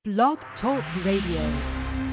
Blog Talk Radio.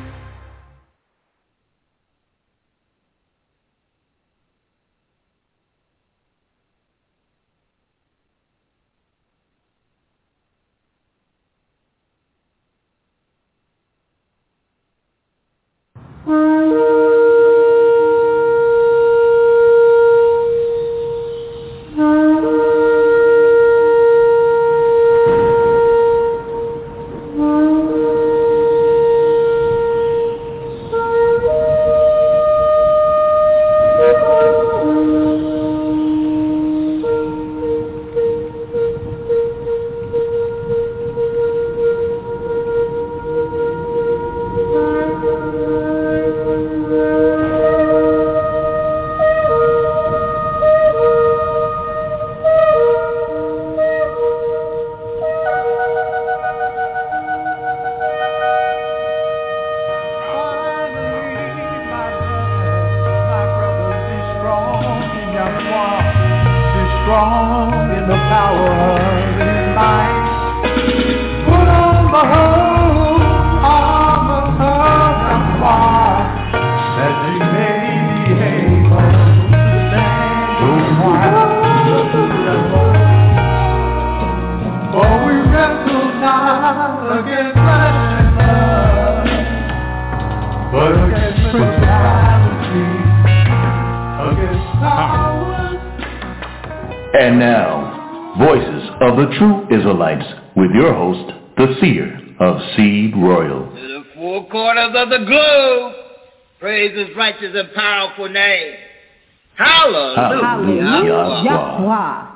And now, Voices of the True Israelites, with your host, the Seer of Seed Royal. To the four corners of the globe, praise His righteous and powerful name. Hallelujah. Hallelujah.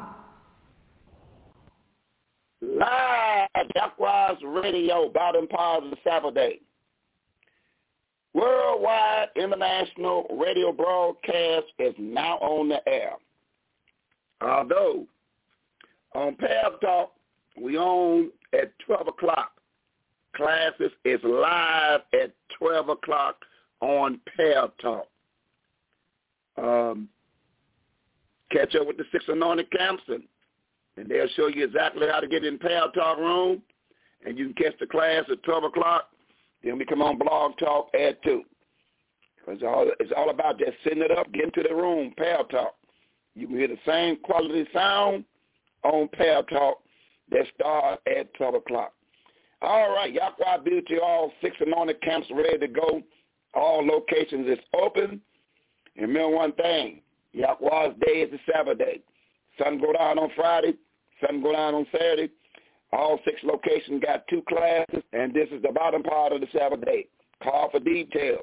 Live Yahweh's Radio, Bottom Part of the Saturday. Worldwide international radio broadcast is now on the air. Although on Pab Talk, we on at 12 o'clock. Classes is live at 12 o'clock on Pab Talk. Catch up with the 6 Anointed Camps, and they'll show you exactly how to get in Pab Talk room, and you can catch the class at 12 o'clock. Then we come on Blog Talk at 2. It's all about just setting it up, getting to the room, Pab Talk. You can hear the same quality sound on Pab Talk that starts at 12 o'clock. All right, Yahweh be to you all. 6 Anointed Camps ready to go. All locations is open. And remember one thing, Yahweh's day is the Sabbath day. Sun go down on Friday, sun go down on Saturday. All 6 locations got 2 classes, and this is the bottom part of the Sabbath day. Call for details,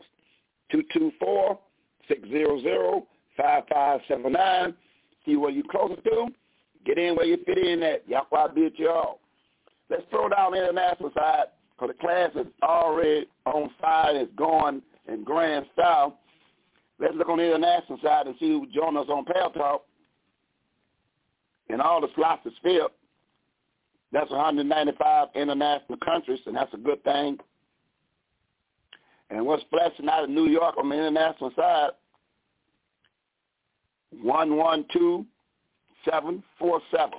224-600-5579. See where you closer to. Get in where you fit in at. Yahweh be with you all. Let's throw down the international side, because the class is already on fire. It's going in grand style. Let's look on the international side and see who joined us on Pab Talk. And all the slots is filled. That's 195 international countries, and that's a good thing. And what's flashing out of New York on the international side, 112747.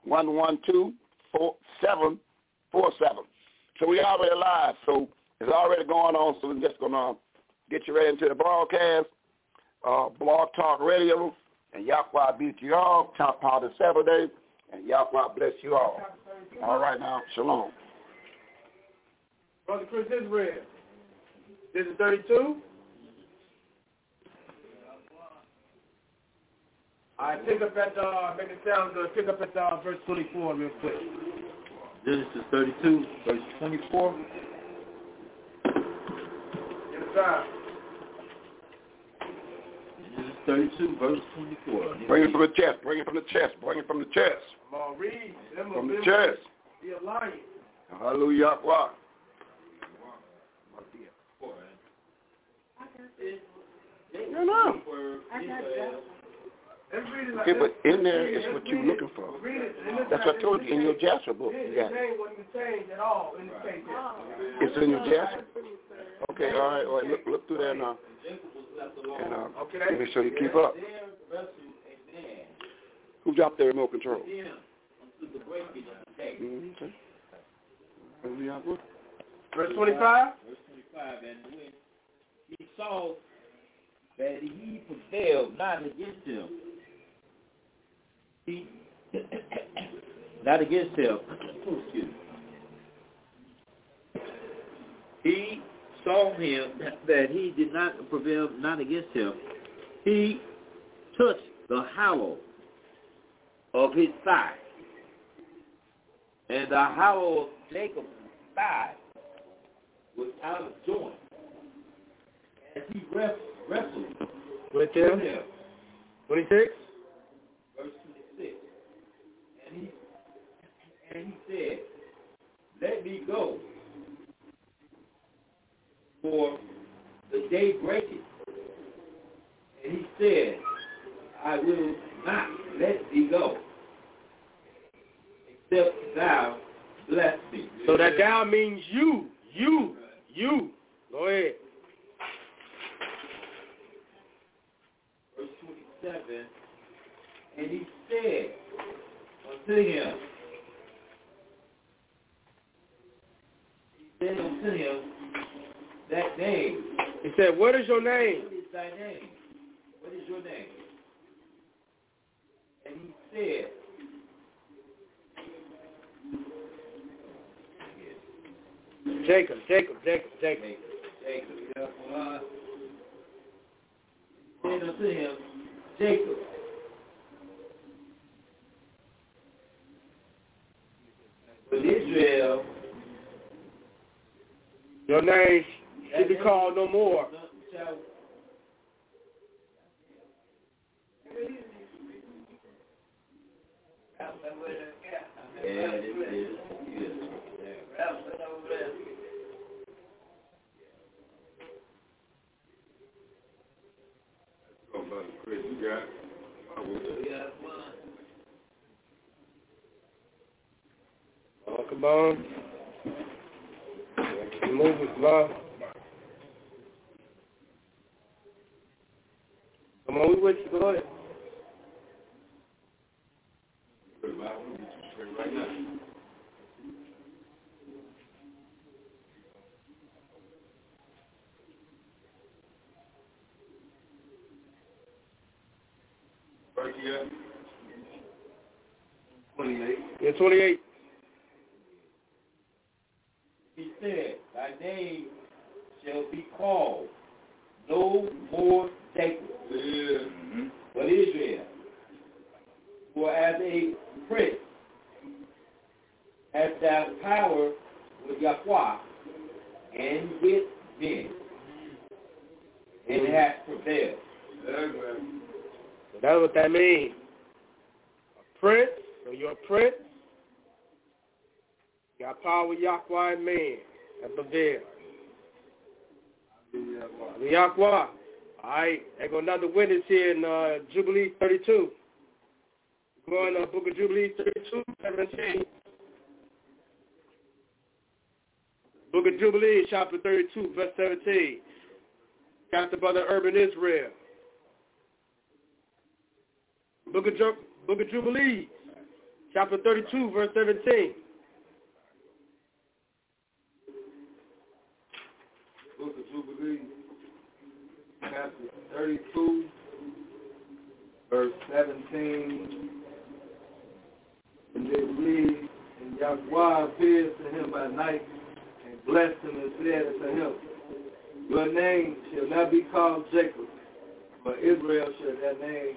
112747. So we already live, so it's already going on, so we're just going to get you ready into the broadcast, Blog Talk Radio, and Yahweh be to you all, top part of Saturday, and Yahweh bless you all. All right now, shalom. Brother Chris Israel, this is 32. All right, pick up at, make it sound good, pick up at verse 24 real quick. Genesis 32, verse 24. Get it time. Genesis 32, verse 24. Bring it from the chest, bring it from the chest, bring it from the chest. I'm going to read. From the chest. The alliance. Hallelujah. Wow. You know. Okay, but in there is what you're looking for. That's what I told you in your Jasper book. You got it. It's in your Jasper? Okay, all right. Look through there now. And make sure you keep up. Who dropped the remote control? Okay. Verse 25. Verse 25. And when he saw that he prevailed not against him, not against him. Excuse me. He saw him that he did not prevail not against him. He touched the hollow of his thigh, and the hollow of Jacob's thigh was out of joint, as he wrestled with him. 26. Verse 26. And he said, "Let me go, for the day breaketh." And he said, "I will not let thee go, except thou bless me." So that thou means you. Go ahead. Verse 27. And he said unto him, that name. He said, what is your name? What is thy name? What is your name? And he said, Jacob. Said unto him, Jacob. But Israel, your name should be called no more. Oh, come on. Move it, love. Come on, we with you. Go ahead. Right now. Right here. 28. Yeah, 28. He said, thy name shall be called no more Jacob, but Israel. For as a prince hast thou power with Yahweh and with men, and hast prevailed. So that's what that means. A prince, so you're a prince. You got power with Yahweh and man. That's prevailed. Yahweh. All right, there go another witness here in Jubilee 32. Go in the book of Jubilee 32, 17. Book of Jubilee, chapter 32, verse 17. Got the brother Urban Israel. Book of Jubilee, chapter 32, verse 17. Book of Jubilee, chapter 32, verse 17. And they read, and Yahweh appeared to him by night and blessed him and said unto him, your name shall not be called Jacob, but Israel shall that name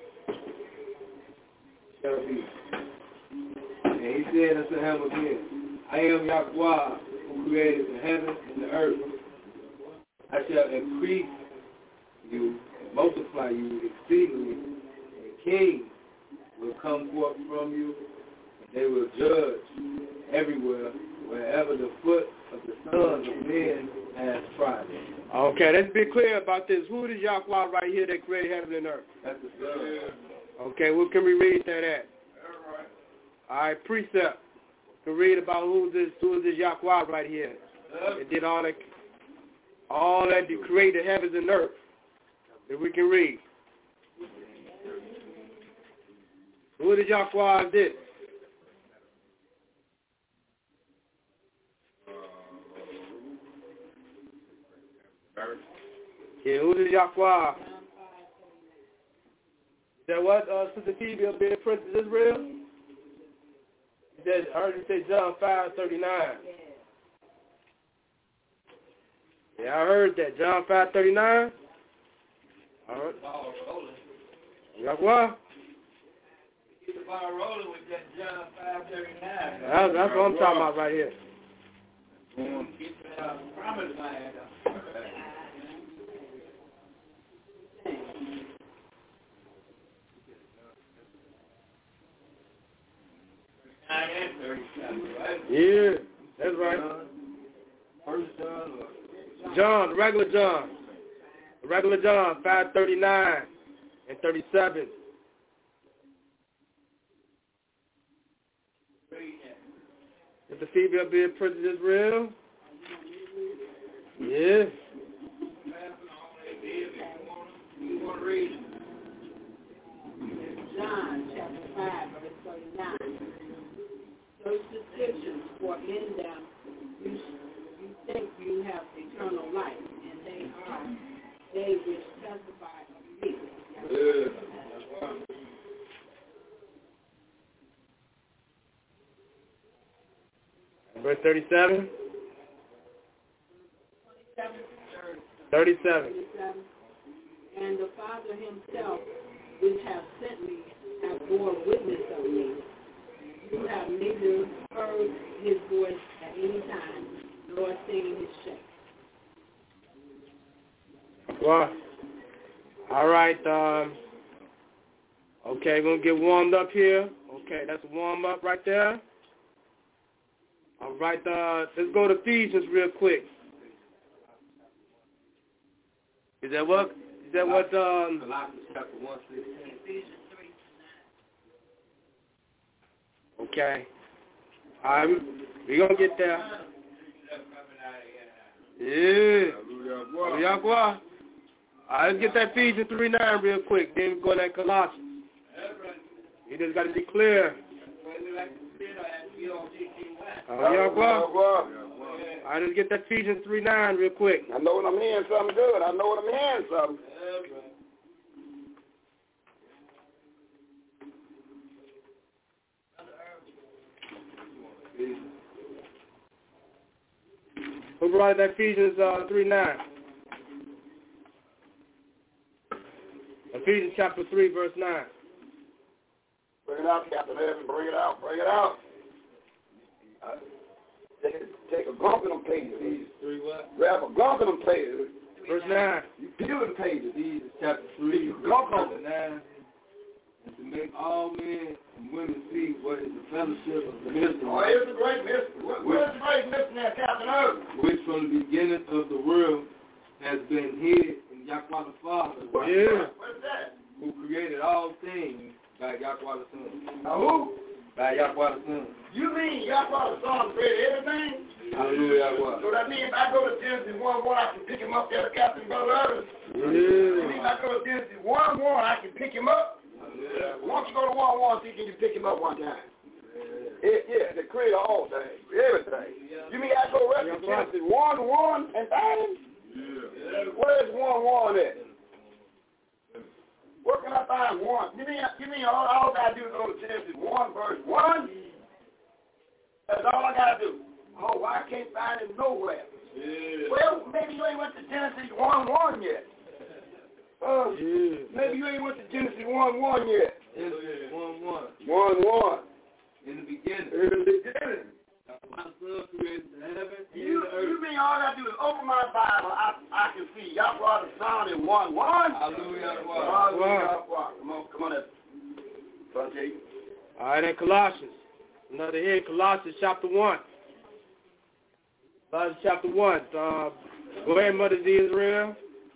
shall be. And he said unto him again, I am Yahweh who created the heaven and the earth. I shall increase you and multiply you exceedingly, and kings will come forth from you, and they will judge everywhere, wherever the foot of the sons of men has trodden. Okay, let's be clear about this. Who is Yahweh right here that created heaven and earth? That's the son. Okay, where can we read that at? All right, precept. We can read about who is this Yahweh right here. It did all that to create the heavens and earth. That we can read. Who did Yahweh did? Yeah, who is Yahweh? Is that what, Sister Phoebe up there, Princess Israel? I heard you say John 5:39. Yeah, I heard that. John 5:39. All right. Yahweh. Keep the ball rolling with that John 5:39. That's what I'm talking about right here. Keep the promised land. Yeah, that's right. John, regular John. Regular John, 5:39 and 37. Is the Phoebe up here, Princess Israel? Yeah. John chapter 5, verse 39. Those descriptions, for in them you think you have eternal life, and they are they which testify of me. Verse 37? 37. And the Father himself, which hath sent me, hath borne witness of me. You have neither heard his voice at any time, nor seen his shape. Well, all right. Okay, we're going to get warmed up here. Okay, that's a warm up right there. All right, let's go to Ephesians real quick. Is that what? Colossians chapter 1:16. Okay. All right, we're going to get there. Yeah. Yahweh. All right, let's get that Ephesians 3:9 real quick. Then we go to that Colossians. You just got to be clear. Yahweh. All right, let's get that Ephesians 3:9 real quick. I know when I'm hearing something good. I know when I'm hearing something. Who brought that Ephesians 3:9? Ephesians chapter 3, verse 9. Bring it out, Captain Evan. Bring it out. Bring it out. Take a gulp in them pages. Three what? Grab a gulp in them pages. Verse 9. You peel the pages. Ephesians chapter 3, verse 9. And to make all men and women see what is the fellowship of the mystery. Oh, here's the great mystery. Where's the great mystery now, Captain Evan? Which from the beginning of the world has been hid in Yahweh the Father. Yeah. What's that? Who created all things by Yahweh the Son. Now who? By Yahweh the Son. You mean Yahweh the Son created everything? Hallelujah, Yahweh. So that means if I go to Genesis 1:1, I can pick him up there, Captain Brother Evan. Yeah. If I go to Genesis 1:1, I can pick him up. Once you go to 1:1, see, can you pick him up one time? Yeah, they create all things, everything. You mean I go right to Genesis 1:1 and things? Yeah. Where's 1:1 at? Where can I find 1? You mean all I gotta do is go to Genesis 1 verse 1? That's all I gotta do. Oh, I can't find it nowhere. Yeah. Well, maybe you ain't went to Genesis 1:1 yet. Maybe you ain't went to Genesis 1:1 yet. Genesis 1:1. 1:1. In the beginning. In the beginning. My Son created the heaven and You the earth. mean all I gotta do is open my Bible, I can see Yahweh the Son in 1:1? Hallelujah. Hallelujah. Come on, Sanjay. All right, then Colossians. Another here, Colossians chapter 1. Colossians chapter 1. Go ahead, Mother Z Israel.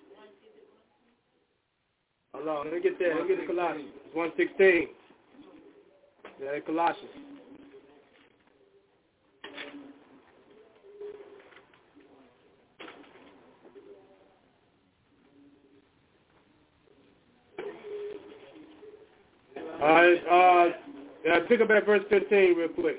Hold on, let me get there. Let me get to Colossians. It's 1:16. Yeah, Colossians. All right, pick up at verse 15 real quick.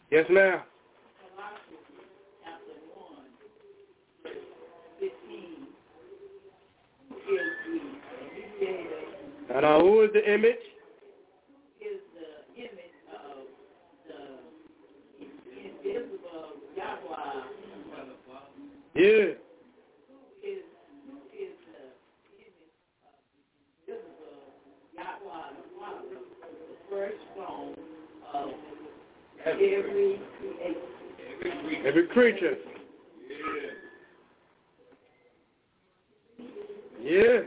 Yes, ma'am. Colossians chapter 1, verse 15. Who is the creator? Now, who is the image? Is the image of the invisible Yahweh. Yeah. Who is the image of the invisible Yahweh, the Father, the firstborn of every creation. Every creature. Yeah.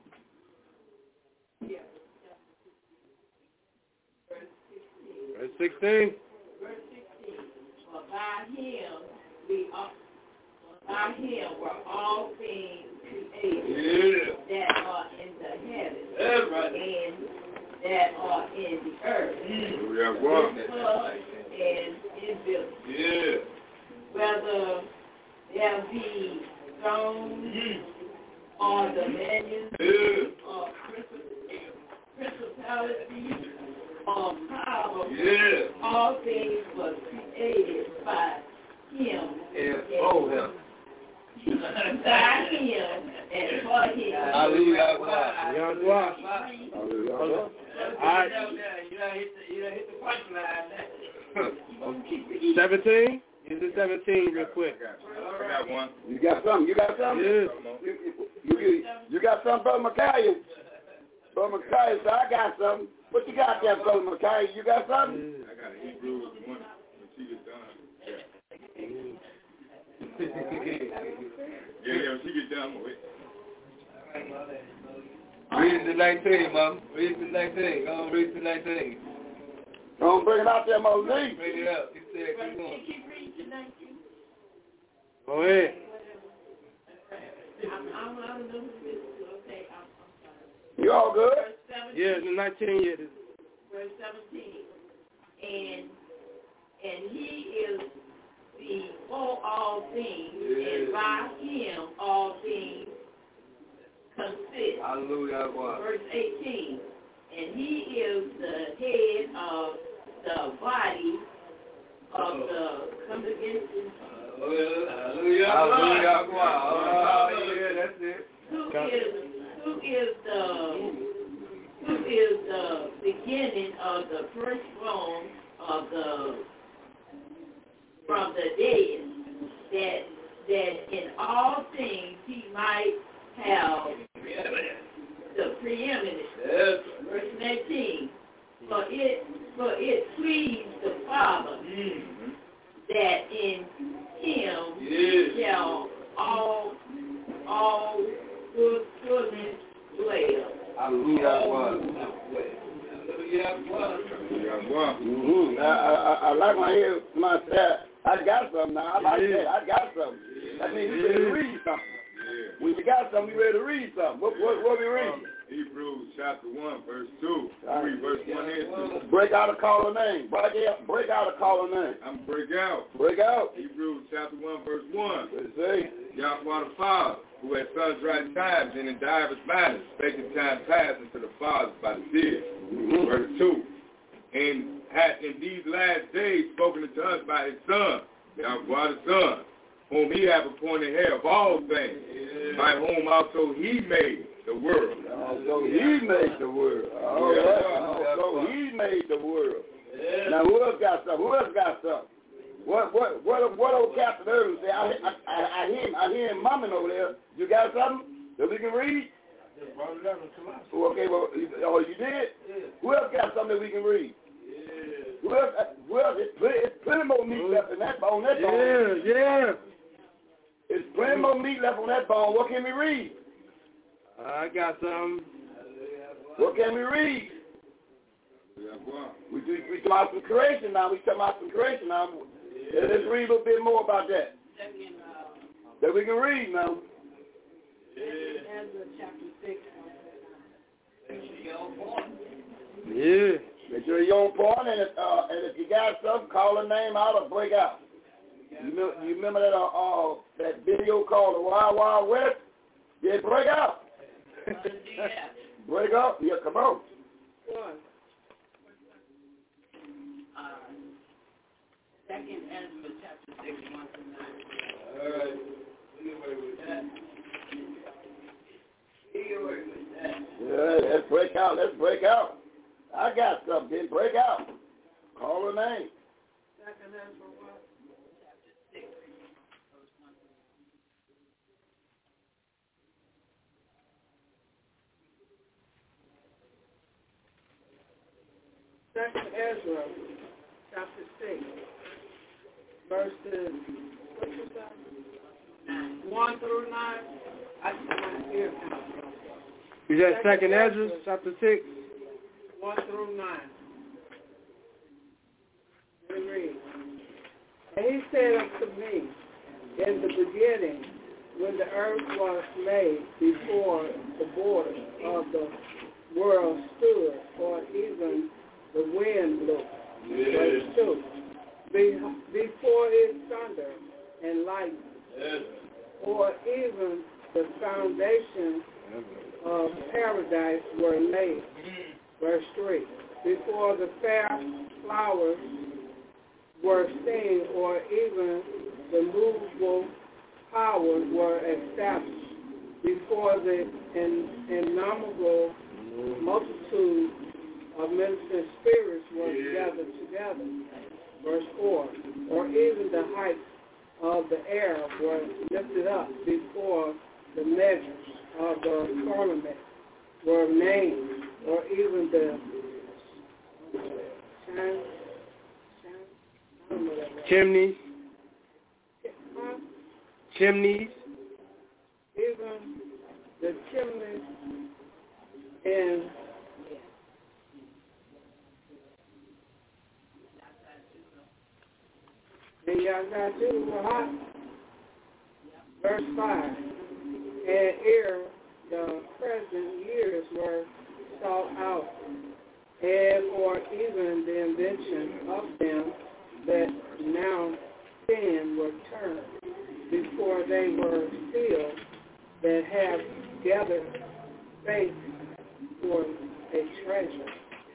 Verse 16. Verse 16. For by him were all things created that are in the heavens and that are in the earth, visible and invisible. Whether there be thrones or dominions or principalities or powers, all things were created by him and for him. By him and for him. Hallelujah. All right. You done hit the punchline. 17? Is it 17 real quick? I got one. You got something? Yeah. You got something, Brother Micaiah? Brother Micaiah said, I got something. What you got there, Brother Micaiah? You got something? I got a Hebrews 1 when she gets done. Yeah, when she gets done, I'm going to wait. Read it to 19, Mom. Read it to 19. Go on, read it to 19. Don't bring it out there, Moses. Bring it up. He said, keep going. Go ahead. You all good? Yeah, the 19 years. Verse 17. And he is before all things, and by him all things consist. Hallelujah. Verse 18. And he is the head of the body of the congregation. Hallelujah. Yeah, that's it. Who is the beginning of the firstborn of from the dead, that in all things he might have the preeminence. Verse 19. For it pleased the Father that in him shall all goodness dwell. I like my head myself. I got something now. I like that. I got something. That means we ready to read something. When you got something, we ready to read something. What we reading? Hebrews chapter 1, verse 2. Read verse 1 and 2. Break out a caller name. Break out a caller name. I'm break out. Break out. Hebrews chapter 1, verse 1. Let's see. Yahweh the Father, who at sundry times and in divers manners spake in time past unto the fathers by the seers. Verse 2. And hath in these last days spoken unto us by his Son, Yahweh the Son, whom he hath appointed heir of all things, by whom also he made the world. Also he made the world. Also he made the world. Now who else got something? What old Captain Irvin say? I hear him mumming over there. You got something that we can read? Okay, well, oh, you did? Who else got something that we can read? Who else? It's plenty more meat left in that bone. Yeah. It's plenty more meat left on that bone. What can we read? I got some. What can we read? We talking about some creation now. Let's read a little bit more about that. That we can read now. Chapter 6. Yeah. Make sure you're on point, and if you got something, call a name out or break out. You remember that video called The Wild Wild West? Yeah, break out. Break out? Yeah, come on. Second Ezra chapter 6, 1 through 9. All right. Get away with that. Yeah, let's break out. Let's break out. I got something. Break out. Call her name. Second Ezra what? Chapter 6, verse 1 through 9. Second Ezra chapter 6, verses, what you say? 1 through 9. I can't hear. You said Second Ezra chapter 6? 1 through 9. Let me read. And he said unto me, in the beginning, when the earth was made, before the borders of the world stood, or even the wind blew. Verse 2. Before it thundered and lightning, or even the foundation of paradise were made. Verse 3. Before the fair flowers were seen, or even the movable powers were established, before the innumerable multitude of ministering spirits were gathered together. Verse 4. Or even the heights of the air were lifted up, before the measures of the firmament were named, or even the Chimneys. Huh? Chimneys. Even the chimneys and verse 5. And ere the present years were sought out, and or even the invention of them that now sin were turned, before they were sealed, that have gathered faith for a treasure.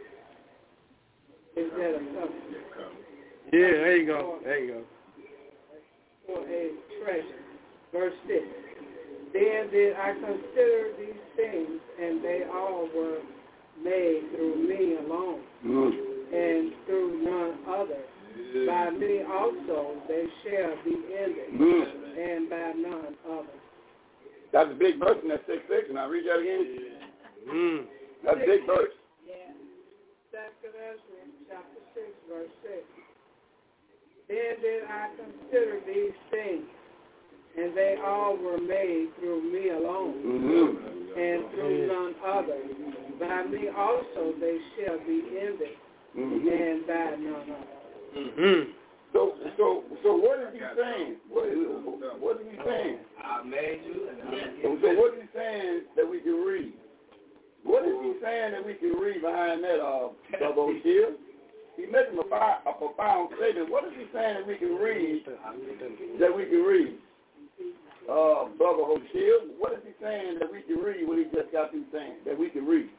Is that a something? Yeah, there you go. There you go. For a treasure. Verse 6. Then did I consider these things, and they all were made through me alone, and through none other. By me also they shall be ended, and by none other. That's a big verse in that 6:6. Now read that again. That's a big verse. Yeah. Second Ezra chapter 6, verse 6. Then did I consider these things, and they all were made through me alone, and through none other. By me also they shall be ended, and by none other. So what is he saying? What is he saying? I made you. So what is he saying that we can read? What is he saying that we can read behind that double here? He's making a profound statement. What is he saying that we can read? That we can read? Brother Hoshea, what is he saying that we can read? What he just got through saying that we can read?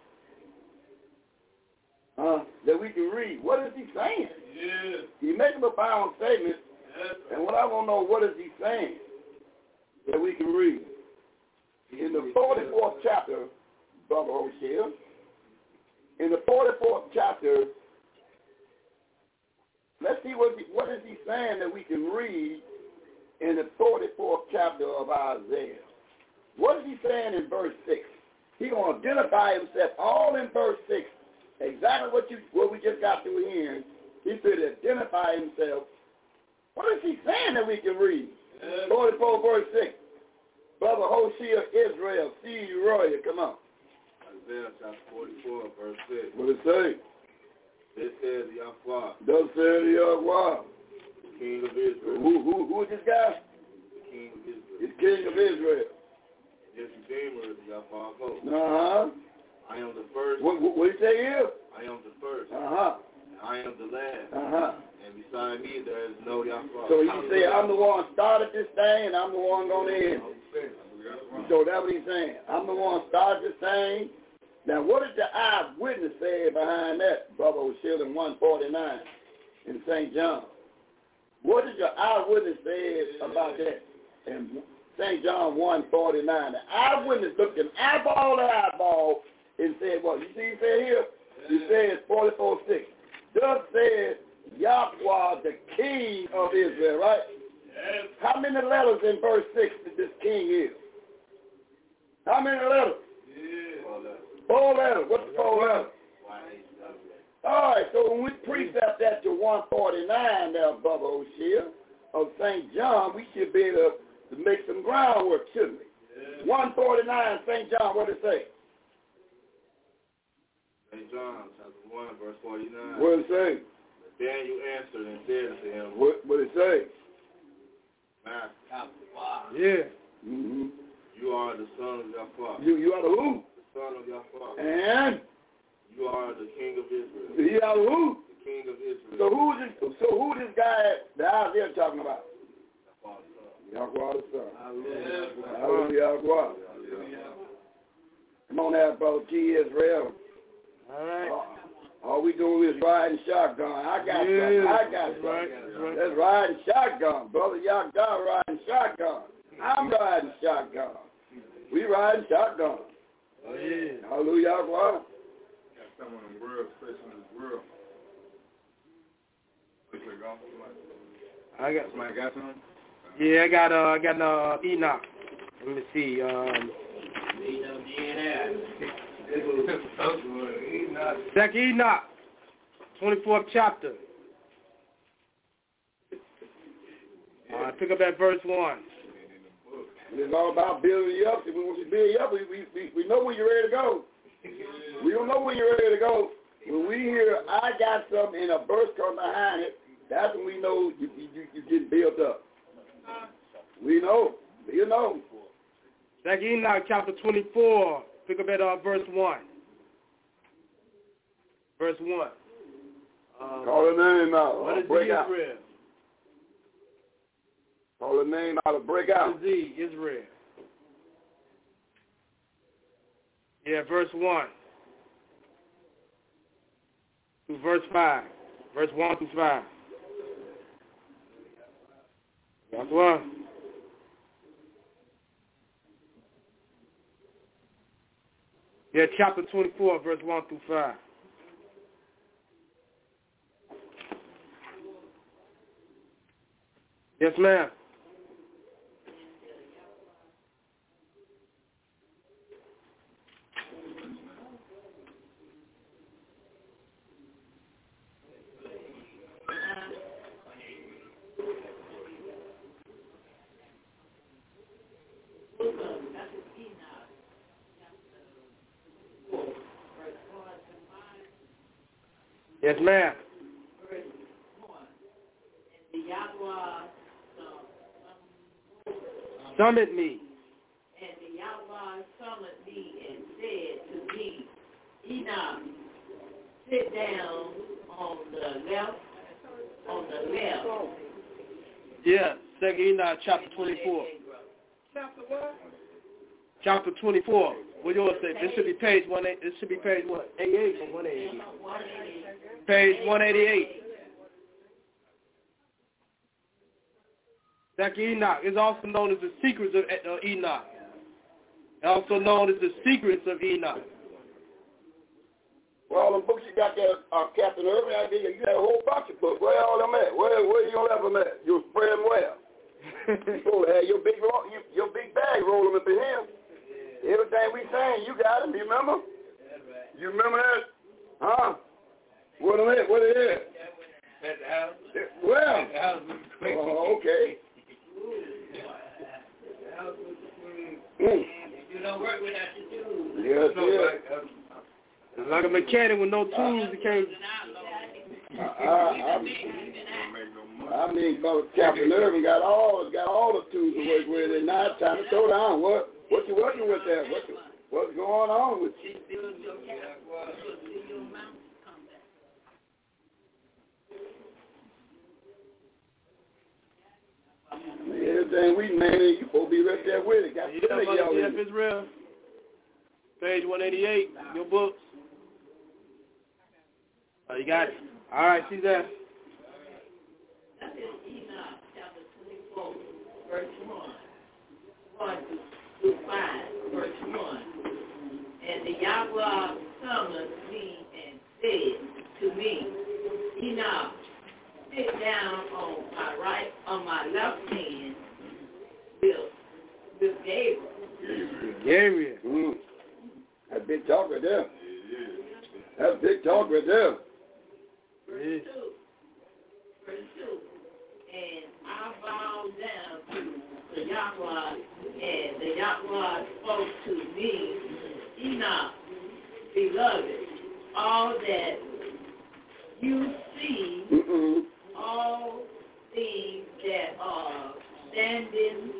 That we can read. What is he saying? Yeah. He's making a profound statement, and what I want to know, what is he saying that we can read? In the 44th chapter, Brother Hoshea, in the 44th chapter, let's see what is he saying that we can read in the 44th chapter of Isaiah. What is he saying in verse 6? He's going to identify himself all in verse 6. Exactly what we just got through hearing. He said identify himself. What is he saying that we can read? 44 verse 6. Brother Hoshea Israel, C. Roy, come on. Isaiah chapter 44, verse 6. What does it say? It says Yahweh. Thus said Yahweh. King of Israel. Who is this guy? King of Israel. He's King of Israel. His Redeemer is Yahweh. I am the first. What do you say here? I am the first. I am the last. And beside me there is no Yahweh. So you say I'm the one started this thing and I'm the one going to end. So that's what he's saying. I'm the one started this thing. Now what did the eyewitness say behind that, Brother O'Shea, in 149 in St. John? What did your eyewitness say about that? In St. John 1:49. The eyewitness looked him eyeball to eyeball and said, what? You see he said here? He says 44:6. Thus said Yahweh, the King of Israel, right? Yes. How many letters in verse 6 did this king is? How many letters? Yeah. 4 letters. What's the 4 letters? All right, so when we precept that to 149 now, Brother O'Shea, of St. John, we should be able to make some groundwork, shouldn't we? Yeah. 149, St. John, what did it say? St. John, chapter 1, verse 49. What did it say? Daniel answered and said unto him, What did it say? Yeah. Mm-hmm. You are the son of Yahweh. You are the who? The son of Yahweh. And? You are the king of Israel. You are the who? The king of Israel. So who this guy that Isaiah talking about? Yahweh the Son. Hallelujah. Yahweh. Come on now, Brother T. Israel. All right. All we doing is riding shotgun. I got something. Right. That's riding shotgun. Brother Yahweh riding shotgun. I'm riding shotgun. We riding shotgun. Oh, yeah. Hallelujah. Yahweh. Some of the world, especially in this world. I got somebody got some? Yeah, I got Enoch. Let me see. Second Enoch, 24th chapter. Pick up at verse 1. It's all about building you up. If we want you to build you up, we know when you're ready to go. We don't know when you're ready to go. When we hear, I got something and a verse comes behind it, that's when we know you get built up. We know. You know. Second Enoch, chapter 24. Pick up at verse 1. Verse 1. Call the name out. What is break out. Israel? Call the name out of break out. What is Israel? Yeah, verse 1. To verse 5. Verse 1 through 5. That's one. Yeah, chapter 24, verse 1 through 5. Yes, ma'am. Yes, ma'am. Summit me. And the Yahweh summoned me and said to me, Enoch, sit down on the left. Yeah, Second Enoch, chapter 24. Chapter what? Chapter 24. What do you want to say? This should be page 188. This should be page what? 88 or 188? Page 188. Second Enoch is also known as the secrets of Enoch. Also known as the secrets of Enoch. Well, all the books you got there, Captain Irvin, I think you got a whole bunch of books. Where all them at? Where you gonna have them at? You'll spread them well. You supposed to have your big bag, roll them up in here. Everything we saying, you got them. You remember? You remember that? Huh? What them at? What it is? At the house. Well. At the house. Oh, okay. You don't work without your tools. Yes, yes. It's like a mechanic with no tools. He can't. I mean, Brother Captain Irvin got all the tools to work with, and now it's time to throw down. What you working with there? What's going on with you? Everything we manage, you supposed to be right there with it. Got Brother Jeff Israel. Page 188, your books. Oh, you got it. All right, she's there. verse 1 through 5, verse 1. And the Yahweh summoned me and said to me, Enoch, sit down on my left hand with Gabriel. Gabriel. Mm. That's big talk right there. That's big talk right there. Verse 2. And I bowed down to the Yahweh, and the Yahweh spoke to me, Enoch, beloved, all that you see, all things that are standing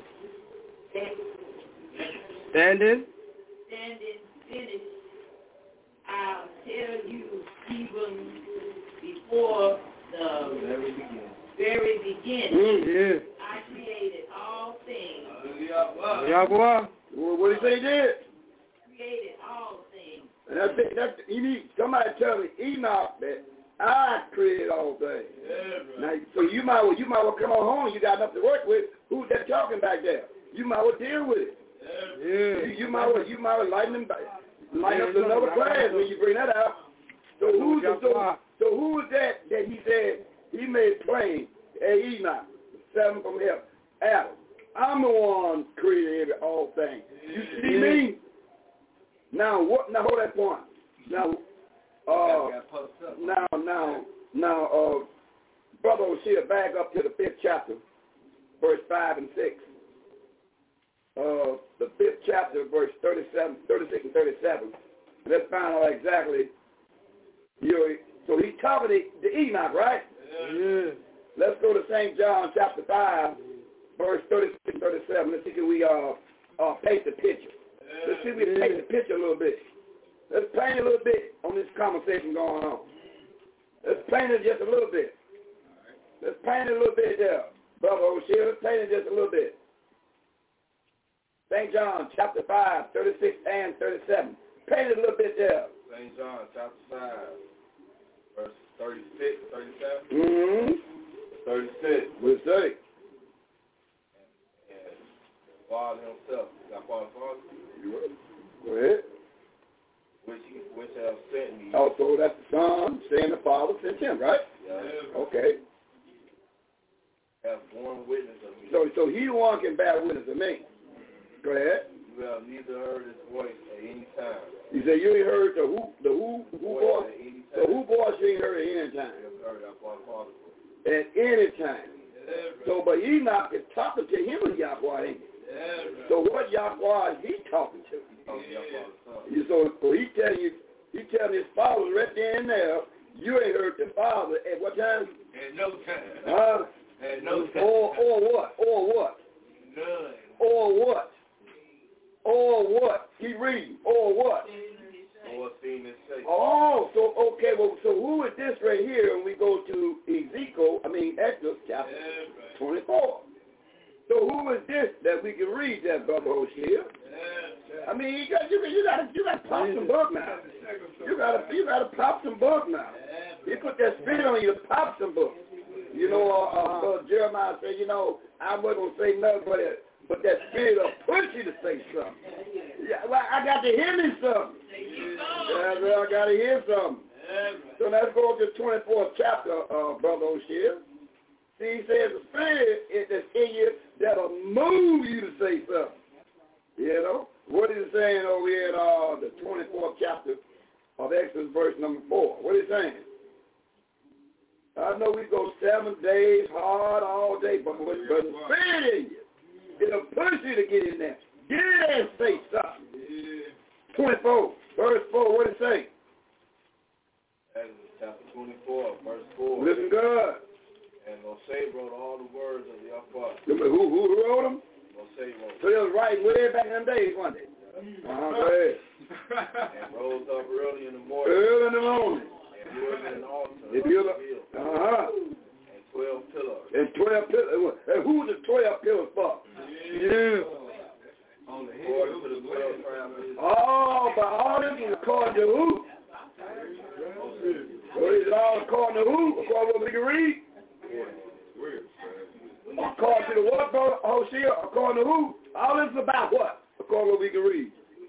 finished, I'll tell you even before the very beginning. I created all things. Yahweh. What did he say he did? Created all things. And that's you need somebody tell me Enoch that I created all things. Now, so you might well come on home. You got enough to work with. Who's that talking back there? You might well deal with it. You might well lighten up another class when you bring that out. So who is that he said he made plain? Hey, Enoch, seven from heaven. Adam, I'm the one created all things. You see me? Now hold that point. Now, Brother O'Shea, back up to the 5th chapter, verse 5 and 6. The 5th chapter, verse 36 and 37. Let's find out exactly. So he's talking to Enoch, right? Yeah. Let's go to St. John chapter 5, verse 36 and 37. Let's see if we paint the picture. Let's see if we paint the picture a little bit. Let's paint a little bit on this conversation going on. Let's paint it just a little bit. Let's paint it a little bit there. Brother O'Shea, let's paint it just a little bit. St. John chapter 5, 36 and 37. Paint it a little bit there. St. John chapter 5, verse 36, 37. 36. What's it say? And the Father himself, got Father, Go ahead. which have sent me. Also, that's the Son saying the Father sent him, right? Yeah. Okay. Have borne witness of me. So he the one can bear witness of me. Go ahead. You have neither heard his voice at any time. You say you ain't heard the who voice? At any time. The who voice you ain't heard at any time. You have heard our Father. At any time. So, but Enoch is talking to him with Yahweh, ain't he? So what Yahweh is he talking to? So he telling his followers right there and there, you ain't heard the Father at what time? At no time. At no time. Or what? None. Or what? Keep reading. Or what? Or seen his face. Oh, so okay. Well, so who is this right here? When we go to Exodus chapter 24. So who is this that we can read that, Brother O'Shea? I mean, you got to pop some book now. You got to pop some book now. You put that spirit on you to pop some book. Brother Jeremiah said, I wasn't going to say nothing, but that spirit will push you to say something. Yeah, well, I got to hear me something. Yeah, well, I got to hear something. So let's go to the 24th chapter, Brother O'Shea. See, he says the spirit is in you that'll move you to say something. What is it saying over here in the 24th chapter of Exodus, verse number 4? What is it saying? I know we go 7 days hard all day, but the spirit in you, it'll push you to get in there. Get in there and say something. 24, verse 4, what does it say? Exodus chapter 24, verse 4. Listen good. And Moshe wrote all the words of Yahweh. Who wrote them? Moshe wrote. So he was writing way back in them days, wasn't it? Go ahead. And rose up early in the morning. Early in the morning. And built an altar. And 12 pillars. And 12 pillars. And who was the 12 pillars for? Yeah. According to the 12 tribes. Oh, but all this is according to who? So it's all according to who? According to what we can read? According to the what, brother? Hosea? According to who? All this is about what? According to what we can read.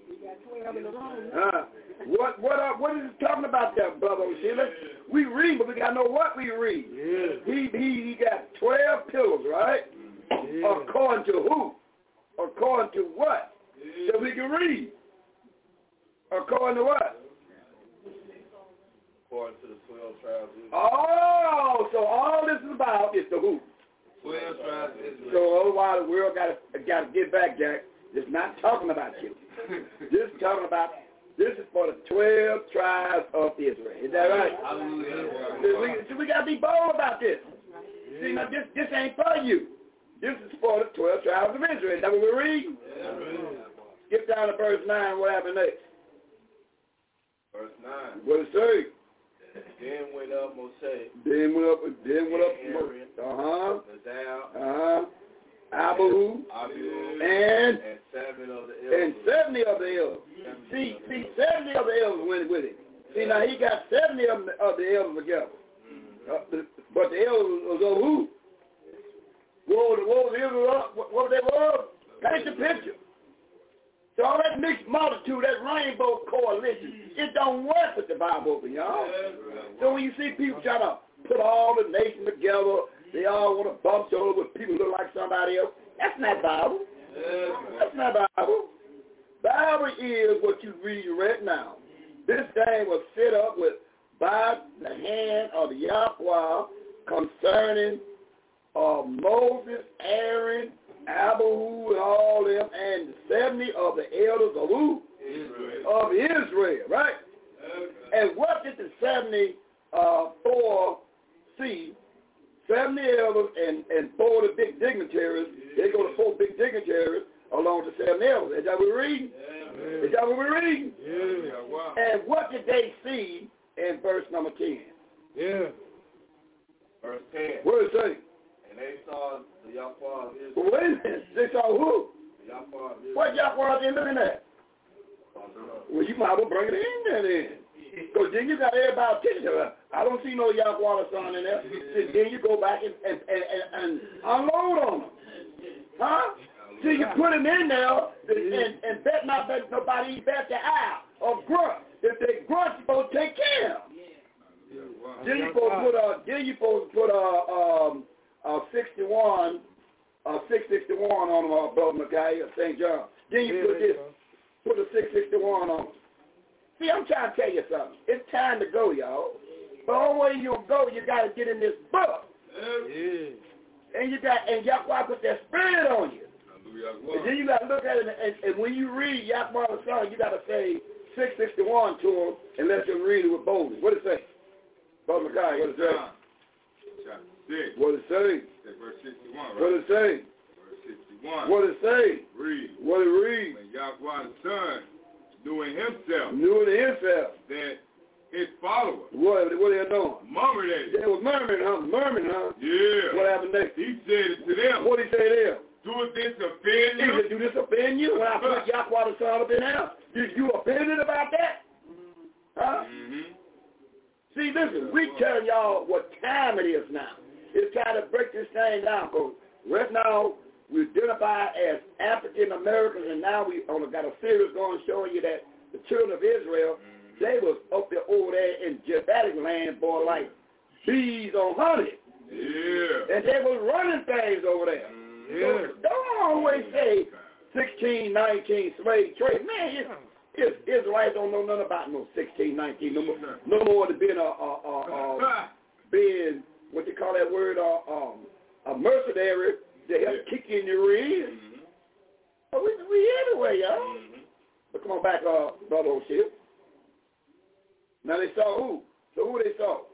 What is he talking about there, brother Hosea? We read, but we got to know what we read. Yeah. He got 12 pillars, right? Yeah. According to who? According to what? Yeah. So we can read. According to what? According to the 12 tribes. Oh, so all this is about is the who? 12 tribes. So otherwise the world got to get back, Jack. It's not talking about you. This is talking about, this is for the 12 tribes of Israel. Is that right? So we got to be bold about this. Yeah. See, now this ain't for you. This is for the 12 tribes of Israel. Is that what we're reading? Yeah. Skip down to verse 9. What happened next? Verse 9. What it say? Then went up Moshe. Then went up Aaron. Nadab. Abihu. And 70 of the elders. See, 70 of the elders went with it. See, now he got 70 of the elders together. But the elders was of who? What was the elders? What they were? Paint the picture. So all that mixed multitude, that rainbow coalition, it don't work with the Bible, y'all. So when you see people trying to put all the nations together, they all want to bump shoulders with people who look like somebody else. That's not Bible. That's not Bible. Bible is what you read right now. This thing was set up by the hand of Yahweh concerning Moses, Aaron, Abihu, and all them, and 70 of the elders of who? Of Israel, right? And what did the 74 see? 70 elders and 4 of the big dignitaries. They go to 4 big dignitaries along with the 70 elders. Is that what we're reading? Is that what we're reading? And what did they see in verse number 10? Verse 10. What does it say? And they saw the Yahweh of Israel. Well, wait a minute. They saw who? The Yahweh of Israel. What Yahweh are they looking at? Well, you might as well bring it in there then. Because then you got everybody teaching her. I don't see no Yahweh son in there. Then you go back and unload on them. Huh? See, you put them in there and bet not bet nobody bet the eye or grunt. If they grunt, you're supposed to take care of them. Then you're supposed to put a 61, 661 on them, Brother McKay, St. John. Then you put a 661 on them. See, I'm trying to tell you something. It's time to go, y'all. But the only way you'll go, you got to get in this book. And Yahweh put that spirit on you. And then you got to look at it, and when you read Yahweh's son, you got to say 661 to him and let them read it with boldness. What does it say? Brother McKay, what does it say? Chapter 6. What does it say? Verse 61, right? What does it say? Verse 61. What does it say? Read. What does it read? When Yahweh's son knew in himself that his followers. What are they doing? Murmured at it. They was murmuring, huh? Yeah. What happened next? He said it to them. What did he say to them? Do this offend you? He said, do this offend you? When I put Yahweh the son up in there, you offended about that? Huh? Mm-hmm. See, listen, we telling y'all what time it is now. It's time to break this thing down, because right now we identify as African Americans, and now we got a series going showing you that the children of Israel, they was up there over there in Japhetic land, boy, like bees on honey. Yeah. And they was running things over there. So don't always say 16, 19 slave trade. Man, Israelites don't know nothing about no 16, 19, no more than being being, what you call that word, a mercenary. They help kick you in your rear. But we anyway, y'all. But come on back, Brother O'Shea. Now they saw who? So who they saw?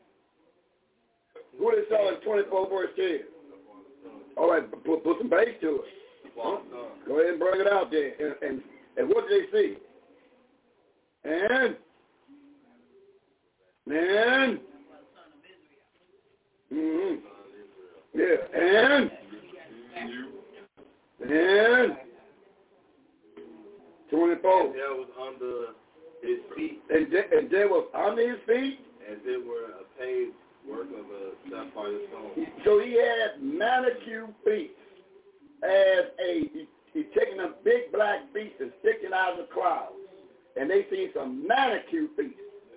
Who they saw in 24 verse 10? All right, put some bass to it. Huh? Go ahead and bring it out there. And what did they see? And yeah, and 24. And there was under his feet. And there was under his feet. As it were a paved Work of a sapphire stone. So he had manicure feet as he's taking a big black beast and sticking out of the clouds. And they seen some manicure feet.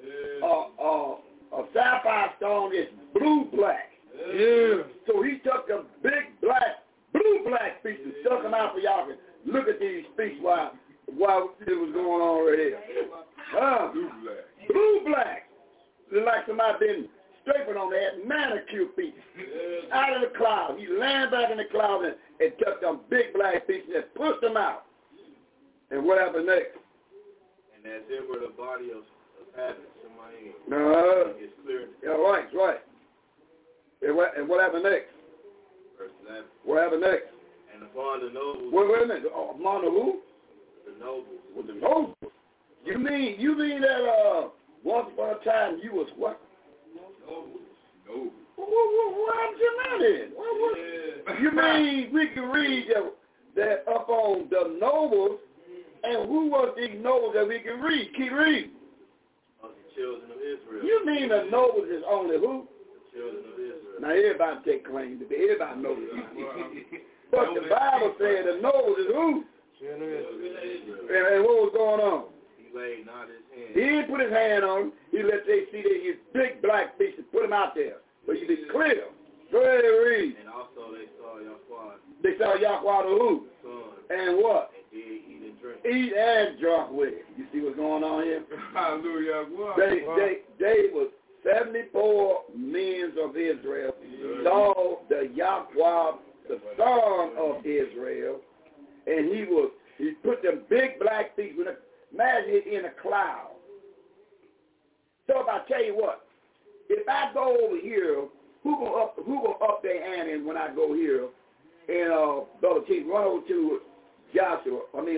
A sapphire stone is blue-black. Yeah. So he took a big blue-black piece and stuck them out for y'all to look at these feet while it was going on right here. Blue-black. It's like somebody been scraping on that manicure feet. Out of the cloud. He landed back in the cloud and took them big black feet and pushed them out. And what happened next? And as it were the body of habits in my hand. It's clear. Yeah, right. And what happened next? Verse 11. What happened next? And upon the nobles. Wait a minute. Upon the who? The nobles. With the nobles. You mean that once upon a time you was what? Nobles. What happened to that then? You mean we can read that up on the nobles, and who was these nobles that we can read? Keep reading. Of the children of Israel. You mean the nobles is only who? The children of Israel. Now everybody take claim to be. Everybody knows it. But the Bible said the nobles is who? Children of Israel. And what was going on? He laid not his hand. He didn't put his hand on them. He let they see that his big black fish and put them out there. But you be clear. Go ahead and read. And also they saw Yahweh. They saw Yahweh the who? The Son. And what? And did eat and drink. Eat and drunk with it. You see what's going on here? Hallelujah. They was 74 men of Israel saw the Yahweh, the Son of Israel, and he put them big black feet with imagine it in a cloud. So if I tell you what, if I go over here, who gonna up their ante when I go here? And Brother Keith, run over to Jasper.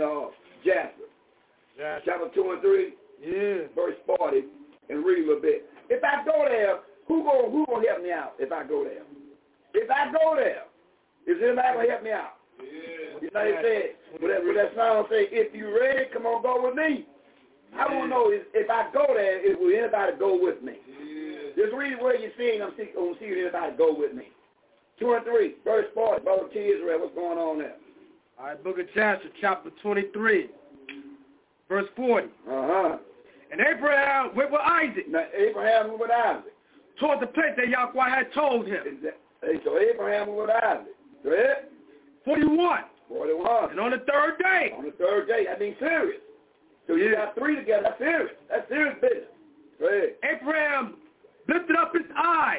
Chapter 2 and 3, verse 40, and read a little bit. If I go there, who gonna help me out? If I go there, is anybody gonna help me out? You know they said, with that song say, if you ready, come on, go with me. I want to know if I go there, will anybody go with me? Just read where you're seeing. I'm see if anybody go with me. 2 and 3, verse 40. Brother T. Israel, what's going on there? All right, Book of Jasher, chapter 23, verse 40. And Abraham went with Isaac. Now, Abraham went with Isaac. Toward the place that Yahweh had told him. So Abraham went with Isaac. Go ahead. 41. And on the third day. That means serious. So you got three together. That's serious. That's serious business. Go ahead. Abraham lifted up his eyes.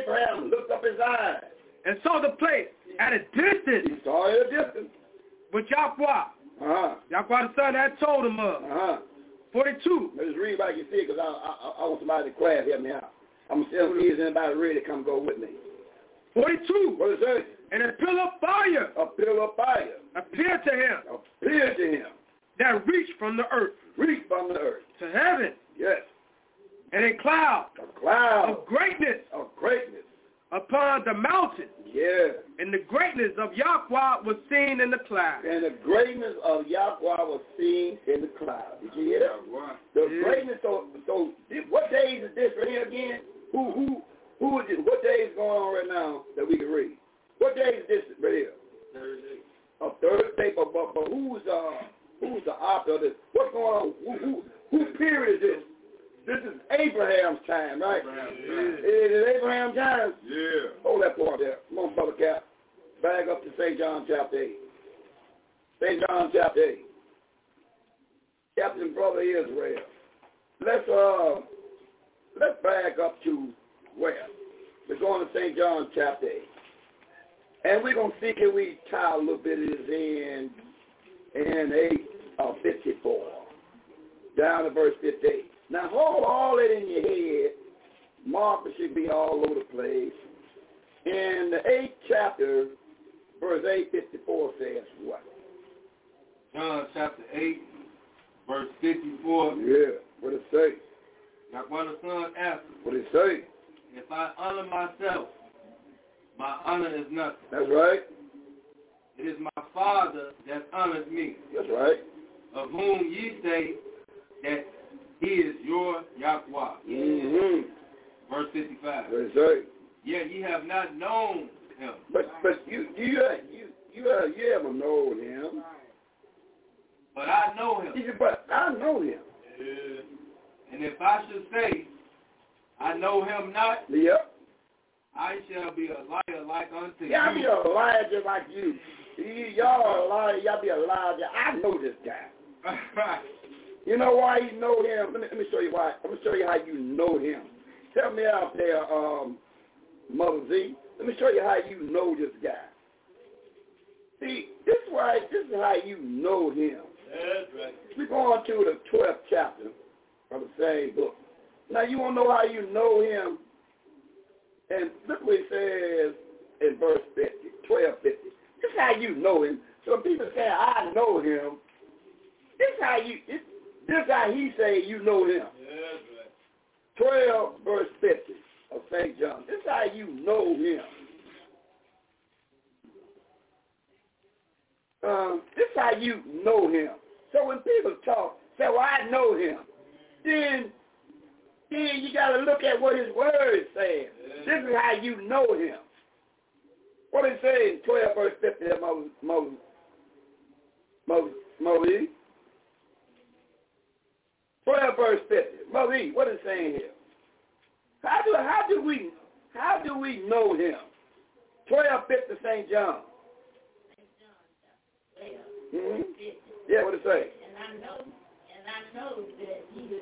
And saw the place at a distance. He saw it at a distance. But Yahweh. Yahweh the Son had told him of. 42. Let's read like you see it, because I want somebody to class help me out. I'm going to see if anybody ready to come go with me. 42. What is it? And a pillar of fire. Appeared to him. That reached from the earth. To heaven. Yes. And a cloud. Of greatness. Upon the mountain. Yeah. And the greatness of Yahweh was seen in the cloud. Did you hear that? The greatness. So what days is this right here again? Who is it? What day is going on right now that we can read? What day is this right here? Thursday. But who's the author of this? What's going on? Who period is this? This is Abraham's time, right? Is it Abraham's time? Yeah. Hold that part there. Come on, Brother Cap. Back up to St. John chapter 8. St. John chapter 8. Captain Brother Israel. Let's back up to where? We're going to St. John chapter 8. And we're going to see can we tie a little bit of this in 54. Down to verse 58. Now hold all that in your head. Markers should be all over the place. In the 8th chapter, verse 854 says what? John chapter 8, verse 54. Yeah, what it say? Yahweh the Son answered. What it say? If I honor myself, my honor is nothing. That's right. It is my Father that honors me. That's right. Of whom ye say that he is your Yahweh. Mm-hmm. Verse verse 55. What does it say? Yet ye have not known him. But you haven't known him. But I know him. He said, but I know him. Yeah. And if I should say, I know him not, yep, I shall be a liar like unto you. Y'all be a liar just like you. Y'all are a liar. Y'all be a liar. I know this guy. You know why you know him? Let me show you why. I'm going to show you how you know him. Tell me out there, Mother Z. Let me show you how you know this guy. See, this is how you know him. That's right. We're going to the 12th chapter of the same book. Now, you want to know how you know him? And look what it says in verse 50, 12:50. This is how you know him. So when people say, I know him, this is how he say you know him. That's right. 12 verse 50 of St. John. This is how you know him. This is how you know him. So when people talk, say, well, I know him, then you got to look at what his word says. This is how you know him. What does it say in 12 verse 50 of Moses? 12 verse 50. Moses, what is it saying here? How do we know him? 12:50 St. John. Mm-hmm. Yeah, what does it say? And I know that he is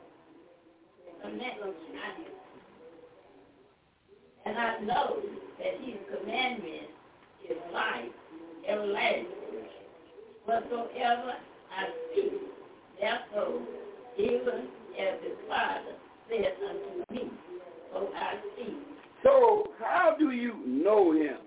and I know that his commandment is life everlasting. Whatsoever I speak, therefore, even as the Father said unto me, so I speak. So how do you know him?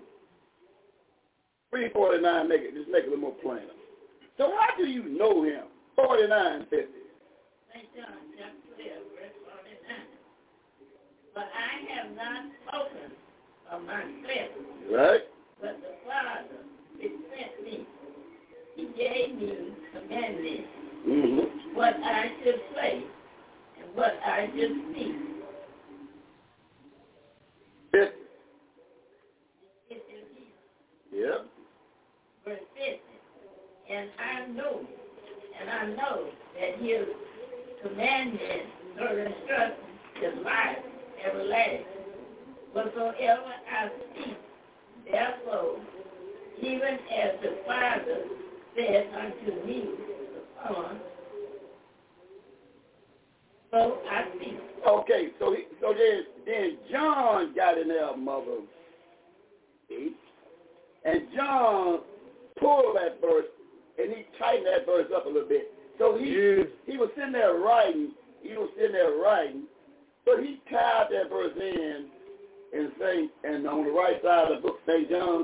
349, make it a little more plainer. So how do you know him? 49:50. St. John chapter 12, verse 49. But I have not spoken of myself, right? But the Father which sent me, he gave me commandments, what I should say and what I should speak. 50. Yep. Verse 50. And I know that his commandments or instruction is life everlasting. Whatsoever I speak, therefore, even as the Father said unto me, the Son, so I speak. Okay, so then John got in there, Mother 8, and John pulled that verse and he tightened that verse up a little bit. So he was sitting there writing. But he tied that verse in and on the right side of the book, St. John,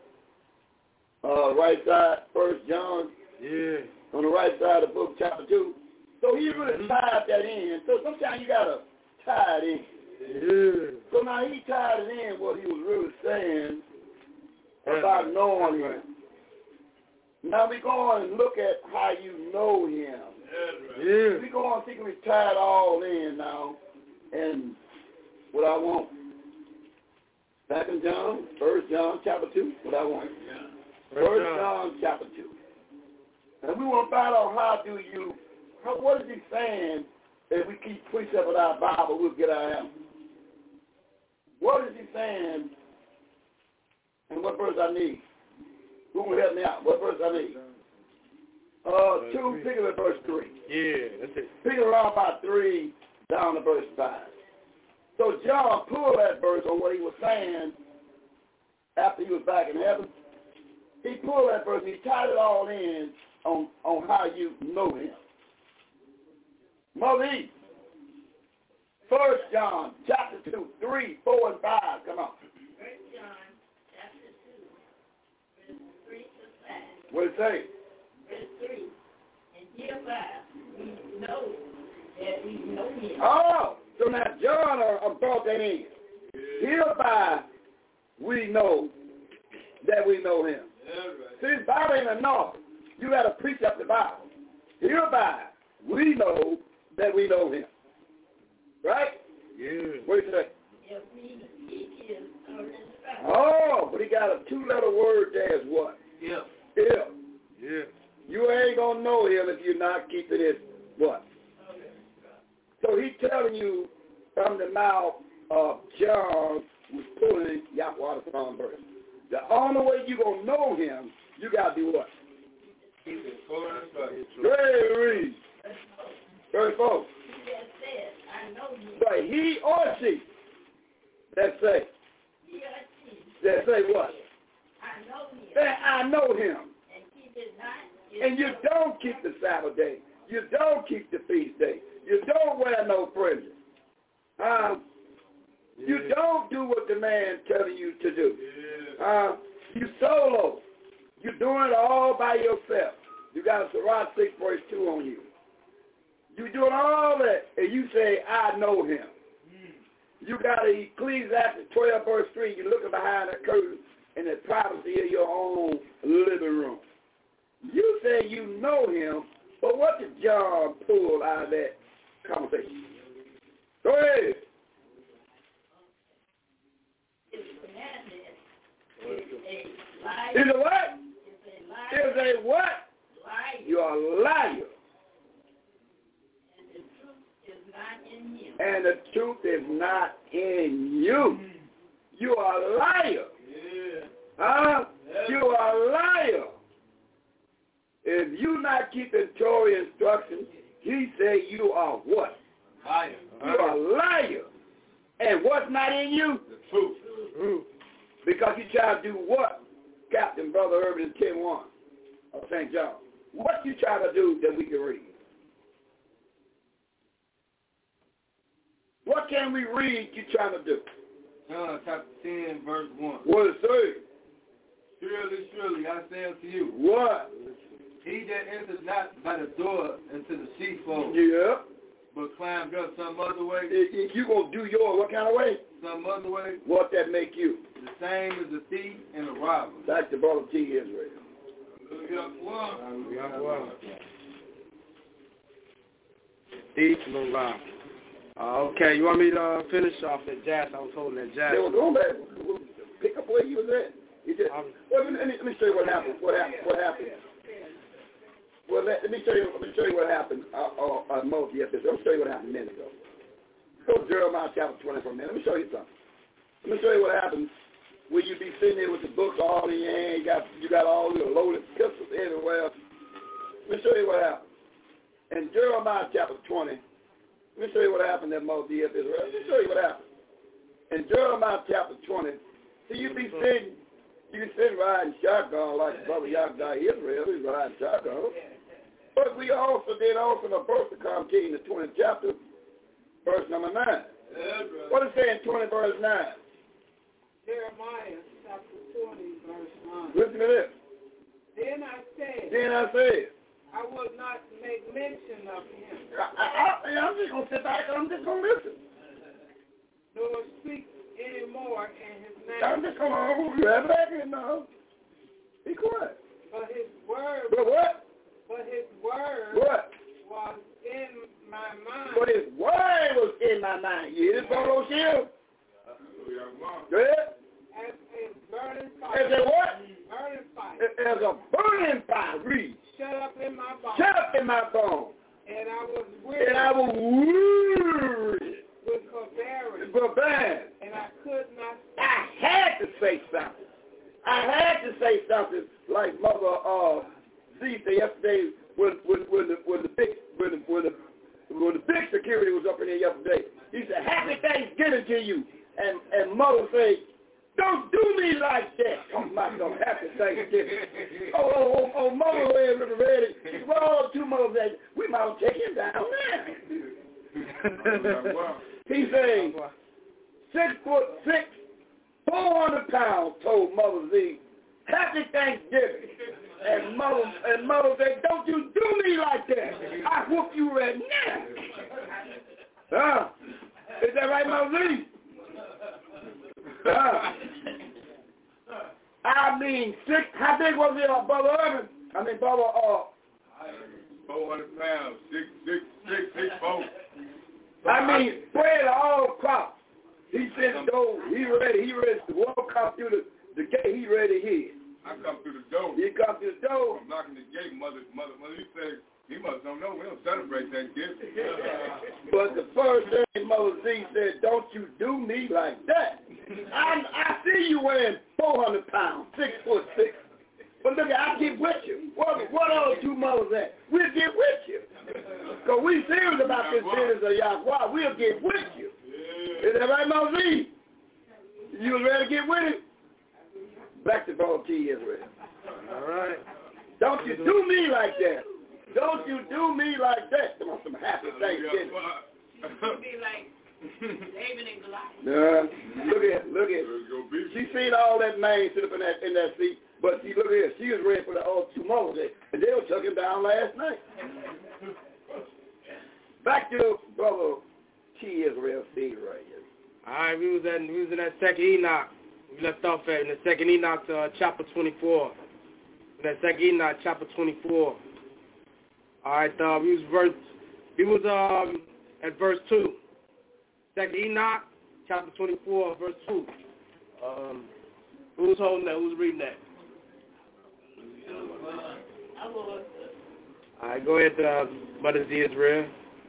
right side, 1 John, on the right side of the book, chapter 2. So he really tied that in. So sometimes you got to tie it in. So now he tied it in what he was really saying about knowing him. Now we go on and look at how you know him. We go on and see if we tie it all in now. And what I want. Back in John, 1 John chapter 2, what I want. 1 John chapter 2. And we want to find out what is he saying if we keep precept with our Bible, we'll get our answer. What is he saying and what verse I need? Who will help me out? What verse I need? 2, pick it at verse 3. Yeah, that's it. Pick it around about 3 down to verse 5. So John pulled that verse on what he was saying after he was back in heaven. He pulled that verse and he tied it all in on how you know him. Mother E, 1 John chapter 2, 3, 4, and 5. Come on. 1 John chapter 2, verse 3 to 5. What does it say? Verse 3. And hereby we know that we know him. Oh, so now John brought that in. Hereby we know that we know him. See, the Bible ain't enough. You got to precept the Bible. Hereby we know that we know him. Right? Yeah. What do you say? If we keep his instructions. Oh, but he got a 2-letter word there as what? If. If. Yeah. You ain't going to know him if you're not keeping his what? So he's telling you from the mouth of John who's pulling Yahweh the Son verse. The only way you're going to know him, you got to do what? Keep it full instructions. Great read. Verse 4. He just said, I know you. But he or she that say. He or she. That say what? I know him. That I know him. And keep it not. And you don't keep the Sabbath day. You don't keep the feast day. You don't wear no fringes. You don't do what the man telling you to do. You solo. You're doing it all by yourself. You got a Sirach 6 verse 2 on you. You're doing all that, and you say, I know him. You got an Ecclesiastes 12 verse 3. You're looking behind the curtain in the privacy of your own living room. You say you know him, but what did John pull out of that conversation? Go ahead. His commandment is a liar. Is a what? Is a what? Liar. You are a liar. And the truth is not in him. And the truth is not in you. You are a liar. You are a liar. If you not keeping Torah instructions, he say you are what? Liar. You are a liar. And what's not in you? The truth. Because you try to do what? Captain Brother Urban 10-1 of St. John. What you try to do that we can read? What can we read you trying to do? John chapter 10, verse 1. What it say? Surely, surely, I say unto you. What? He that enters not by the door into the sheepfold, Yeah. but climbed up some other way. If you going to do your what kind of way? Some other way. What that make you? The same as a thief and a robber. That's the brother T. Israel. Thief and robber. Okay, you want me to finish off that jazz? I was holding that jazz. They were going back. Pick up where you was at. You just, well, let me show you what happened. What happened? Well, let me show you what happened. Moses, yes, let me show you what happened a minute ago. Go to Jeremiah chapter 20 for a minute. Let me show you something. Let me show you what happens when you be sitting there with the books all in your hand. You got all your loaded pistols everywhere. Let me show you what happened. In Jeremiah chapter 20, let me show you what happened at Moses, yes, Israel. Let me show you what happened. In Jeremiah chapter 20, see, you be sitting riding shotgun like Brother Yahweh Israel. He's riding shotgun. But we also the verse to come to in the 20th chapter, verse number 9. What does it say in 20 verse 9? Jeremiah chapter 20 verse 9. Listen to this. Then I said, I will not make mention of him. I'm just going to sit back and I'm just going to listen. Nor speak anymore in his name. I'm just going to grab back and be quiet. But his word. But what? But his word. What? Was in my mind. But his word was in my mind. You hear this, Brother O'Shea? Go ahead. As a burning fire. As a what? Burning fire. As a burning fire. Read. Shut up in my bones. Shut up in my bones. And I was weary. And I was weary. With forbearance. Forbearance. And I could not. I had to say something. I had to say something like Mother Z said yesterday when the big security was up in there yesterday. He said, "Happy Thanksgiving to you." And Mother said, "Don't do me like that." Oh my God, happy Thanksgiving. Oh, Mother was ready. Well, two mothers said, "We might take him down now." He said, 6'6", 400 pounds, told Mother Z, "Happy Thanksgiving." And Mother said, "Don't you do me like that. I whoop you right now." Is that right, Mother Z? I mean, how big was it, Brother Urban? I mean, Brother 400 pounds, 6'4". I mean, spread all crops. He said, "Go." He ready to walk out through the gate. He ready to hit. I come through the door. He come through the door. I'm knocking the gate. Mother, he said, he must don't know. We don't celebrate Thanksgiving. But the first thing Mother Z said, "Don't you do me like that. I see you weighing 400 pounds, 6'6". But look, I get with you. What other two mothers at? We'll get with you. Because we serious about this business of Yahweh. We'll get with you. Is that right, Mother Z? You was ready to get with him? Back to Brother T. Israel. All right. Don't you do me like that. Don't you do me like that. Come on, some happy Thanksgiving. Be like David and Goliath. Look at. She seen all that man sit up in that seat, but see, look at her. She was ready for the old two mothers, and they were took him down last night. Back to Brother T. Israel Seed right here. All right, we was in that second Enoch. We left off at in the second Enoch, chapter 24. In that second Enoch, chapter 24. All right, we was at verse 2. Second Enoch, chapter 24, verse 2. Who's holding that? Who's reading that? All right, go ahead, Mother Z. Israel.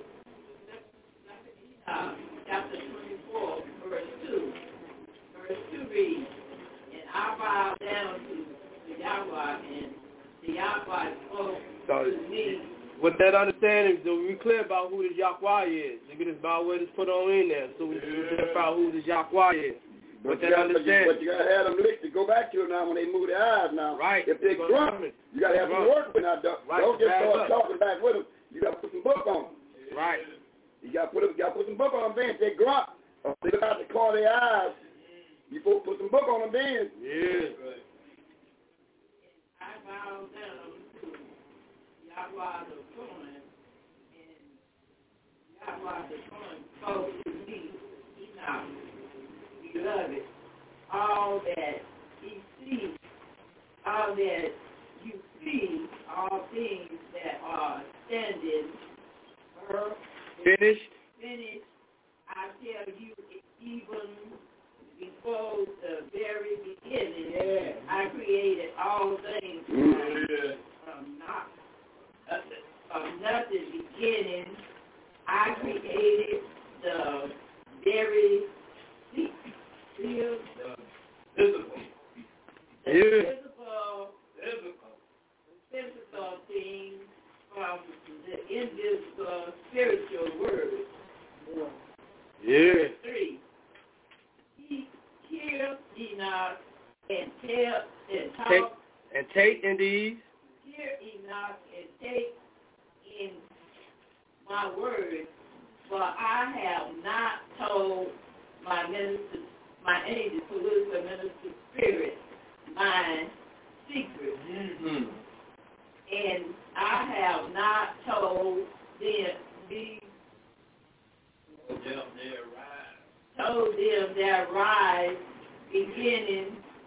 Chapter 24, verse 2. Verse 2 reads, "And I bow down to Yahweh, and the Yahweh spoke to me." With that understanding, so we clear about who this Yahweh is. Look at this Bible where it's put on in there, so we clear about who this Yahweh is. But you got to have them listed. Go back to them now when they move their eyes now. Right. If they're drunk, you got to have some work with them. Don't just start talking back with them. You got to put some book on them. Right. You got to put some book on them then. If they're drunk, or they got to call their eyes, you supposed to put some book on them then. Yeah. I bow down to Yahweh the Son, and Yahweh the Son spoke to me, Enoch, beloved, all that he sees, all that you see, all things that are standing, finished, I tell you, even before the very beginning, I created all things from nothing beginning. I created the very physical things from the invisible spiritual word. Yeah. 3. Hear ye not, and tell and talk. Take in these. Hear ye not, and take in my words, for I have not told my minister, my angel, political minister spirit, my secret. Mm-hmm. And I have not told them their rise, beginning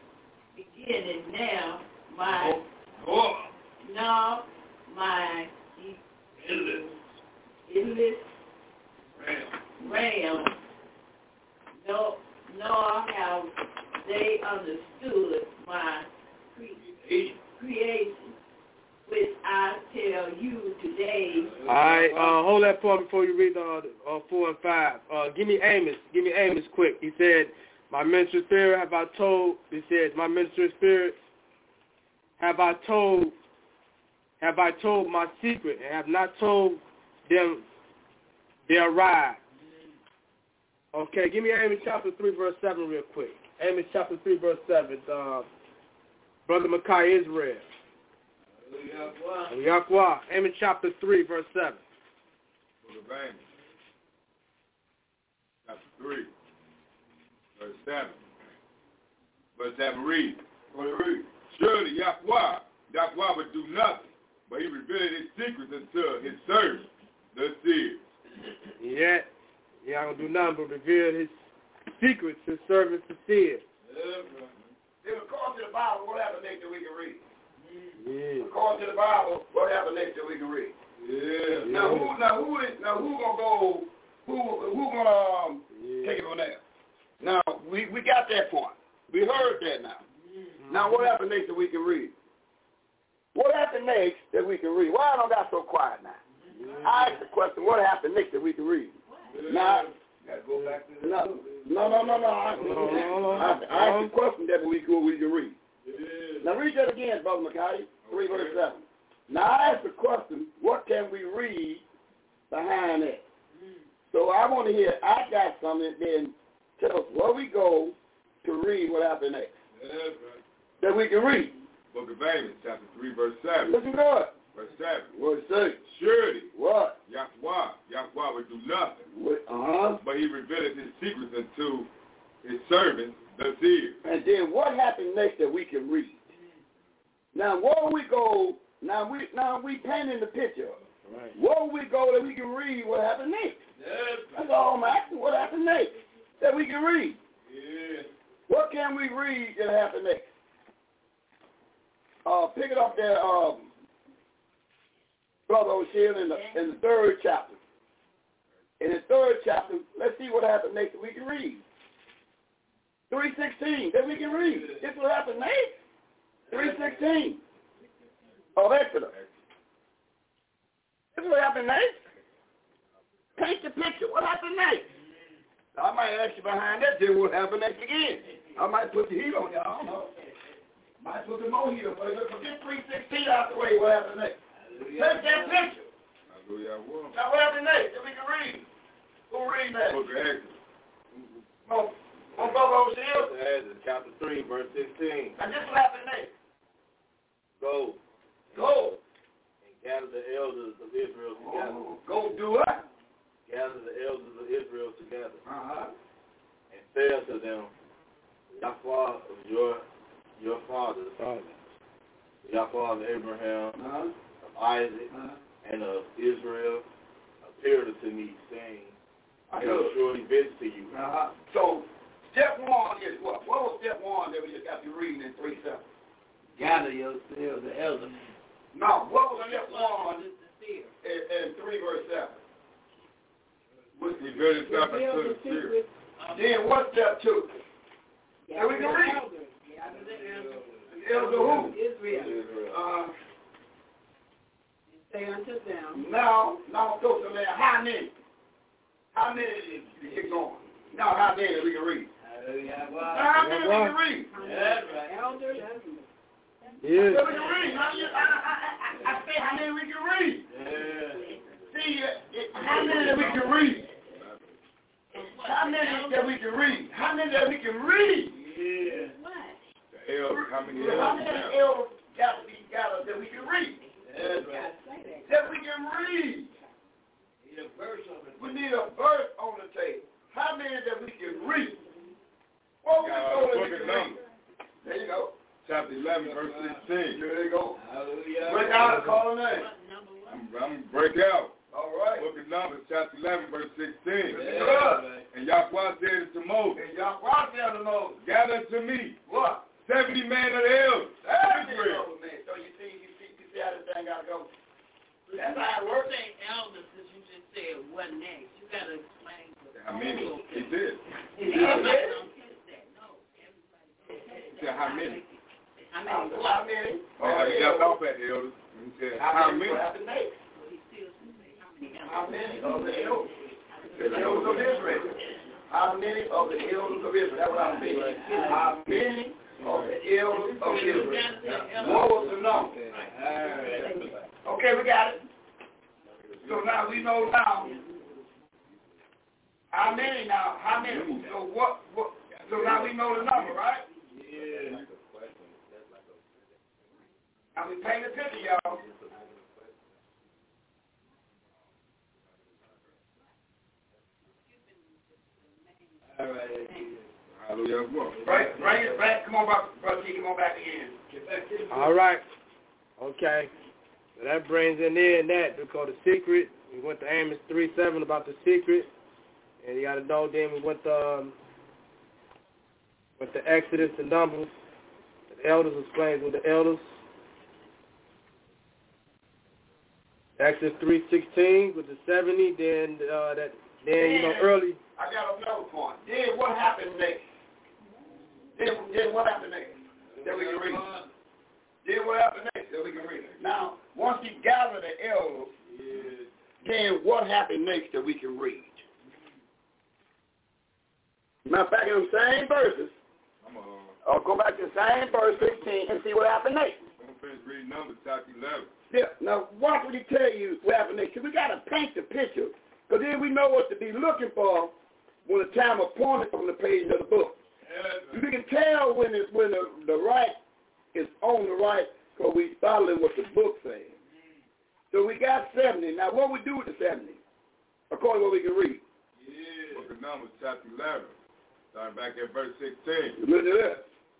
now, my endless realm, nor have they understood my creation, which I tell you today. All right, hold that part before you read 4 and 5. Give me Amos quick. He said, my ministry spirit have I told, he says, my ministry spirit have I told my secret, and have not told them their ride. Okay, give me Amos chapter 3, verse 7 real quick. Amos chapter 3, verse 7. Brother Micaiah Israel. Yahweh. Amos chapter 3, verse 7. Chapter 3, verse 7. Verse 7 read. Surely Yahweh would do nothing, but he revealed his secrets unto his servants, the seers. Yeah, he ain't going to do nothing but reveal his secrets to his servants, the seers. According to the Bible, what happened next that we can read? Yeah. According to the Bible, what happened next that we can read? Yeah. Now who gonna go Who gonna take it from there? Now, we got that point. We heard that now. Now, what happened next that we can read? What happened next that we can read? Why I don't got so quiet now? I asked the question, what happened next that we can read? Now, Go back to the no. I asked the question that we can read. Now, read that again, Brother Micaiah, 3 verse 7. Now, I asked the question, what can we read behind that? So I want to hear, I got something, then tell us where we go to read what happened next. That we can read. Book of Amos, chapter 3, verse 7. Listen good. Verse 7. What it say? Surely. What? Yahweh would do nothing. But he revealed his secrets unto his servants, the seers. And then what happened next that we can read? Now where we go, now we painting the picture. Right. Where we go that we can read what happened next? Yes. That's all I'm asking. What happened next that we can read? Yeah. What can we read that happened next? Pick it up there, Brother O'Shea, in the 3rd chapter. In the 3rd chapter, let's see what happened next that we can read. 3:16 that we can read. This what happened next. 3:16 of Exodus. This what happened next. Paint the picture. What happened next? I might ask you behind that, then what happened next again? I might put the heat on you. I don't know. Might put the more heat on you. But get 3:16 out the way. What happened next? Take that picture. Now what happened next that we can read? Who read that? Book of Exodus. On Brother O'Shea. Exodus, chapter 3, verse 16. Now this what happened next. Go. And gather the elders of Israel together. Go do what? Gather the elders of Israel together. And say unto them, Yahweh of your fathers, Yahweh of Abraham, of Isaac, and of Israel, appeared unto me, saying, I will surely visit to you. So, step 1 is what? What was step 1 that we just got to reading in 3:7? Gather yourselves, the elders. No, what was step 1 in 3 verse 7? Reveal himself unto the seers. Then what's step 2? And we can read. Elder who? Israel. Say unto them. Now go to there. How many? How many did you get going? Now how many we can read? How many we can read? Elders. Yeah. So we can read. I say how many we can read. See, how many that we can read? How many that we can read? How many that we can read? Yeah. How many elders got to be gathered that we can read? That we can read. We need a verse on the table. How many that we can read? What we know that we can read? There you go. Chapter 11, verse 16. There you go. Break out and call a name. I'm going to break out. All right. Book of Numbers, chapter 11, verse 16. Yeah. And Yahweh said to Moses, gather to me. What? 70 men of the elders. 70 men. So you see how this thing got to go. That's how it works. You say elders, because you just said what next. You got to explain. How many? He did. He did. He said how many? How many? Oh, he left off at the elders. He said how many? How many of the elders? The elders of Israel. How many of the elders of Israel? That's what I'm saying. How many of the elders of Israel? What was the number? Okay, we got it. So now we know now. How many now? How many? So what? So now we know the number, right? Yeah. Now we paint the picture, y'all. All right. Hallelujah. Bring it back. Come on, Brother T. Come on back again. All right. Okay. So that brings in there and that because the secret. We went to Amos 3:7 about the secret, and you got to know. Then we went to Exodus and Numbers. The elders explains with the elders. Exodus 3:16 with the 70. Then that Then, early. I got another point. Then what happened next? Then what happened next? That we can read. Then what happened next? That we can read. Now, once he gathered the elders, then what happened next that we can read? Matter of fact, in the same verses, I'll go back to the same verse 16 and see what happened next. I'm going to read Numbers chapter 11. Yeah. Now, watch what he tell you what happened next. We got to paint the picture, because then we know what to be looking for when the time appointed on the page of the book. We can tell when the right is on the right, because we following what the book says. So we got 70. Now, what we do with the 70, according to what we can read? Book of Numbers chapter 11. Starting back at verse 16. Look at that.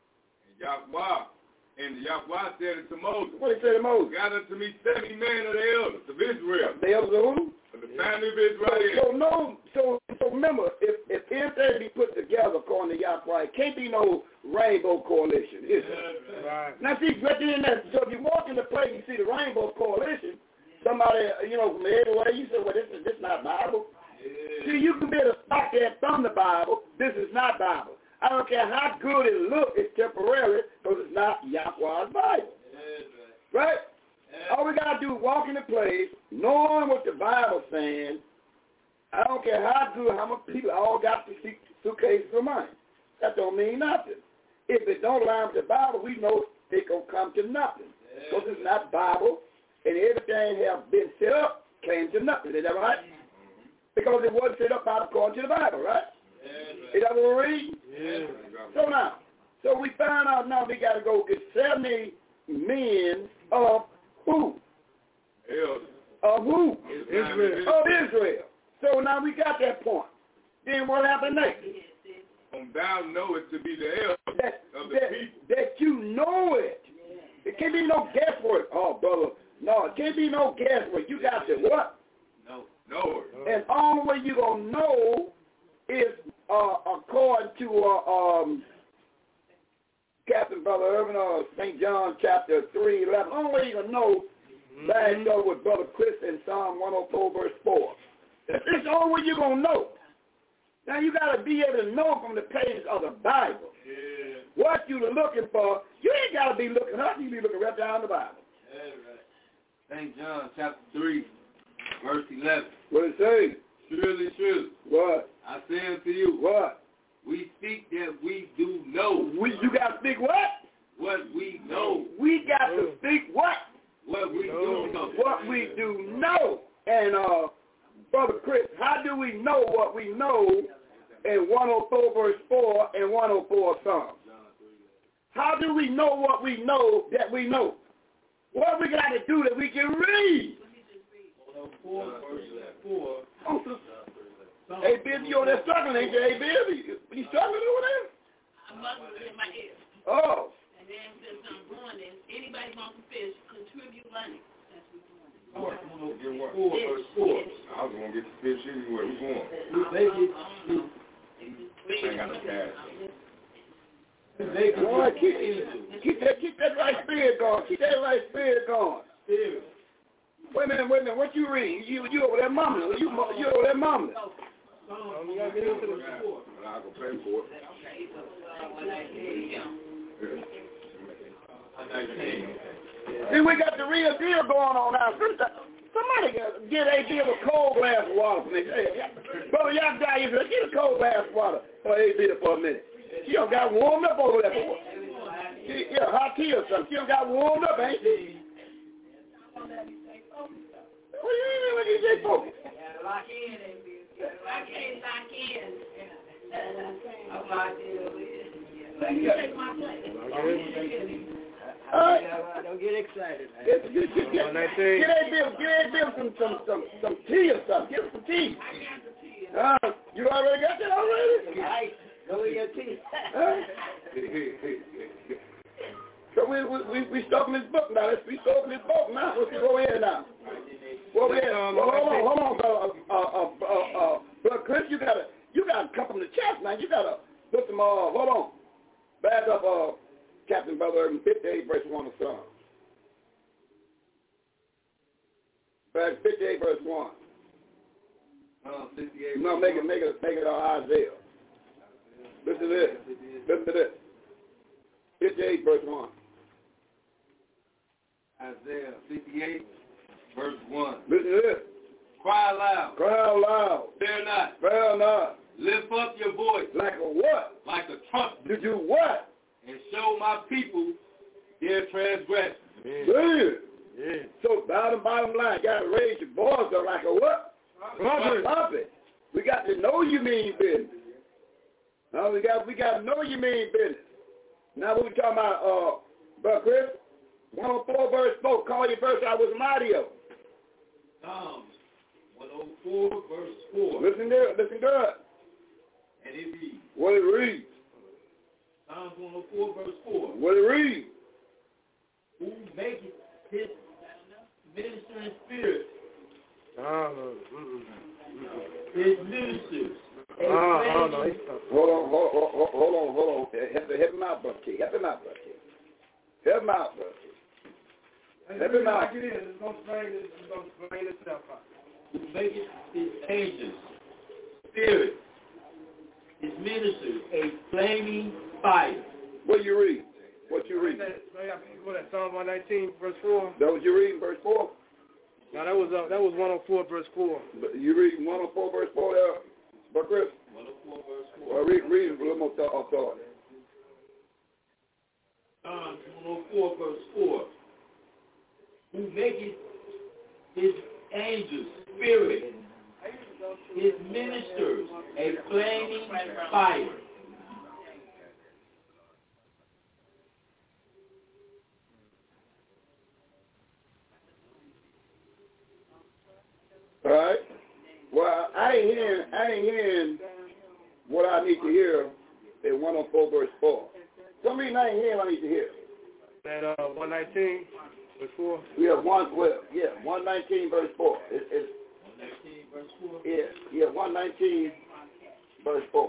And Yahweh said unto Moses, what did he say to Moses? Gather unto me 70 men of the elders of Israel. The elders of who? Of the family of Israel. So remember, if anything be put together according to Yahweh, it can't be no rainbow coalition, is it? Right. Now see, right in that, so if you walk in the place and you see the rainbow coalition, somebody, from everywhere, you say, well, this is not Bible. See, you can be able to stop that from the Bible. This is not Bible. I don't care how good it looks, it's temporary, because it's not Yahweh's Bible. Right? All we got to do is walk in the place, knowing what the Bible's saying. I don't care how good, how many people all got the suitcases of money. That don't mean nothing. If it don't line with the Bible, we know it's going to come to nothing. Because it's not Bible, and everything has been set up, came to nothing. Is that right? Because it wasn't set up according to the Bible, right? Is that what we're reading? So we found out now we got to go get 70 men of who? Of who? Israel. Of Israel. So now we got that point. Then what happened next? Thou know it to be the elders of the people. That you know it. It can't be no guesswork. Oh, brother. No, it can't be no guesswork. You got to what? Know it. And all the way you're going to know is according to Captain Brother Irvin, St. John chapter 3:11. Only way you're going to know backed up with Brother Chris in Psalm 104 verse 4. It's the only way you're going to know. Now you got to be able to know from the pages of the Bible what you're looking for. You ain't got to be looking up. You be looking right down the Bible. St. John chapter 3, verse 11. What it say? Surely, surely. What? I say unto you. What? We speak that we do know. You got to speak what? What we know. We got to speak what? What we do know. What we do know. And Brother Chris, how do we know what we know in 104 verse 4 and 104 Psalms? How do we know what we know that we know? What we got to do that we can read? 104 verse 4. Hey, Bill, you over there struggling, ain't you? Hey, Bill, you struggling over there? I'm muzzling in my ear. Oh. And then since I'm doing this, anybody wants to fish, contribute money. That's what we're doing. 4 verse 4. I was going to get the fish anywhere. We're going. I ain't got no cash. Boy, keep that right spirit going. Keep that right spirit going. Wait a minute. What you read? You over there mumbling. You over there mumbling. I'll go pay for it. See, we got the real deal going on now. Somebody get A. Bill a cold glass of water for me. Hey, brother, y'all guys, get a cold glass of water for A. Bill for a minute. She done got warmed up over there for yeah, hot tea or something. She done got warmed up, ain't she? What do you mean when you say focus? Lock in, I can't lock in. I'm locked in. You take my place. All right. Don't get excited, man. Get A. Bill some tea or something. Get him some tea. You already got that already? Right. Go with your tea. So we stuck in this book now. We stuck in this book now. Let's go in now. Well, hold on, Brother Chris, you gotta come from the chest now. You gotta put some hold on. Back up Captain Brother Irvin 58 verse 1 of Psalm. Back 58 verse 1. 68. No, make it on Isaiah. Listen to this. Listen to this. 58 verse 1. Isaiah 58 verse 1. Listen to this. Cry aloud. Cry out loud. Fear not. Fear not. Lift up your voice. Like a what? Like a trumpet. To do what? And show my people their transgression. Yeah. So bottom line, gotta raise your voice up like a what? Trumpet. We got to know you mean business. No, we got to know you mean business. Now what we talking about, Brother Chris? 104 verse 4. Call your verse out with some audio. Psalms 104 verse 4. Listen good. And it reads. What it reads. Psalms 104 verse 4. What it reads. Who maketh his ministering spirit. His ministers. Hold on. Help him out, Brother K. Help him out. Like it is. It's going to explain itself out. Who maketh his angels spirit. His ministers a flaming fire. What you read? What you read? Psalm 119 verse 4. That was you reading verse 4? No, that was 104 verse 4. But you read 104 verse 4 there, but Chris? 104 verse 4. Well, read a little more thought. Psalm 104 verse 4. Who maketh his angels spirit, his ministers a flaming fire. All right. Well, I ain't hearing what I need to hear in 104 verse 4. Some reason I ain't hearing what I need to hear. That 119 verse 4. Yeah, 119 verse 4. It's 119 verse 4. Yeah, 119 verse 4.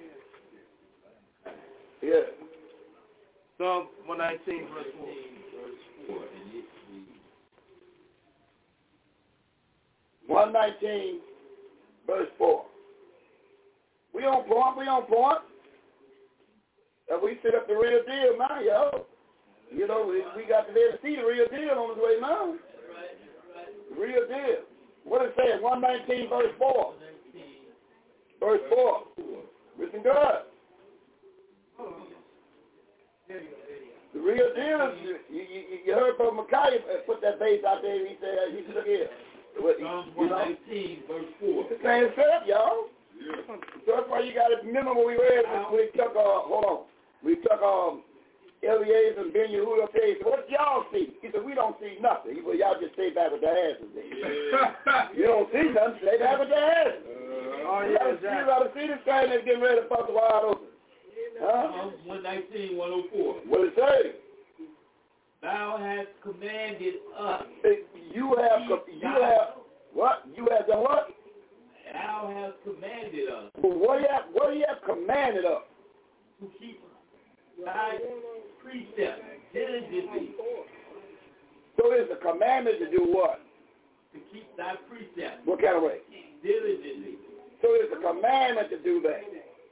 Yeah. Psalm 119 verse 4. And it reads. 119 verse 4. We on point. And we set up the real deal now, yo. You know, we got to be able to see the real deal on his way now. The real deal. What it says, 119 verse 4. Verse 4. Listen good. The real deal is, you heard from Micaiah put that base out there, and he said, look here. Psalm 119 verse 4. The same setup, y'all. Yeah. So that's why you got to remember when we read, we took, Eliezer and Ben Yehuda up there. He said, what y'all see? He said, we don't see nothing. He said, y'all just stay back with their asses. Yeah. You don't see nothing, stay back with their asses. You got to see this thing that's getting ready to bust wide open. Psalm 119, 104. What it say? Thou hast commanded us. You have what? You have done what? Thou hast commanded us. What do you have commanded us? To keep thy precepts diligently. So it's a commandment to do what? To keep thy precepts. What kind of way? Diligently. So it's a commandment to do that.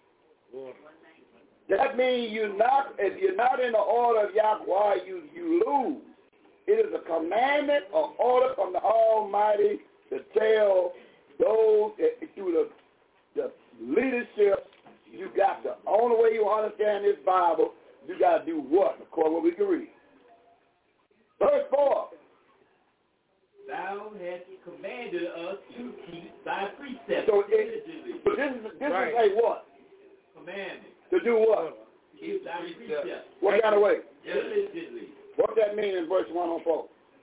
That means if you're not in the order of Yahweh, you lose. It is a commandment or order from the Almighty to tell those through the leadership, you got the only way you understand this Bible, you got to do what? According to what we can read. Verse 4. Thou hast commanded us to keep thy precepts So this is a what? Commandment. To do what? Keep thy precepts. What kind of way? Diligently. What that mean in verse 104?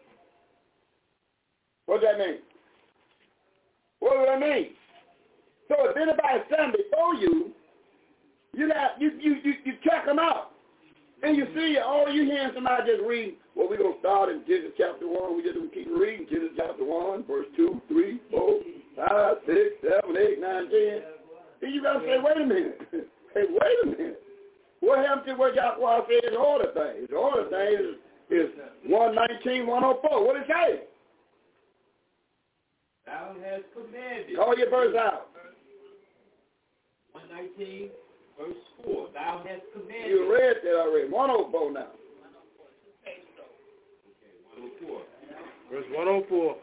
What that mean? What does that mean? So if anybody stand before you, you check them out. And you see, you hearing somebody just reading, well, we're going to start in Genesis chapter 1. We just going to keep reading Genesis chapter 1, verse 2, 3, 4, 5, 6, 7, 8, 9, 10. Then you got to say, wait a minute. Hey, wait a minute. What happened to what Yahweh said is order thing? The order thing is 119, 104. What did it say? Thou hast commanded. Call your verse out. 119, verse 4. Thou hast commanded. You read that already. 104 now. Okay, 104. Verse 104.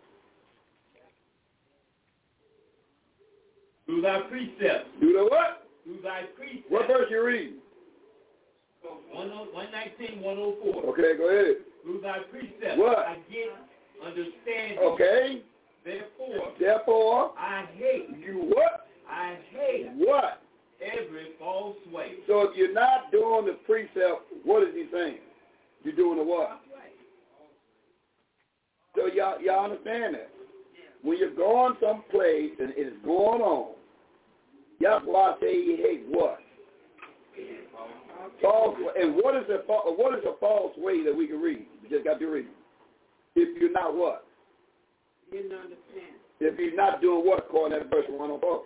Through thy precepts. Do the what? Through thy precepts. What verse you reading? 119, 104. Okay, go ahead. Through thy precepts. What? I get understanding. Okay. Therefore, I hate. You what? I hate. What? Every false way. So if you're not doing the precept, what is he saying? You're doing the what? So y'all understand that? When you're going someplace and it's going on, Yahweh say he hates what? False. And what is a false way that we can read? We just got to read. If you're not what? You didn't understand. If you're not doing what according to verse 104?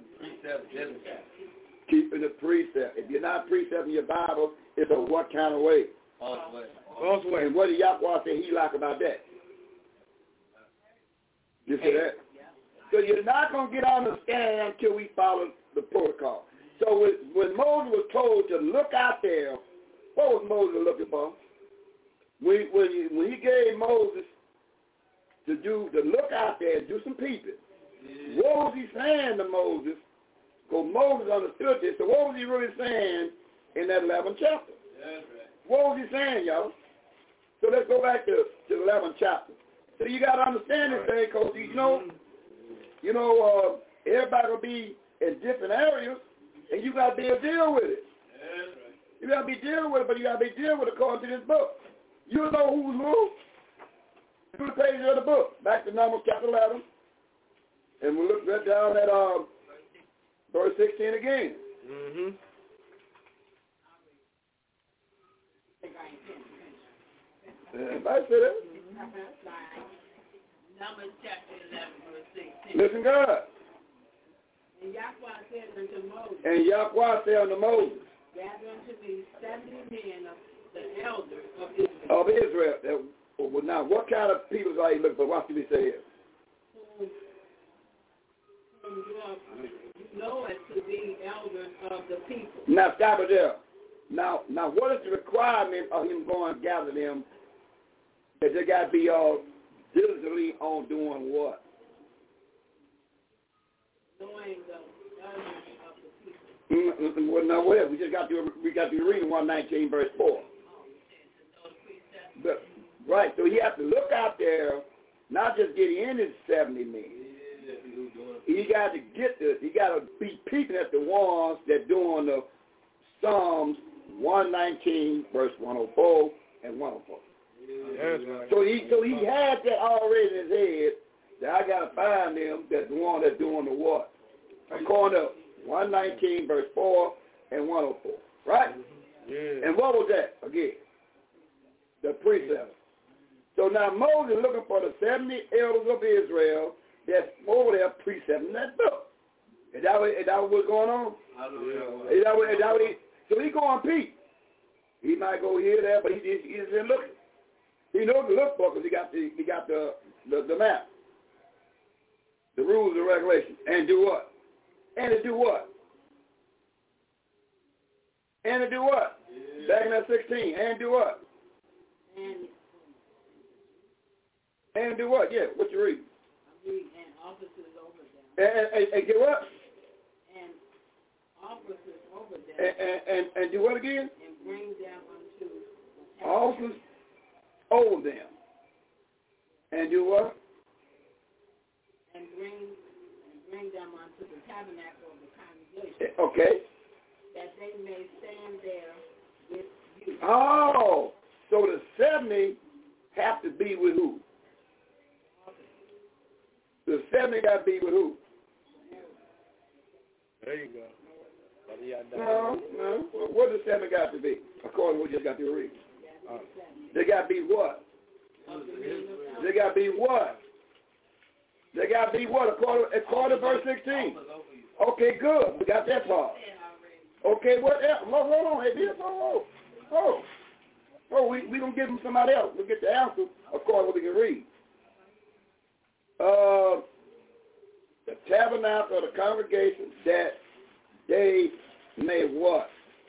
Keeping the precept. If you're not precepting your Bible, it's a what kind of way? False way. And what did Yahweh say he like about that? You see that? So you're not going to get understanding until we follow the protocol. So when Moses was told to look out there, what was Moses looking for? When he gave Moses to look out there and do some peeping, what was he saying to Moses? Because Moses understood this. So what was he really saying in that 11th chapter? What was he saying, y'all? So let's go back to the 11th chapter. So you got to understand this thing, because everybody will be in different areas, and you got to be able to deal with it. You got to be dealing with it, but you got to be dealing with it according to this book. You know who's who. Do the pages of the book. Back to Numbers chapter 11, and we'll look right down at verse 16 again. Mm-hmm. Everybody say that? Numbers chapter 11, verse 16. Listen, God. And Yahweh said unto Moses, gather unto me 70 men of the elders of Israel. Well, now, what kind of people are you looking for? What do we say here? Whom you know as to be elders of the people. Now, stop it there. Now, what is the requirement of him going and gather them? That they got to be diligently on doing what? Knowing the elders of the people. Well, now, whatever. We got to be reading 119 verse 4. But, right. So he has to look out there, not just get in his 70 men. He got to be peeping at the ones that doing the Psalms 119 verse 104 and 104. Yes, right. So he had that already in his head that I got to find them that's the one that's doing the what? According to 119 verse 4 and 104. Right? Yeah. And what was that again? The precept. So now Moses is looking for the 70 elders of Israel that's over there precepting that book. Is that what's going on? Is that what so he go on peep. He might go here, there, but he's in looking. He knows to look for because he got the map, the rules and regulations, and do what? And to do what? And to do what? Yeah. Back in that 16, and do what? And do what? Yeah, what you reading? I'm reading, and officers over them. And get what? And officers over them. And do what again? And bring them unto the officers over them. And do what? And bring them unto the tabernacle of the congregation. Okay. That they may stand there with you. Oh, so the 70 have to be with who? The 70 got to be with who? There you go. No. What does 70 got to be? According to what you just got to read. They got to be what? They got to be what? They got to be what? According to verse 16. Okay, good. We got that part. Okay, what else? Hold on. Hey, we going to give them somebody else. We'll get the answer according to what we can read. tabernacle of the congregation, that they may what?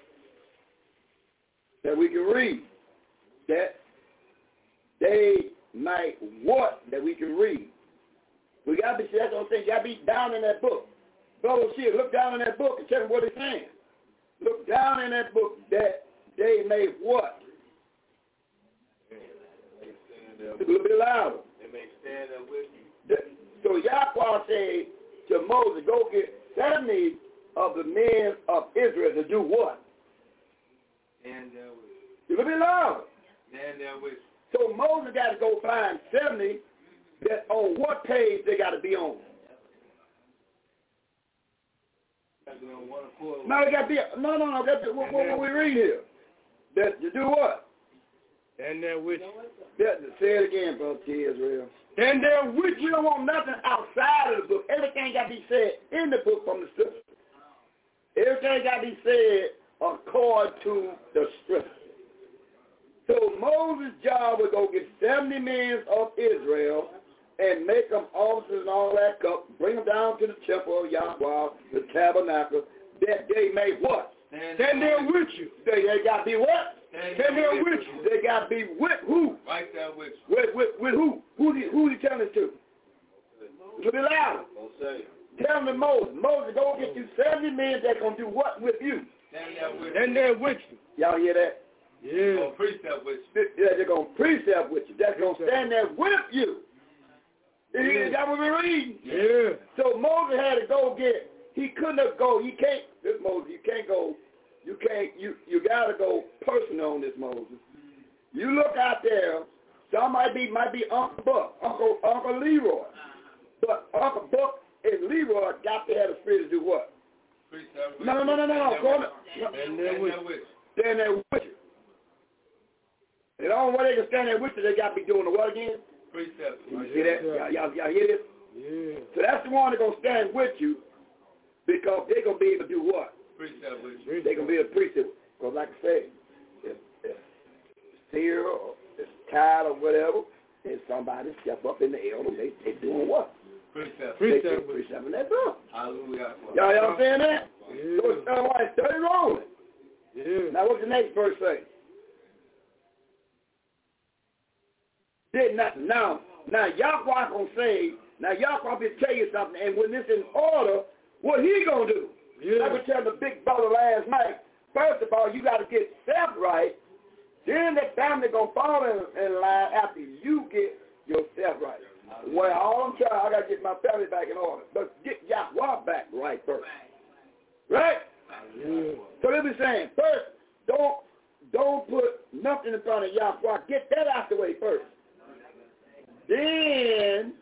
That we can read. That they might what? That we can read. We got to be, that's what I'm saying, you got to be down in that book. Brother Shear, look down in that book and tell me what it's saying. Look down in that book that they may what? A little bit louder. They may stand up with you. So Yahweh said to Moses, go get 70 of the men of Israel to do what? Stand there with you. A little bit louder. Stand there with you. So Moses got to go find 70 that on what page they got to be on. No, they got to be, no, that's what we read here. That to do what? Stand there with you. Say it again, Brother T. Israel. Stand there with you. We don't want nothing outside of the book. Everything got to be said in the book from the scripture. Everything got to be said according to the scripture. So Moses' job was go get 70 men of Israel and make them officers and all that stuff, bring them down to the temple of Yahweh, the tabernacle, that they may what? Stand there with you. They got to be what? Stand there with you. They got to be with who? Right there with you. With who? Who you telling this to? A little bit louder. Tell them Moses. Moses, go get you 70 men that's going to do what with you? Stand there with you. Y'all hear that? Yeah. They're going to precept with you. Yeah, they're going to precept with you. That's going to stand there with you. Yeah. That what we're reading. Yeah. So Moses had to go get, he couldn't have go, he can't, this Moses, you can't go, you got to go personal on this Moses. You look out there, some might be Uncle Buck, Uncle Leroy. But Uncle Buck and Leroy got to have the spirit to do what? No. Stand there with you. Stand there with you. And the only way they can stand there with you, they got to be doing the what again? Precept. You see that? Y'all hear this? Yeah. So that's the one that's going to stand with you because they're going to be able to do what? Precept with you. They're going to be able to precept. Because like I say, if seer or if tired or whatever, and somebody step up in the elder, they doing what? Precept. Precept in that book. Hallelujah. Y'all saying that? Yeah. So it's 30 rolling. Yeah. Now what's the next verse say? Did nothing. Now Yahweh gonna say, Yahweh will tell you something, and when this in order, what he gonna do? Yeah. I was telling the big brother last night, first of all, you gotta get self right, then the family gonna fall in line after you get yourself right. Well, all I'm trying, I gotta get my family back in order. But get Yahweh back right first. Right? Yeah. So let me saying, first, don't put nothing in front of Yahweh. Get that out the way first. Then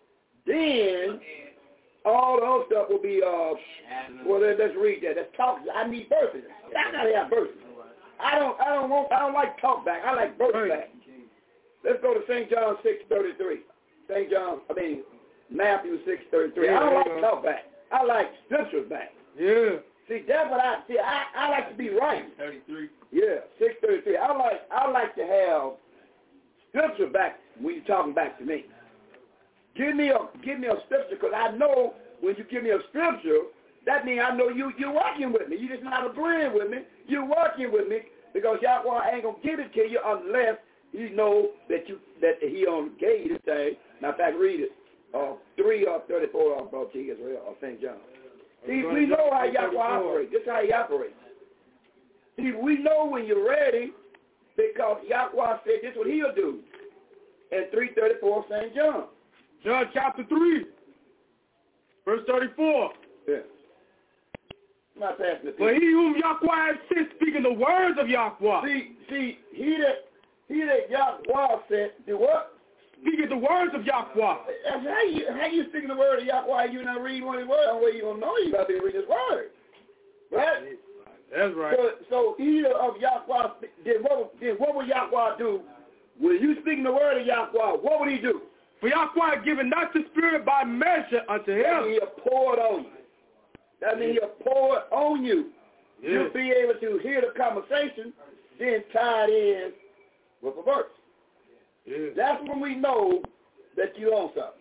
all the other stuff will be, well, let's read that. Let's talk. I need verses. I gotta have verses. I don't like talk back. I like verse back. Let's go to St. John 6:33. Matthew 6:33. I don't like talk back. I like scriptures back. Yeah. See, that's what I like to be right. 33. Yeah, 6:33. I like to have scripture back when you're talking back to me. Give me a scripture, because I know when you give me a scripture, that means I know you're working with me. You're just not agreeing with me. You're working with me, because Yahweh ain't gonna give it to you unless he know that he gave you this thing. Now, in fact, read it. 3:34 of Brother T. Israel of St. John. See, we know how Yahweh operates. This is how he operates. See, we know when you're ready, because Yahweh said this is what he'll do in 3:34 of St. John. John chapter 3, verse 34. Yeah. I'm not passing the For he whom Yahweh has sent, speaking the words of Yahweh. See, he that Yahweh sent, do what? Speaking the words of Yahweh. How you speaking the word of Yahweh? You not reading one of his words? The way you gonna know, you gotta be reading his word, right? That's right. So either of Yahweh, then what will Yahweh do? When you speaking the word of Yahweh, what would he do? For Yahweh giving not the spirit by measure unto him. That means he'll pour it on you. That means he'll pour it on you. Yeah. You'll be able to hear the conversation, then tie it in with a verse. Yeah. That's when we know that you own something.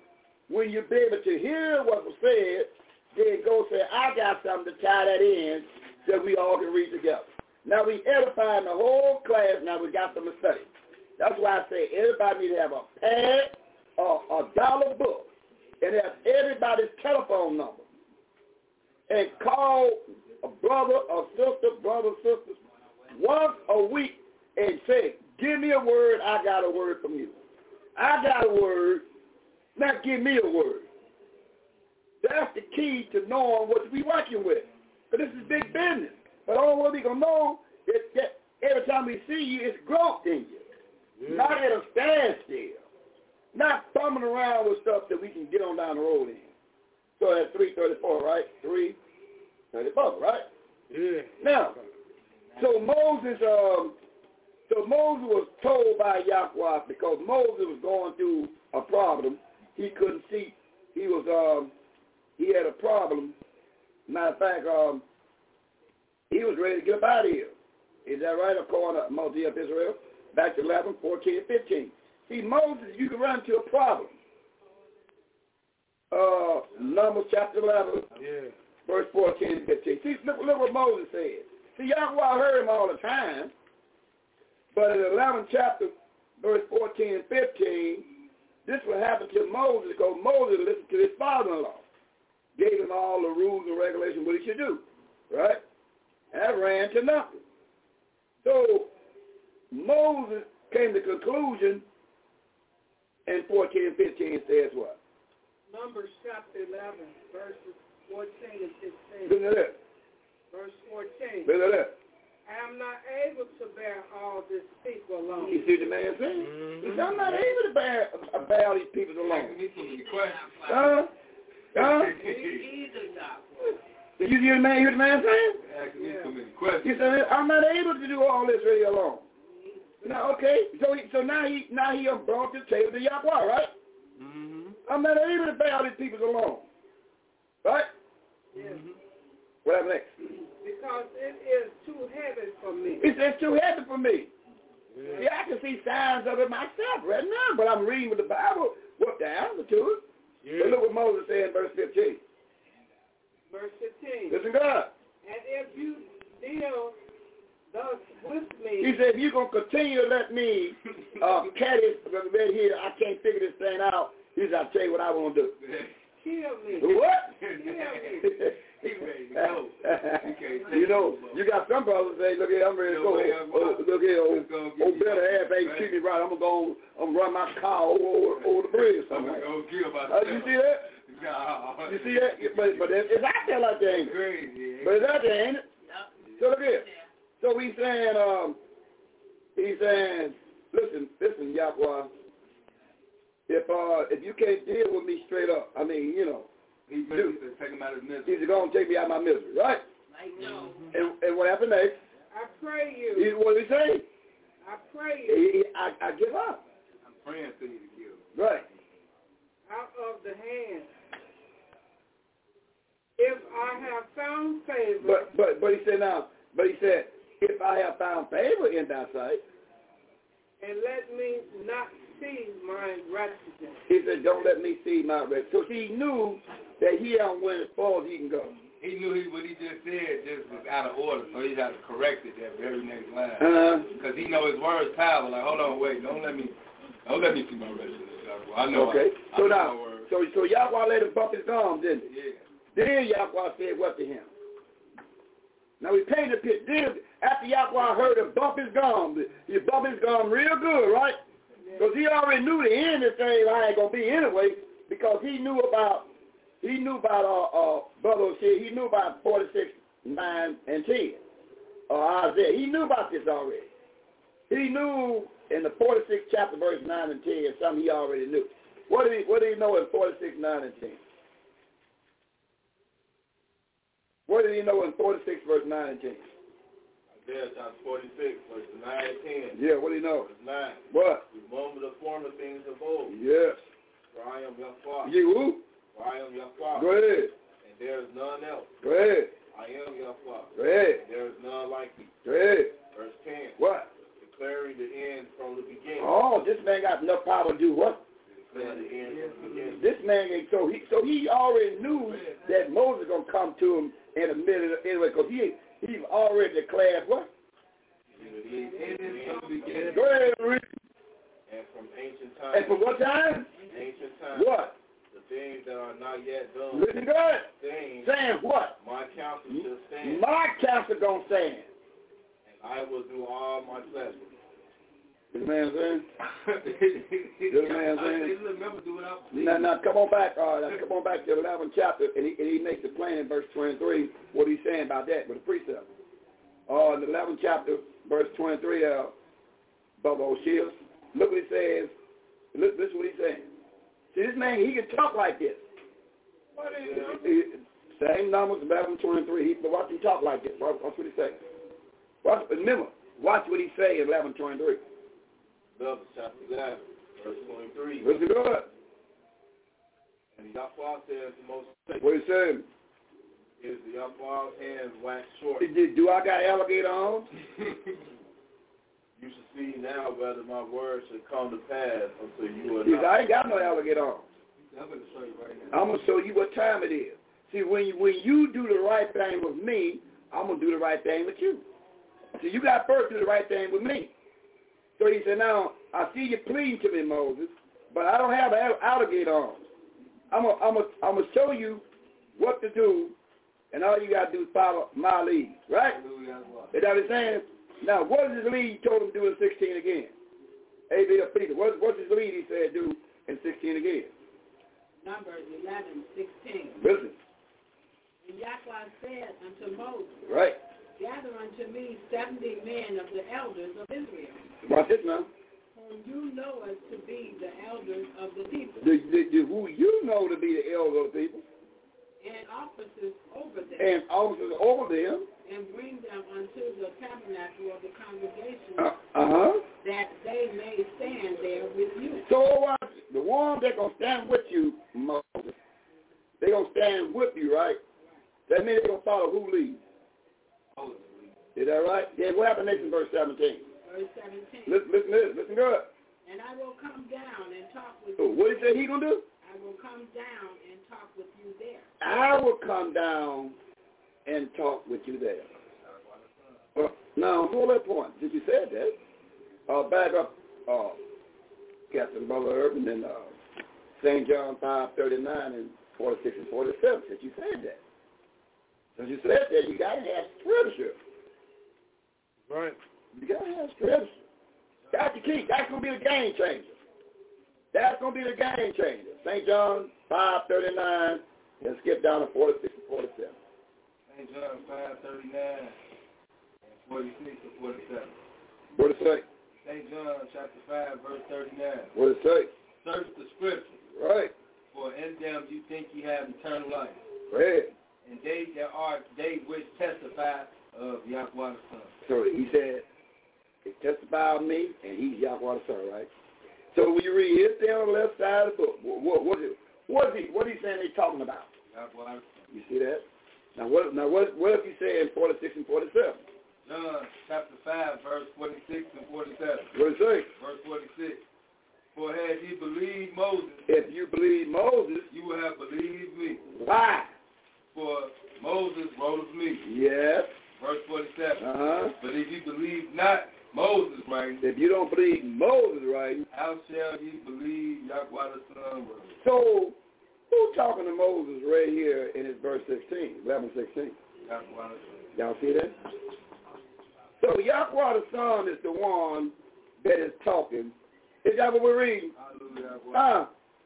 when you be able to hear what was said, then go say, I got something to tie that in so we all can read together. Now we edifying the whole class. Now we got something to study. That's why I say everybody needs to have a pad or a dollar book and have everybody's telephone number and call a brother or sister, sisters, once a week and say, give me a word, I got a word from you. I got a word, now give me a word. That's the key to knowing what we working with. But this is big business. But all what we going to know is that every time we see you, it's growth in you. Yeah. Not at a standstill. Not thumbing around with stuff that we can get on down the road in. So that's 334, right? 334, right? Yeah. Now, so Moses was told by Yahweh because Moses was going through a problem. He couldn't see. He had a problem. Matter of fact, he was ready to get up out of here. Is that right? According to Moses of Israel, back to 11, 14, and 15. See, Moses, you can run into a problem. Numbers chapter 11, verse 14 and 15. See, look what Moses said. See, Yahweh heard him all the time. But in the 11th chapter, verse 14 and 15, this will happen to Moses because Moses listened to his father-in-law. Gave him all the rules and regulations what he should do. Right? And that ran to nothing. So Moses came to the conclusion in 14 and 15 says what? Numbers chapter 11, verses 14 and 15. Listen to that. Verse 14. Listen to that. I am not able to bear all this people alone. You see the man saying? He said, I'm not able to bear all these people alone. Huh? You hear the man saying? He said, I'm not able to do all this really alone. Now, okay, so now he brought the table to Yahweh, right? Mm-hmm. I'm not able to bear all these people alone. Right? Yes. What happened next? Because it is too heavy for me. He said, it's too heavy for me. Yeah. See, I can see signs of it myself right now, but I'm reading with the Bible what the answer to it. Yeah. But look what Moses said in verse 15. Verse 15. Listen, God. And if you deal thus with me. He said, if you're going to continue to let me caddy right here, I can't figure this thing out. He said, I'll tell you what I want to do. Kill me. What? Kill me. You know, you got some brothers say, look here, I'm ready to go. Look here, old better half ain't treat me right. I'm going to run my car over the bridge somewhere. You see that? You see that? But it's out there like that, ain't it? But it's out there, ain't it? So look here. So he's saying, listen, Yahweh, if you can't deal with me straight up, I mean, you know, he's going to take him out of misery. He's going to take me out of my misery, right? I know. And what happened next? I pray you. What did he say? I pray you. I give up. I'm praying for you to kill. Right. Out of the hand. If I have found favor. But he said, if I have found favor in thy sight. And let me not see my righteousness. He said, don't let me see my righteousness. So he knew that he went as far as he can go. He knew what he just said just was out of order, so he had to correct it at the very next line. Because he know his words power. Like, hold on, wait, don't let me see my righteousness. I know. Okay. So Yahweh let him bump his gums, didn't he? Yeah. Then Yahweh said what to him? Now we painted a picture. Then after Yahweh heard him bump his gums, he bumped his gum real good, right? Because he already knew the end of the thing I ain't gonna be anyway, because he knew about brother said he knew about 46, 9, and 10. Isaiah. He knew about this already. He knew in the 46th chapter, verse 9 and 10, something he already knew. What did he know in 46, 9, and 10? What did he know in 46, verse 9 and 10? Isaiah chapter 46, verse 9 and 10. Yeah, what do you know? Verse 9. What? Remember the former things of old. Yes. For I am Yahweh. You who? For I am Yahweh. Go ahead. And there is none else. Go ahead. I am Yahweh. Go ahead. And there is none like me. Go ahead. Verse 10. What? Declaring the end from the beginning. Oh, this man got enough power to do what? To This man, so he already knew that Moses gonna come to him in a minute anyway, because he already declared what? Go ahead and read. And from ancient times. And from what time? Ancient times. What? The things that are not yet done. Listen good. Things. Saying what? My counsel shall stand. My counsel gonna stand. And I will do all my pleasure. This man saying? This man saying? Now come on back. Come on back to the 11th chapter, and he makes it plain in verse 23 what he's saying about that with the precept. In the 11th chapter, verse 23, Bubba O'Shields, look what he says. Listen what he's saying. See, this man, he can talk like this. Same numbers, 11:23. But watch him talk like this. Watch what he say. Remember, watch what he say in 11:23. Numbers chapter 11, verse 23. Listen good. And Yahweh says the most. What he saying? Is the Yahweh's hands wax short? Do I got alligator arms? You should see now whether my words should come to pass until you are not. I ain't got no alligator arms. I'm going to show you right now. I'm going to show you what time it is. See, when you do the right thing with me, I'm going to do the right thing with you. So you got first to do the right thing with me. So he said, now, I see you pleading to me, Moses, but I don't have alligator arms. I'm going to show you what to do, and all you got to do is follow my lead, right? Is that what he's saying? Now, what is his lead he told him to do in 16 again? A.B. Peter. What's his lead he said do in 16 again? Numbers 11:16. Listen. And Yahweh said unto Moses, right. Gather unto me 70 men of the elders of Israel. Watch this now. Whom you know as to be the elders of the people. Who you know to be the elders of the people. And officers over them. And bring them unto the tabernacle of the congregation, that they may stand there with you. So the ones that going to stand with you, Moses, they going to stand with you, right? That means they're going to follow who leads. Is that right? Yeah, what happened next in verse 17? Verse 17. Listen good. And I will come down and talk with you. What did he say he going to do? I will come down and talk with you there. I will come down and talk with you there. Now, hold that point. Did you say that? Back up, Captain Brother Urban and St. John 5:39 and 46 and 47. Did you say that? Since you said that, you got to have scripture. Right. You got to have scripture. That's the key. That's going to be the game changer. That's going to be the game changer. St. John 5:39 and skip down to 46 and 47. St. John 5:39 and 46 and 47. What does it say? St. John chapter 5 verse 39. What does it say? Search the scripture. Right. For in them you think you have eternal life. Go ahead. And they which testify of Yahweh the Son. So he said, they testify of me, and he's Yahweh the Son, right? So when you read his thing on the left side of the book, what is he saying they're talking about? Yahweh the Son. You see that? Now what if you say in 46 and 47? John chapter 5 verse 46 and 47. What does it say? Verse 46. For had you believed Moses, if you believe Moses, you will have believed me. Why? For Moses wrote of me. Yes. Verse 47. But if you believe not Moses writing, if you don't believe Moses writing, how shall you believe Yahweh the Son writing? So, who's talking to Moses right here in his verse 16, 11:16? Yahweh the Son. Y'all see that? So Yahweh the Son is the one that is talking. Is that what we're reading? Hallelujah.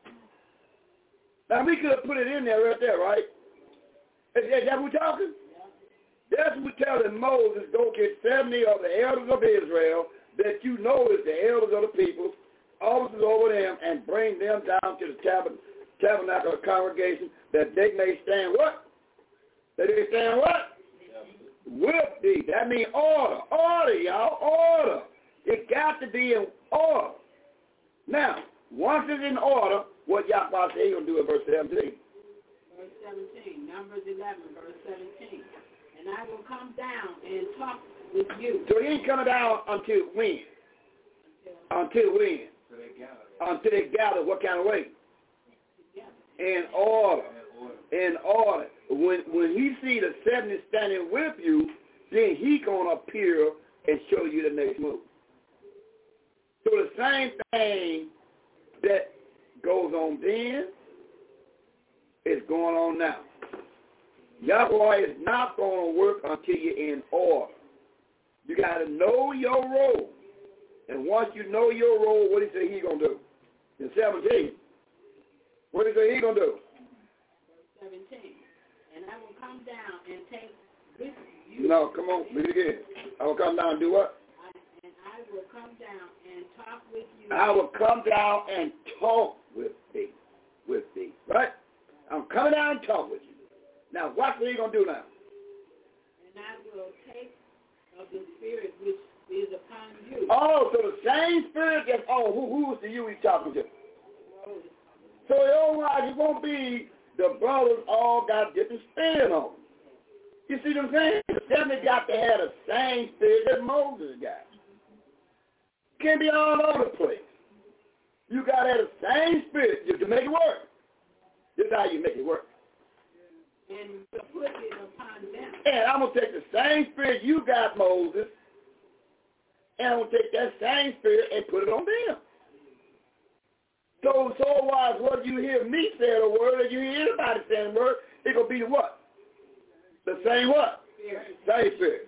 Now we could have put it in there right there, right? Is that what we're talking? That's what we're telling Moses, go get 70 of the elders of Israel that you know is the elders of the people, officers over them, and bring them down to the tabernacle of the congregation that they may stand what? That they stand what? With thee. That means order. Order, y'all. Order. It got to be in order. Now, once it's in order, what Yahweh said he's going to do in verse 17? Verse 17, Numbers 11, verse 17. And I will come down and talk with you. So he ain't coming down until when? Until when? Until they gather what kind of way? In order. In order. When he see the 70 standing with you, then he going to appear and show you the next move. So the same thing that goes on then is going on now. Yahweh is not going to work until you're in order. You got to know your role. And once you know your role, what did he say he's going to do? In 17. What did he say he's going to do? 17. And I will come down and take with you. No, come on, read it again. I will come down and do what? And I will come down and talk with you. I will come down and talk with thee. Right? I'm coming down and talk with you. Now, watch what he's going to do now. And I will take of the Spirit which is upon you. Oh, so the same Spirit that's on, who's the you he's talking to? So otherwise it won't be the brothers all got different spirit on them. You see what I'm saying? Definitely got to have the same spirit that Moses got. Can't be all over the place. You got to have the same spirit just to make it work. This is how you make it work. And put it upon them. And I'm going to take the same spirit you got, Moses, and I'm going to take that same spirit and put it on them. So otherwise, what you hear me say a word, or you hear anybody saying a word, it's going to be the what? The same what? Spirit. Same spirit.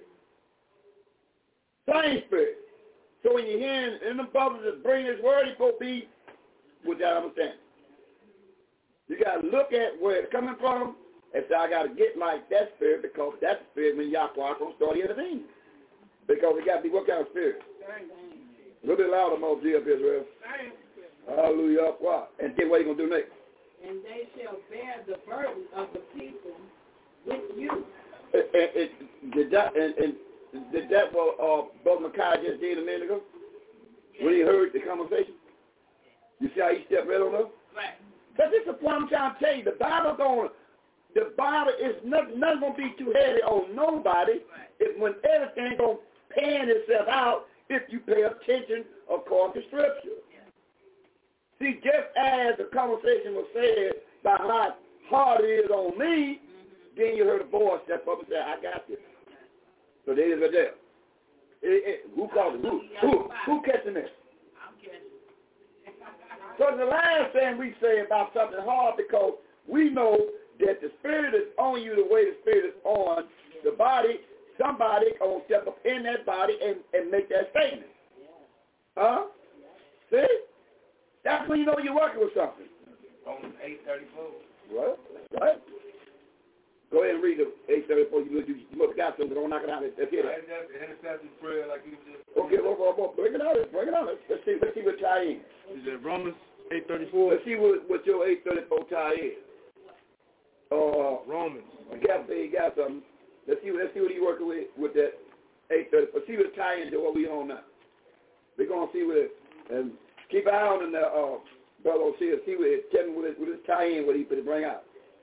Same spirit. So when you're hearing in the brothers that bring this word, it's going to be with that understanding. You got to look at where it's coming from and say, I got to get like that spirit, because that spirit means Yahweh going to start intervening. Because it got to be what kind of spirit? A little bit louder, Moses of Israel. Hallelujah. What? And then what are you going to do next? And they shall bear the burden of the people with you. Did that what Brother Micaiah just did a minute ago? When he heard the conversation? You see how he stepped right on up? Right. Because this is what I'm trying to tell you. The Bible is nothing going to be too heavy on nobody. It's when everything going to pan itself out if you pay attention according to Scripture. See, just as the conversation was said by how hard it is on me, then you heard a voice step up and say, I got this. So there is a there. Who called it? Who catching this? I'm catching. So the last thing we say about something hard, because we know that the Spirit is on you the way the Spirit is on the body. Somebody going to step up in that body and make that statement. Huh? See? That's when you know you're working with something. Romans 8:34. What? Right? Go ahead and read the 8:34. You must have got something. Don't knock it out. Let's hear that. Intercessory prayer like you just. Okay, well, bring it out. Let's see what tie in. Is it Romans 8:34? Let's see what your 8:34 tie in. Romans. You got something. Let's see what he's working with that 8:34. Let's see what it tie into what we on now. We're gonna see what it and. Keep an eye on the brother O'Shea. See what it tell me what it tie in, what he could bring out.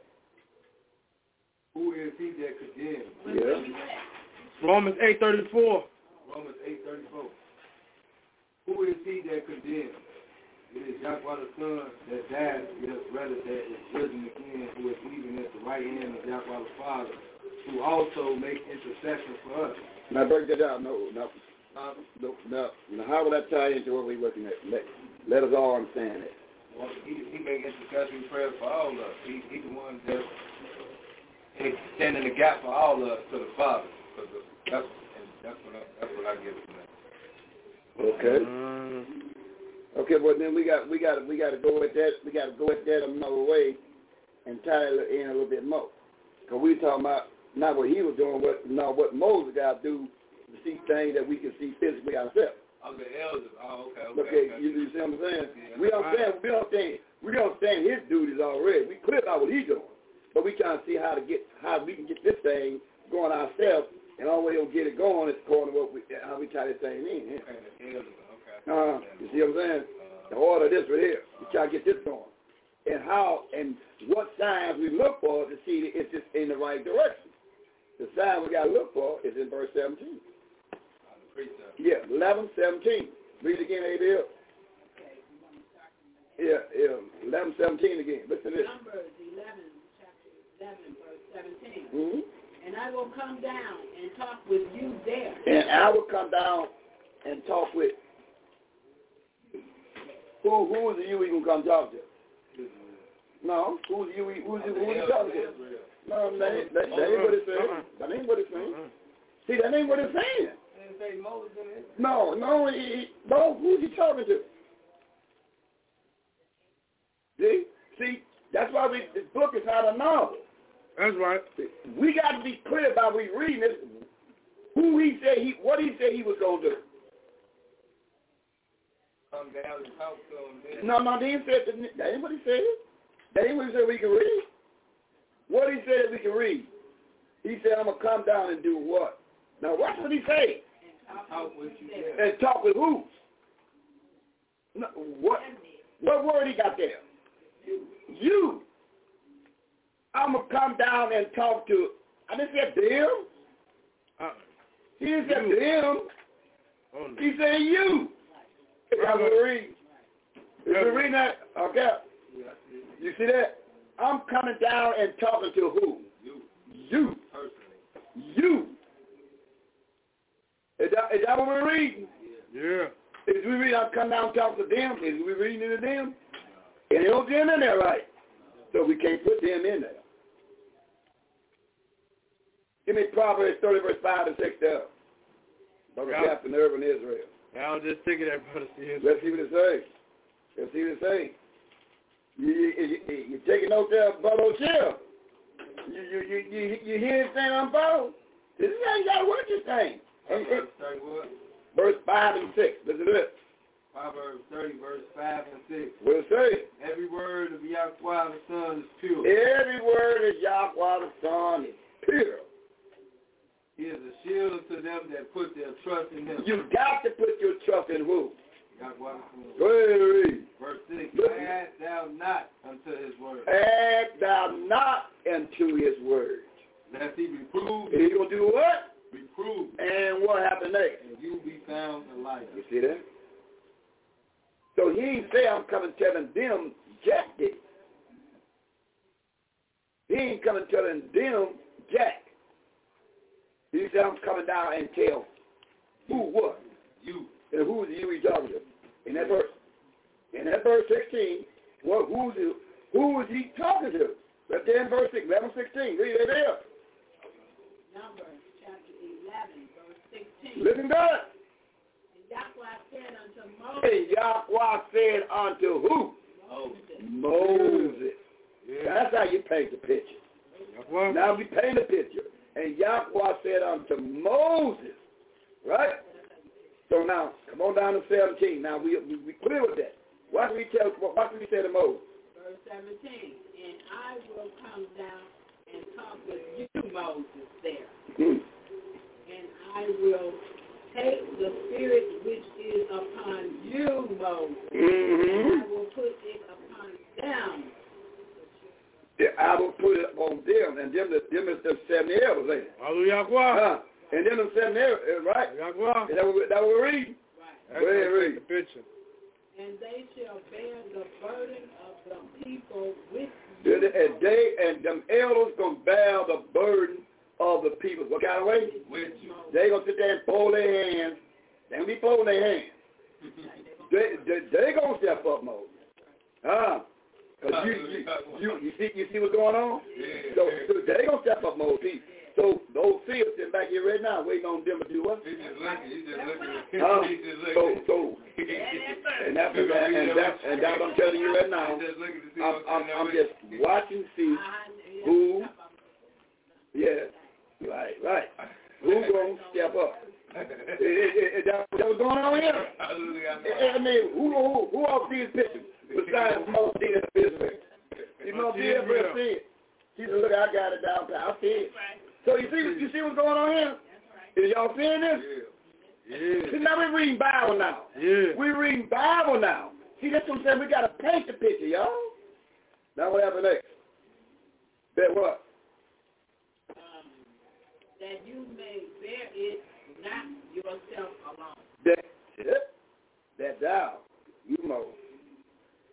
Who is he that condemns? Yeah. Romans 8:34. Romans 8:34. Who is he that condemns? It is Yahweh the Son that died, yes, rather that is risen again, who is even at the right hand of Yahweh the Father, who also makes intercession for us. Now break that down. No. Now, how will that tie into what we're looking at? Let us all understand it. Well, he makes intercessory prayers for all of us. He's the one that is standing the gap for all of us to the Father. That's what I get from that. Okay. Okay, well then we got to go at that. We got to go at that another way and tie it in a little bit more. Because we talking about not what he was doing, what Moses got to do. See things that we can see physically ourselves. Oh, the elders. Oh, okay. Okay. You see what I'm saying? Yeah, we understand his duties already. We clear out what he's doing, but we trying to see how we can get this thing going ourselves, and all way we'll get it going is according to how we tie this thing in. Okay. The elders. Okay. You see what I'm saying? The order of this right here. We try to get this going, and what signs we look for to see if it's in the right direction. The sign we got to look for is in verse 17. Yeah, 11:17. Read it again, Abel. Okay. 11:17 again. Listen to this. Numbers 11, chapter 11, verse 17. Mm-hmm. And I will come down and talk with you there. And I will come down and talk with. Who is the you going to come talk to? No. Who's you talking to? No, that ain't what it's saying. That ain't what it's saying. See, that ain't what it's saying. Didn't say Moses in it? No, who's he talking to? See, that's why this book is not a novel. That's right. We got to be clear about we reading this. What he said he was going to do. Come down and talk to him. No, they ain't said that ain't what he said. That ain't what he said we can read. What he said we can read. He said, I'm going to come down and do what? Now, watch what he said. Talk with you. And talk with who? No, what word he got there? You. I'm going to come down and talk to, I didn't say them. He didn't say them. He said you. I'm going to read. If you read that, okay. You see that? I'm coming down and talking to who? You. You. Is that what we're reading? Yeah. Is we reading, I'm coming down and talking to them? Is we reading it to them? And they don't get in there right. So we can't put them in there. Give me Proverbs 30, verse 5 and 6 there. Brother Captain Urban Israel. I was just thinking that, Brother C. Let's see what it says. Let's see what it says. You taking notes there, Brother O'Shea. You hear him saying I'm bold? This is how you got to work this thing. Verse 5 and 6. Listen to this. Proverbs 30, verse 5 and 6. What it say? Every word of Yahweh the Son is pure. Every word of Yahweh the Son is pure. He is a shield unto them that put their trust in him. You got to put your trust in who? Yahweh the Son. Go ahead and read. Verse 6. Add thou not unto his word. Add thou not unto his word. Lest he reprove. He's going to do what? Reprove. And what happened next? And you be found a liar. You see that? So he ain't say I'm coming telling them Jack did. He ain't coming telling them Jack. He said I'm coming down and tell who what? You. And who's the you he talking to? In that verse. In that verse 16, who is he talking to? Right there in verse 6, 11, 16. Read it there. Numbers chapter 11, verse 16. Listen to it. And Yahweh said unto Moses. And Yahweh said unto who? Moses. Yeah. That's how you paint the picture. Now we paint the picture. And Yahweh said unto Moses. Right? So now, come on down to 17. Now we clear with that. What do we say to Moses? Verse 17. And I will come down and talk with you, Moses, there. And I will take the spirit which is upon you, Moses. And I will put it upon them. Yeah, I will put it on them. And them is the 70 elders, ain't it? Hallelujah. And then them 70 elders, right? Yahweh. That what we're reading? Right. Go ahead, read. The picture. And they shall bear the burden of the people with you. And they and them elders going to bear the burden of the people. What kind of way? With you. They going to sit there and fold their hands. They going to be folding their hands. they going to step up, Moses. You see what's going on? Yeah. So they going to step up, Moses. So those seals sitting back here right now waiting on them to do what? He's just looking. And that's what I'm telling you right now. I'm just watching to see who, right. Who going to step up? Is that what's going on here? I mean, who all these pictures besides Moses and Israel? You know, Israel see it. He said, look, I got it down pat. I see it. So you see what's going on here? Is y'all seeing this? Yeah. See, now we're reading Bible now. Yeah. We're reading Bible now. See, that's what I'm saying. We got to paint the picture, y'all. Now what happened next? That what? that you may bear it not yourself alone. That thou, you know, that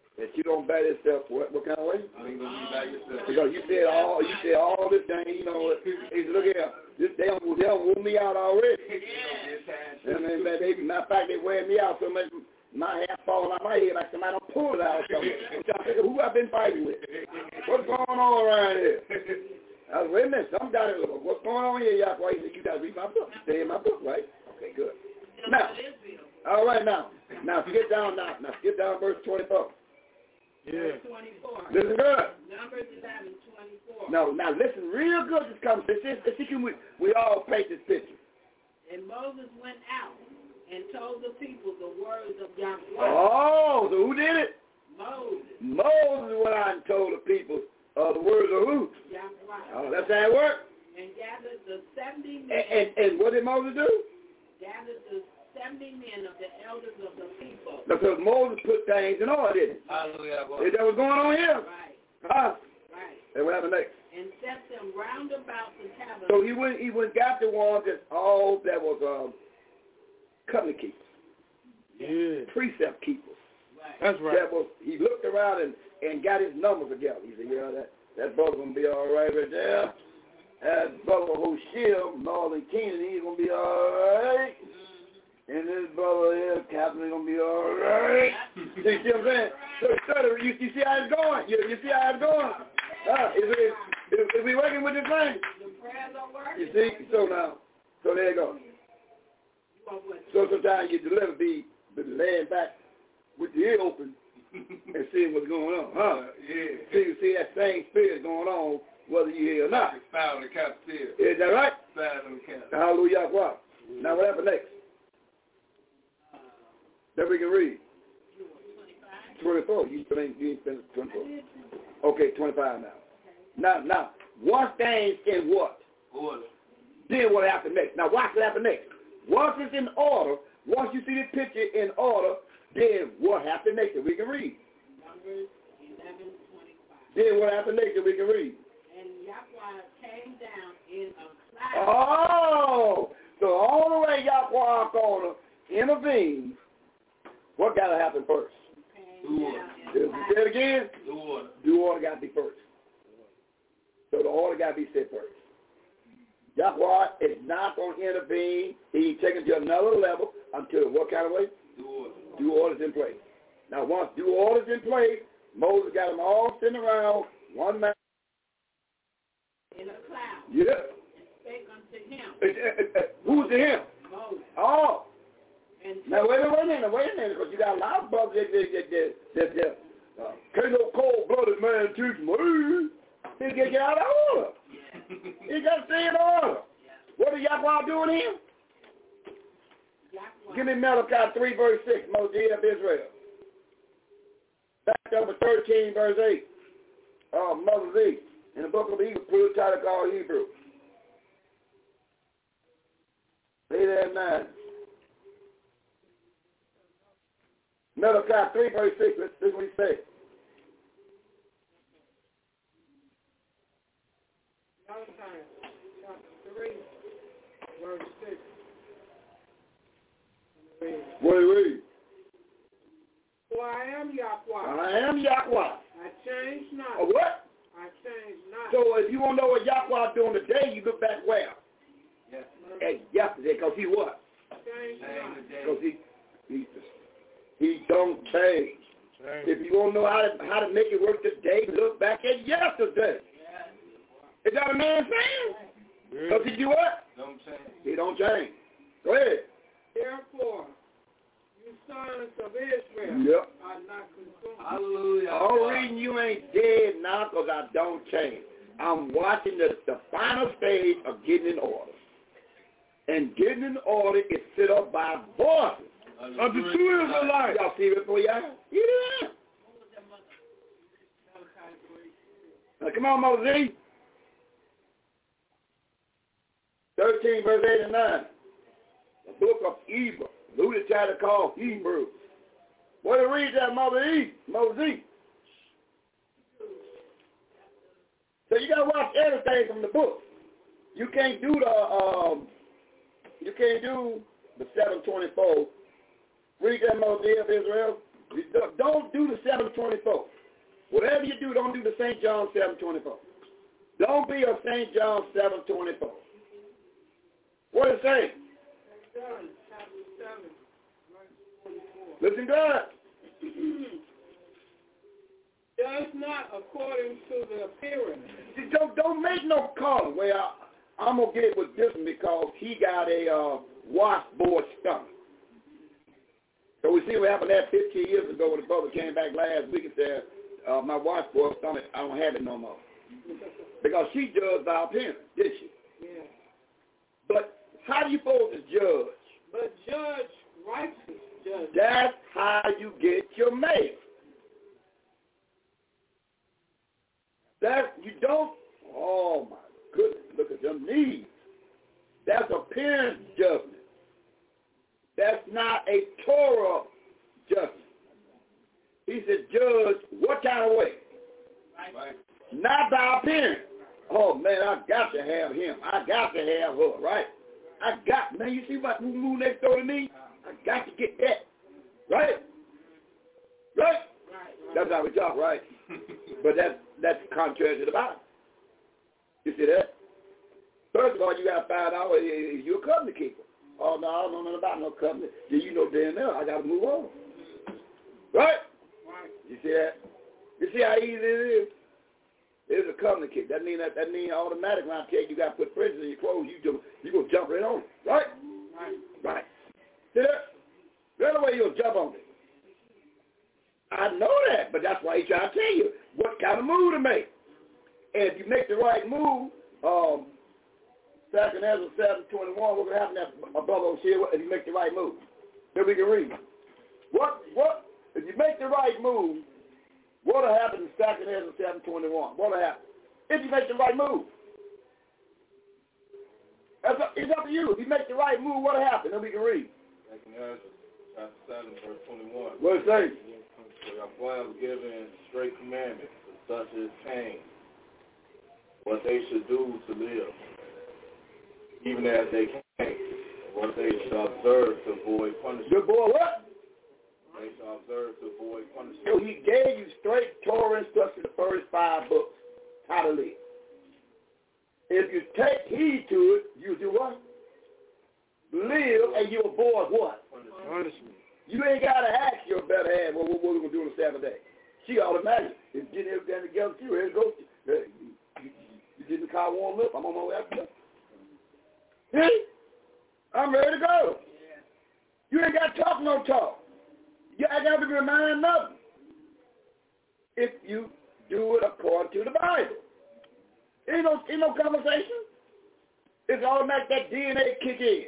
gonna back yourself. What kind of way? I ain't gonna be by yourself. Because you said all this thing. You know, he said, look here, they don't wore me out already. And then matter of fact, they wear me out so much. My hair falling out my head like somebody don't pull it out or something. I'm trying to figure who I've been fighting with. What's going on around here? I was, wait a minute, somebody, what's going on here, Yahweh? He said, you got to read my book. Stay in my book, right? Okay, good. Now, all right, now skip down verse 24. Yeah. 24. Listen good. Numbers 11, 24. No, now listen real good. This comes. We all paint this picture. And Moses went out and told the people the words of Yahweh. Oh, so who did it? Moses. Moses went out and told the people the words of who? Yahweh. Oh, that's how it worked. And gathered the 70 men. And what did Moses do? Gathered the 70 men of the elders of the people. Because Moses put things in order, didn't he? Hallelujah. Is that what's going on here? Right. Huh? Right. And what happened next? And set them round about the tabernacle. So he went got the ones that all that was covenant keepers. Yeah. Precept keepers. Right. That's right. That was, he looked around and got his numbers together. He said, yeah, that brother gonna be all right there. That brother Hoshea, Northern Canaan, he's gonna be all right. And this brother here, Captain, gonna be all right. See what I'm saying? So you see how it's going? You see how it's going? Is we working with this thing? The prayers are working. You see? So there you go. So sometimes you deliver be laying back with the ear open and seeing what's going on, huh? Yeah. See that same spirit going on whether you hear or not. It's found in the cafeteria. Is that right? Found in the cafeteria. Hallelujah. Wow. Now what happened next? That we can read. 24. You ain't finished 24. Okay, 25 now. Now, once things in what? Order. Then what happened next? Now watch what happened next. Once it's in order, once you see the picture in order, then what happened next that we can read? Numbers 11:25. Then what happened next that we can read? And Yahweh came down in a cloud. Oh, so all the way Yahweh gonna intervene. What got to happen first? Do order. Say it again. Do order. Do order got to be first. So the order got to be set first. Yahweh is not going to intervene. He's taken to another level until what kind of way? Do order. Due order's in place. Now, once due order's in place, Moses got them all sitting around, one man. In a cloud. Yeah. And spake unto him. Who's to him? Moses. Oh. And Now, wait a minute, because you got a lot of brothers that can't no cold-blooded man teach me. He got to get out of order. He got to stay in order. What is Yahweh doing here? Give me Malachi 3, verse 6, Moses of Israel. Back number 13, verse 8. Moses in the book of Hebrew, title called Hebrew. 8 and 9. Malachi 3, verse 6. This is what he said. Malachi chapter 3, verse 6. What do you read? For I am Yahweh. I am Yahweh. I change not. What? I change not. So if you want to know what Yahweh doing today, you look back where? Yes. At yesterday, because he what? Change not. Because he don't change. If you want to know how to make it work today, look back at yesterday. Is that a man saying? Because he do what? Don't change. He don't change. Go ahead. Therefore, you sons of Israel Yep. are not consumed. Hallelujah. All reason you ain't dead now because I don't change. I'm watching the final stage of getting in order. And getting in order is set up by voices. Of the true Israelites. Y'all see it for y'all? Yeah. Now come on, Moses. 13, verse 8 and 9. The book of Hebrew. Luted title called Hebrew. What do you read that, Moses? So you gotta watch everything from the book. You can't do the 724. Read that, Moses of Israel. Don't do the 724. Whatever you do, don't do the St. John 7:24. Don't be a St. John 7:24. What does it say? John chapter 7, verse 44. Listen good. Does not according to the appearance. Don't make no call. Well, I'm going to get with this one because he got a washboard stomach. So we see what happened there 15 years ago when the brother came back last week and said, my washboard stomach, I don't have it no more. Because she judged by appearance, did she? Yeah. But how do you supposed to judge? But judge righteous judge. That's how you get your mail. That you don't, oh my goodness, look at them knees. That's appearance judgment. That's not a Torah judgment. He said, judge what kind of way? Right. Not by appearance. Oh man, I got to have him. I got to have her, right? Man, you see what who moved next door to me? I got to get that. Right? Right? That's how we talk, right? But that's contrary to the Bible. You see that? First of all, you got to find out if you're a covenant keeper. Oh, no, I don't know nothing about no covenant. Then you know damn well I got to move on. Right? You see that? You see how easy it is? It's a covenant keeper. That means automatically when I tell you got to put fringes in your clothes, you going to jump right on it. Right? Right. See that? The other way you'll jump on it. I know that, but that's why he trying to tell you what kind of move to make. And if you make the right move, 2 Ezra 7:21, what's going to happen above those here if you make the right move? Then we can read. What? If you make the right move, what will happen in 2 Ezra 7:21? What will happen? If you make the right move. It's up to you. If you make the right move, what will happen? Then we can read. 2 Ezra chapter 7, verse 21. What does it say? For Yahweh has given straight commandments to such as Cain, what they should do to live, even as they can, what they shall observe to avoid punishment. Good boy, what? They shall observe to avoid punishment. So he gave you straight Torah instruction, the first 5 books, how to live. If you take heed to it, you do what? Live, and you avoid what? Punishment. You ain't got to ask your better half, well, what we're going to do on the Sabbath day. She automatically is getting everything together too. Here it goes. You getting the car warmed up? I'm on my way after that. See? I'm ready to go. You ain't got to talk no talk. I got to remind nothing. If you do it according to the Bible. Ain't no conversation. It's automatic that DNA kick in.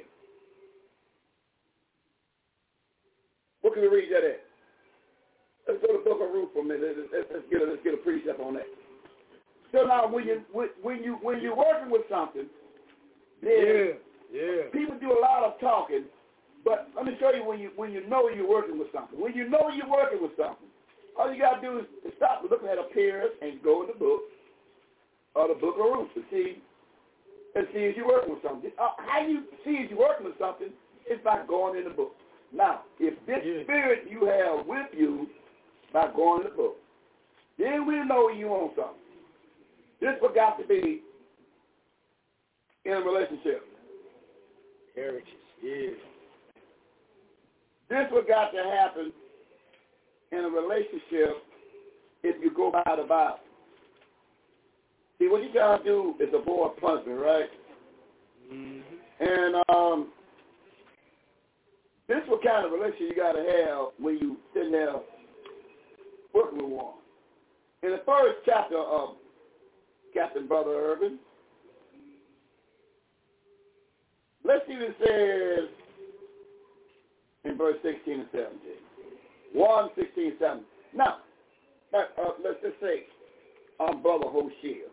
What can we read that at? Let's go to the book of Ruth for a minute. Let's get a precept on that. So now, when you're working with something, then people do a lot of talking. But let me show you when you know you're working with something. When you know you're working with something, all you got to do is stop looking at appearance and go in the book or the book of Ruth to see if you're working with something. How you see if you're working with something is by going in the book. Now, if this spirit you have with you by going in the book, then we know you on something. This what got to be in a relationship. Heritage, yeah. This what got to happen in a relationship if you go by the Bible. See, what you got to do is avoid punishment, right? Mm-hmm. And this is what kind of relationship you got to have when you sitting there working with one. In the first chapter of Captain Brother Urban, let's see what it says in verse 16 and 17. 1, 16, 17. Now, let's just say I'm Brother Hoshea,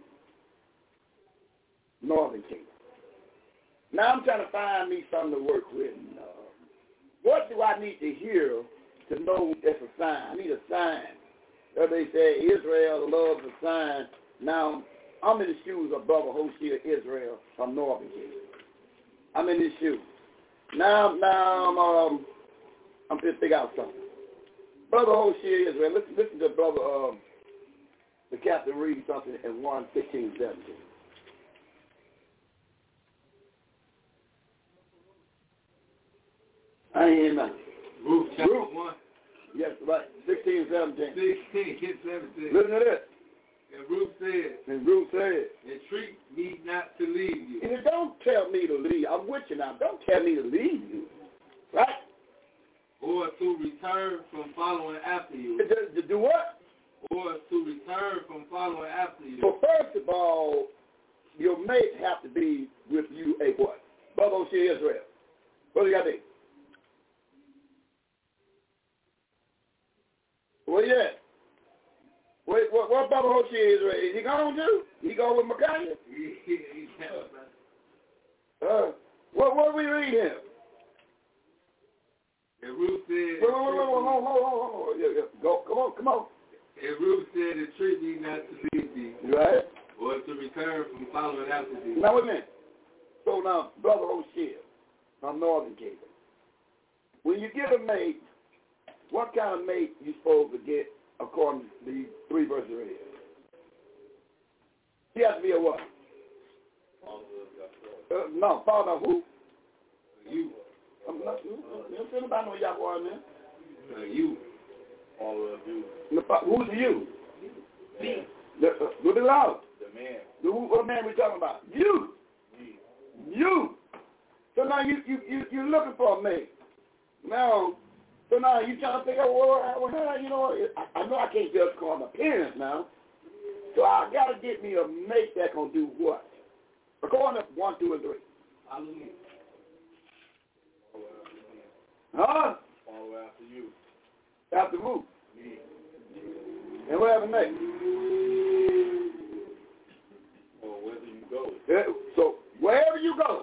Northern Kingdom. Now I'm trying to find me something to work with. What do I need to hear to know that's a sign? I need a sign. They say Israel loves a sign. Now, I'm in the shoes of Brother Hoshea Israel from Northern Kingdom. I'm in his shoes. Now I'm just figure out something. Brother Hoshea Israel, listen to Brother the captain read something in 1:16-17. I ain't hear nothing. Ruth chapter 1. Yes, right. 16 and 17. 16 and 17. Listen to this. And Ruth said, entreat me not to leave you. And don't tell me to leave. I'm with you now. Don't tell me to leave you. Right? Or to return from following after you. To do what? Or to return from following after you. So first of all, your mate have to be with you a what? Brother O'Shea Israel. What do you got to do? Where you at? What Brother O'Shea Israel? Is he gone to? He going with Micaiah? What we read here? And Ruth said, hold. Yeah. Go, come on. And Ruth said, entreat me not to leave thee. Right. Or to return from following after thee. Now, wait a minute. So now, Brother O'Shea, from Northern Cape, when you get a mate, what kind of mate you supposed to get according to the 3 verses right here? He has to be a what? No, father of who? You. I'm not you. You don't say nobody know Yahweh, man. You. Father of you. Who's the you? Me. Look it out. The man. What man we talking about? You. Me. You. So now you're looking for a mate. Now, so now you trying to figure out, well, you know, I know I can't just call my parents now. So I got to get me a mate that going to do what? According to 1, 2, and 3. Hallelujah. Huh? Follow after you. After who? Me. And what happened next? Or wherever you go. Yeah, so wherever you go,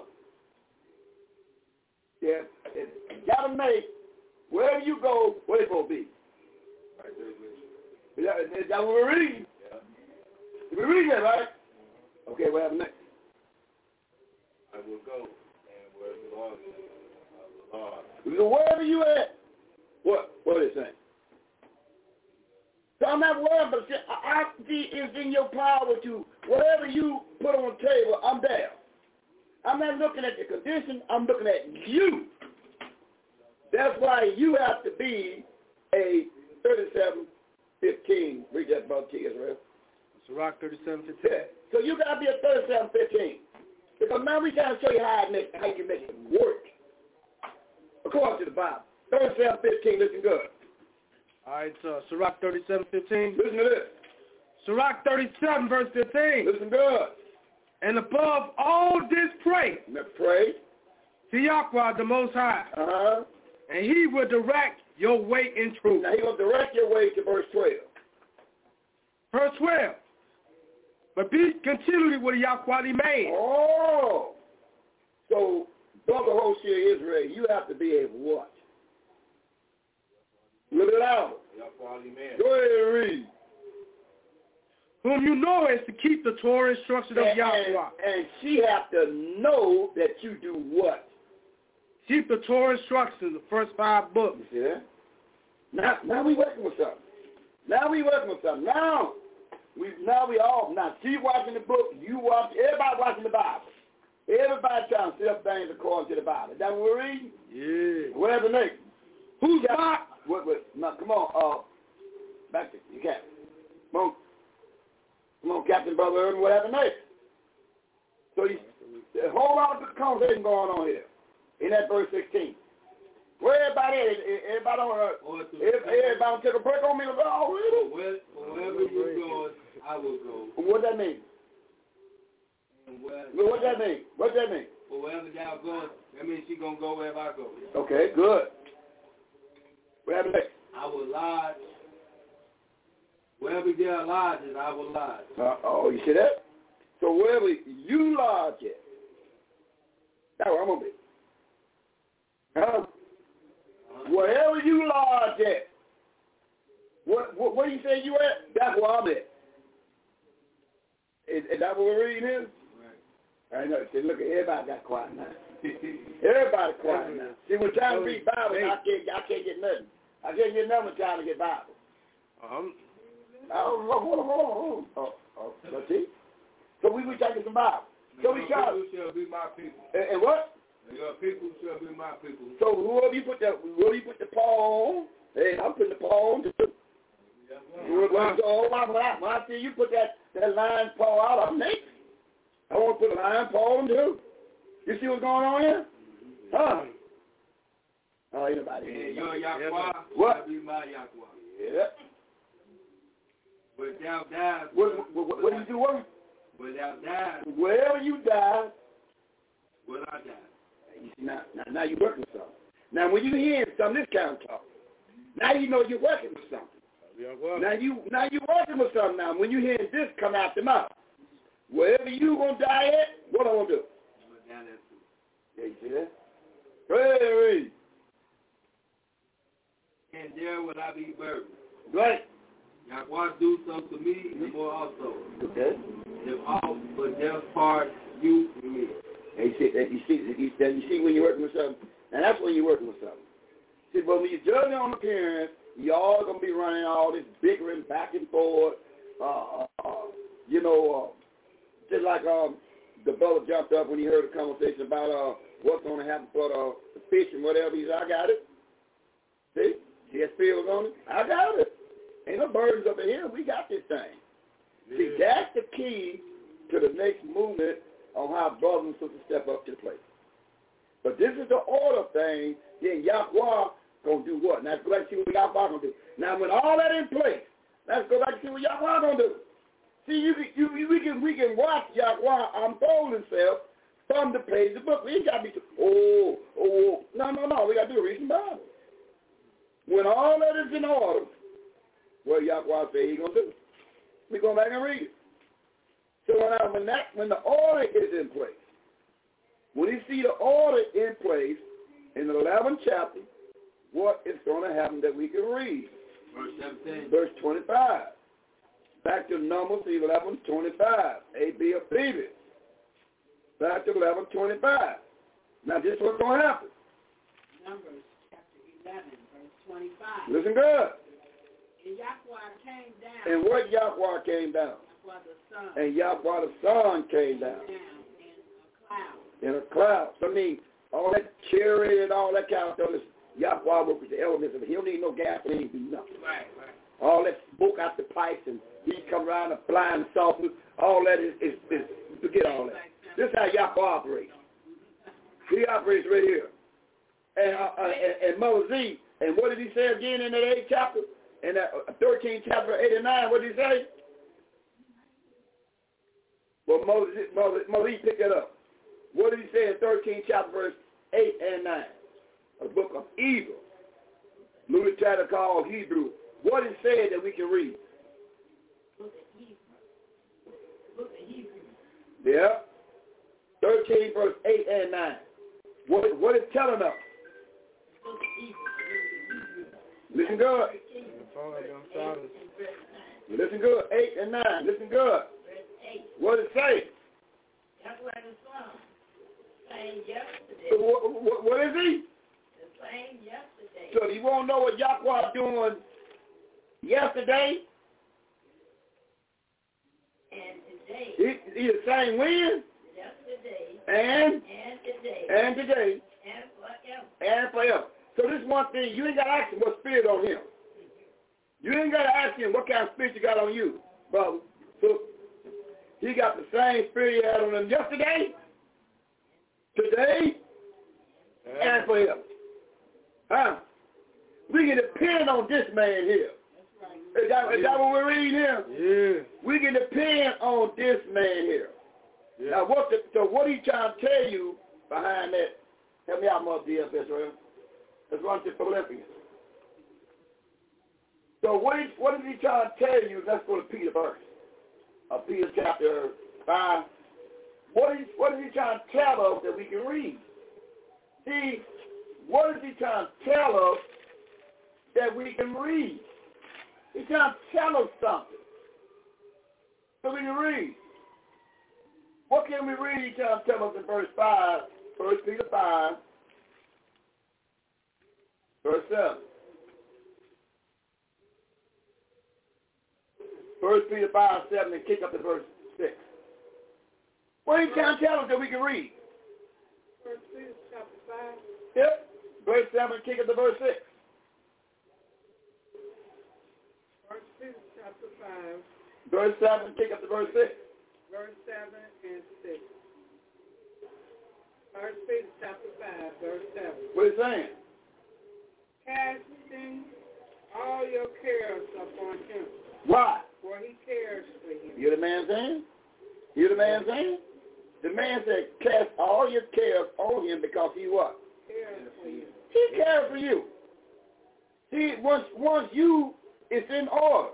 yeah, got a mate. Wherever you go, where it going to be? Right there with you. That's what we're reading. Yeah. We read that, right? Okay, what happened next? I will go, and where the Lord is, I will Lord. So wherever you at, what is it saying? So I'm not worried, but I see it's in your power to, whatever you put on the table, I'm there. I'm not looking at the condition, I'm looking at you. That's why you have to be a 37:15. Read that, Brother T. Israel. Sirach 37:15. Yeah. So you got to be a 37:15. Because now we got to show you how you can make it work. According to the Bible. 37:15, listen good. All right, Sirach 37:15. Listen to this. Sirach 37, verse 15. Listen good. And above all this pray. Now pray. To Yahweh the Most High. Uh-huh. And he will direct your way in truth. Now he will direct your way to verse 12. Verse 12. But be continually with Yahweh the man. Oh. So, Brother Hosea Israel, you have to be able to what? Look it out. Yahweh the man. Go ahead and read. Whom you know is to keep the Torah instruction of Yahweh. And she have to know that you do what? Keep the Torah instructions, the first 5 books. You see that? Now we working with something. Now she watching the book, you watch, everybody watching the Bible. Everybody trying to set up things according to the Bible. Is that what we're reading? Yeah. Where's the next? Who's God? Now come on, back to you, Captain. Come on, Captain, Brother Irvin, what happened next? So there's a whole lot of conversation going on here. In that verse 16. Where everybody at? Everybody on took a break on me. Oh, really? Wherever you go, I will go. What that mean? What that mean? Well, wherever y'all go, that means she's going to go wherever I go. Okay, good. What happened next? I will lodge. Wherever there lodges, I will lodge. Oh, you see that? So wherever you lodge at, that's where I'm going to be. Wherever you lodge at, what do you say you at? That's where I'm at. Is that what we're reading here? Right. I know. See, look, everybody got quiet now. Everybody quiet now. See, we're trying to read Bible, I can't get nothing. I can't get nothing trying to get Bible. Let's see. So we wish I could survive. So we try. People shall be my people. And what? Your people shall be my people. So whoever you put the paw on, hey, I'm putting the paw on too. When I see you put that lion paw out, I'm naked. I want to put a lion paw on too. You see what's going on here? Huh? Oh, anybody? And your Yahweh what? Shall be my Yahweh. Yeah. But thou dies. What do you do? What? But thou dies. Wherever you die, will I die. You see, now you're working with something. Now when you hear some of this kind of talk, now you know you're working with something. Now you're working with something now. When you hear this come out the mouth, wherever you gonna die at, what I gonna do? I'm gonna die there too. Yeah, you see that? Hey. And there will I be buried. Right. Yahweh do something to me and more also. Okay. If all but their part you and me. And you see when you're working with something, and that's when you're working with something. See, but when you're judging on appearance, y'all gonna be running all this bickering back and forth. Just like the brother jumped up when he heard a conversation about what's gonna happen for the fish and whatever. He said, "I got it." See, his feels on it. I got it. Ain't no burdens up in here. We got this thing. Yeah. See, that's the key to the next movement on how brothers and sisters step up to the plate. But this is the order thing. Then Yahweh gonna do what? Now let's go back and see what Yahweh gonna do. Now when all that in place, let's go back and see what Yahweh gonna do. See, we can watch Yahweh unfold himself from the page of the book. We ain't gotta be no. We gotta do a reading Bible. When all that is in order, what Yahweh say he gonna do? We go back and read it. So when the order is in place, when you see the order in place in the 11th chapter, what is going to happen that we can read? Verse 17. Verse 25. Back to Numbers 11:25. A.B. of Phoebe. Back to 11:25. Now this is what's going to happen. Numbers chapter 11, verse 25. Listen good. And Yahweh came down. And what Yahweh came down? Yahweh the Son. And Yahweh the Son came down. In a cloud. So I mean, all that chariot and all that kind of stuff is Yahweh works with the elements of it. He don't need no gasoline to do nothing. Right. All that smoke out the pipes and he come around and flying saucers. All that is forget all that. This is how Yahweh operates. He operates right here. And Mother Z, and what did he say again in that 8th chapter? In that 13th chapter, 8 and 9, what did he say? Well, Moses picked that up. What did he say in 13th chapter, verse 8 and 9? A book of Hebrew. Lunar chapter called Hebrew. What is said that we can read? Book of Hebrew. Yeah. 13, verse 8 and 9. What is telling us? Book of Hebrew. Listen good. Listen good. 8 and 9. Listen good. What does it say? That's what the song. Same yesterday. So what is he? The same yesterday. So you won't know what Yahweh doing yesterday? And today. He the same when? Yesterday. And today. And today. And forever. So this one thing, you ain't got to ask him what spirit on him. You ain't got to ask him what kind of spirit you got on you, brother. So he got the same spirit he had on him yesterday, today, and forever. Huh? We can depend on this man here. Is that what we're reading here? Yeah. We can depend on this man here. Yeah. Now, what he trying to tell you behind that? Help me out, Mother DFS, Israel. Let's run to Philippians. So what is he trying to tell you? Let's go to Peter first. Peter chapter 5. What is he trying to tell us that we can read? See, what is he trying to tell us that we can read? He's trying to tell us something so we can read. What can we read? He's trying to tell us in verse 5, 1 Peter 5, verse 7. 1 Peter 5:7 and kick up to verse 6. What are you trying to tell us that we can read? 1 Peter chapter 5. Yep. Verse 7 and kick up to verse 6. 1 Peter chapter 5. Verse 7 kick up to verse 6. Verse 7 and 6. 1 Peter chapter 5, verse 7. What is it saying? Casting all your cares upon him. Why? For he cares for you. You hear the man saying? You hear the man saying? The man said, cast all your cares on him because he what? Cares for you. He cares for you. See, once you is in order,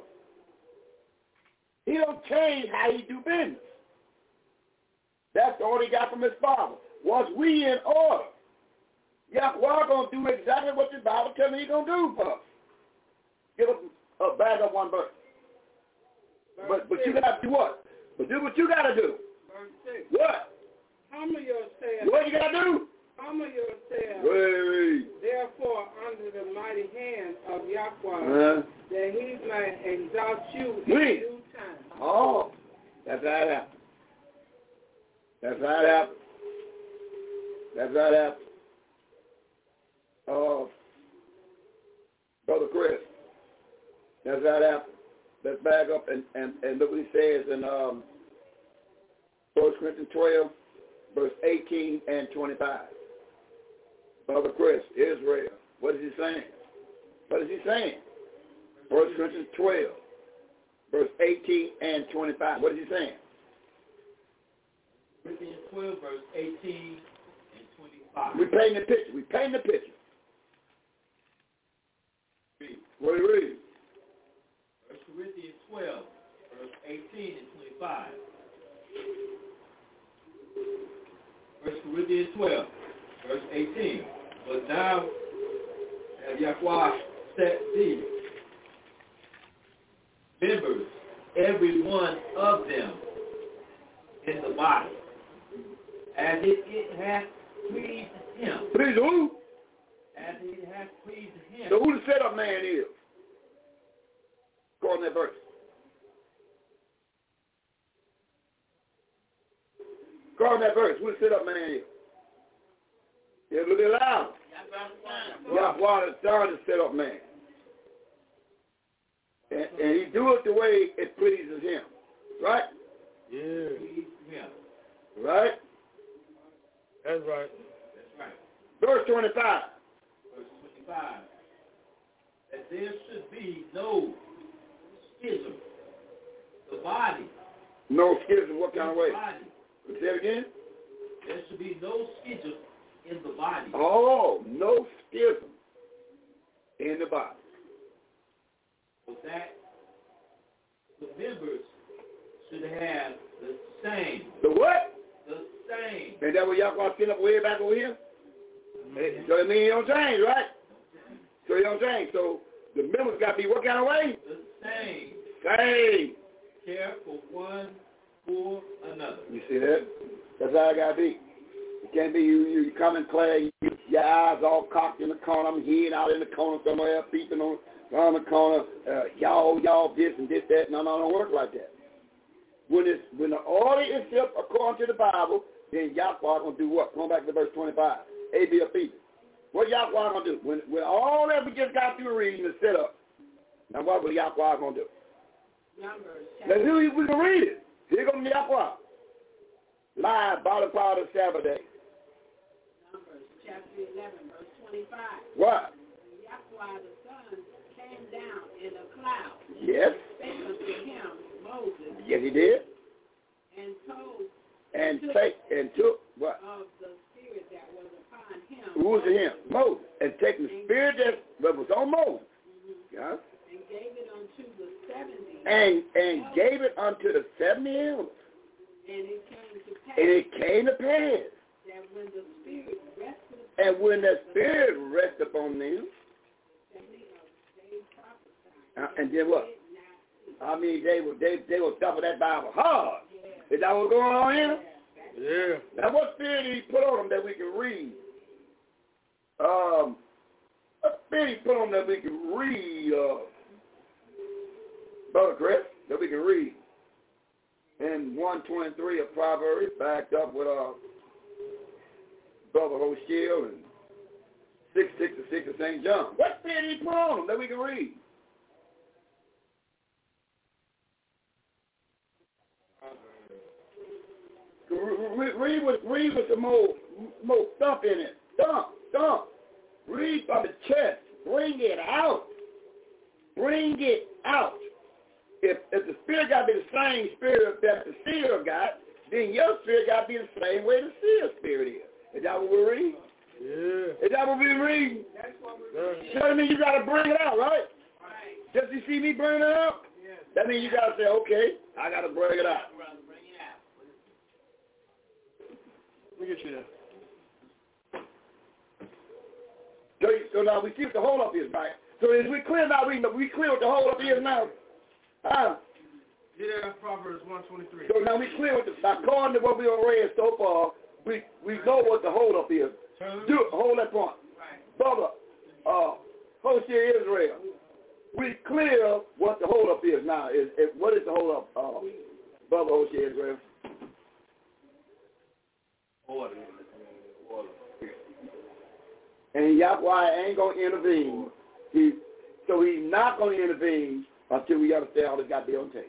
he don't change how he do business. That's the order he got from his father. Once we in order, Yahweh going to do exactly what the Bible tells me he's going to do for us. Give us a bag up one verse. But you got to do what? But do what you got to do. Verse 6. What? Humble yourselves. What you got to do? Humble yourselves. Wait. Therefore, under the mighty hand of Yahweh, that he may exalt you in due time. Oh, that's how it happens. That's how it happens. That's how it happens. Brother Chris, that's how it happens. Let's back up and look what he says in 1 Corinthians 12, verse 18 and 25. Brother Chris, Israel, what is he saying? What is he saying? 1 Corinthians 12, verse 18 and 25. What is he saying? Corinthians 12, verse 18 and 25. We paint the picture. We paint the picture. Read. What do you read? 1 Corinthians 12, verse 18 and 25. 1 Corinthians 12, verse 18. But now, as Yahweh set thee members, every one of them, in the body, as it hath pleased him. Please who? As it hath pleased him. So who the setup man is? Go on that verse. Go on that verse. Who the setup man is? Yeah, look at it loud. Yahweh the Son is set up man. And he do it the way it pleases him. Right? Yeah. Right? That's right. That's right. Verse 25. Verse 25. That there should be no schism. The body. No schism, what kind of way? Body. Say it again. There should be no schism in the body. Oh, no schism in the body. So that the members should have the same. The what? The same. And that what Yahweh sent up way back over here? Mm-hmm. So it means he don't change, right? So he don't change. So the members got to be what kind of way? The same. Same. Care for one for another. You see that? That's how it got to be. It can't be you come in class, your eyes all cocked in the corner, I'm head out in the corner somewhere, peeping around the corner, y'all this and this, that. No, don't work like that. When the order is set according to the Bible, then Yahweh going to do what? Going back to verse 25. A, B, or P. What Yahweh going to do? When all that we just got through reading is set up, now what will Yahweh going to do? Numbers. Let's see if we can read it. Here comes Yahweh. Live, bottom part of Sabbath day. Numbers chapter 11, verse 25. What? Yahweh the Son came down in a cloud. Yes. Spake unto him, Moses. Yes, he did. And took what? Of the spirit that was upon him. Who was it him? Moses. And taking the spirit that was on Moses. Mm-hmm. Yeah. And gave it unto the 70. And gave it unto the 70 elders. And it came to pass. And it came to pass. That when the spirit rested upon and when the spirit rested upon them. They prophesied. And then what? I mean, they were stuffing that Bible hard. Yeah. Is that what's going on here? Yeah. Now, what spirit did he put on them that we can read? What spirit he put on them that we can read, Brother Chris? that we can read in 123 of Proverbs, backed up with Brother Hoshiel and 666 of St. John. What spirit did he put on them that we can read? Read with some more stuff in it. Thump. Read from the chest. Bring it out. Bring it out. If the spirit got to be the same spirit that the seer got, then your spirit got to be the same way the seer spirit is. Is that what we're reading? Yeah. Is that what we're reading? That's what we're reading. So that means you got to bring it out, right? Right. Just you see me bring it out? Yes. That means you got to say, okay, I got to bring it out. Bring it out. Look at you there. So now we see what the hold up is, right? So as we clear now, we clear what the hold up is now. Yeah, Proverbs 123. So now we clear with according to what we have read so far, we know what the hold up is. Hold that point. Right. Brother, Hosea Israel, we clear what the hold up is now. What is the hold up, Brother Hosea Israel? Order. And Yahweh ain't going to intervene. He's not going to intervene until we understand all this got to be on tape.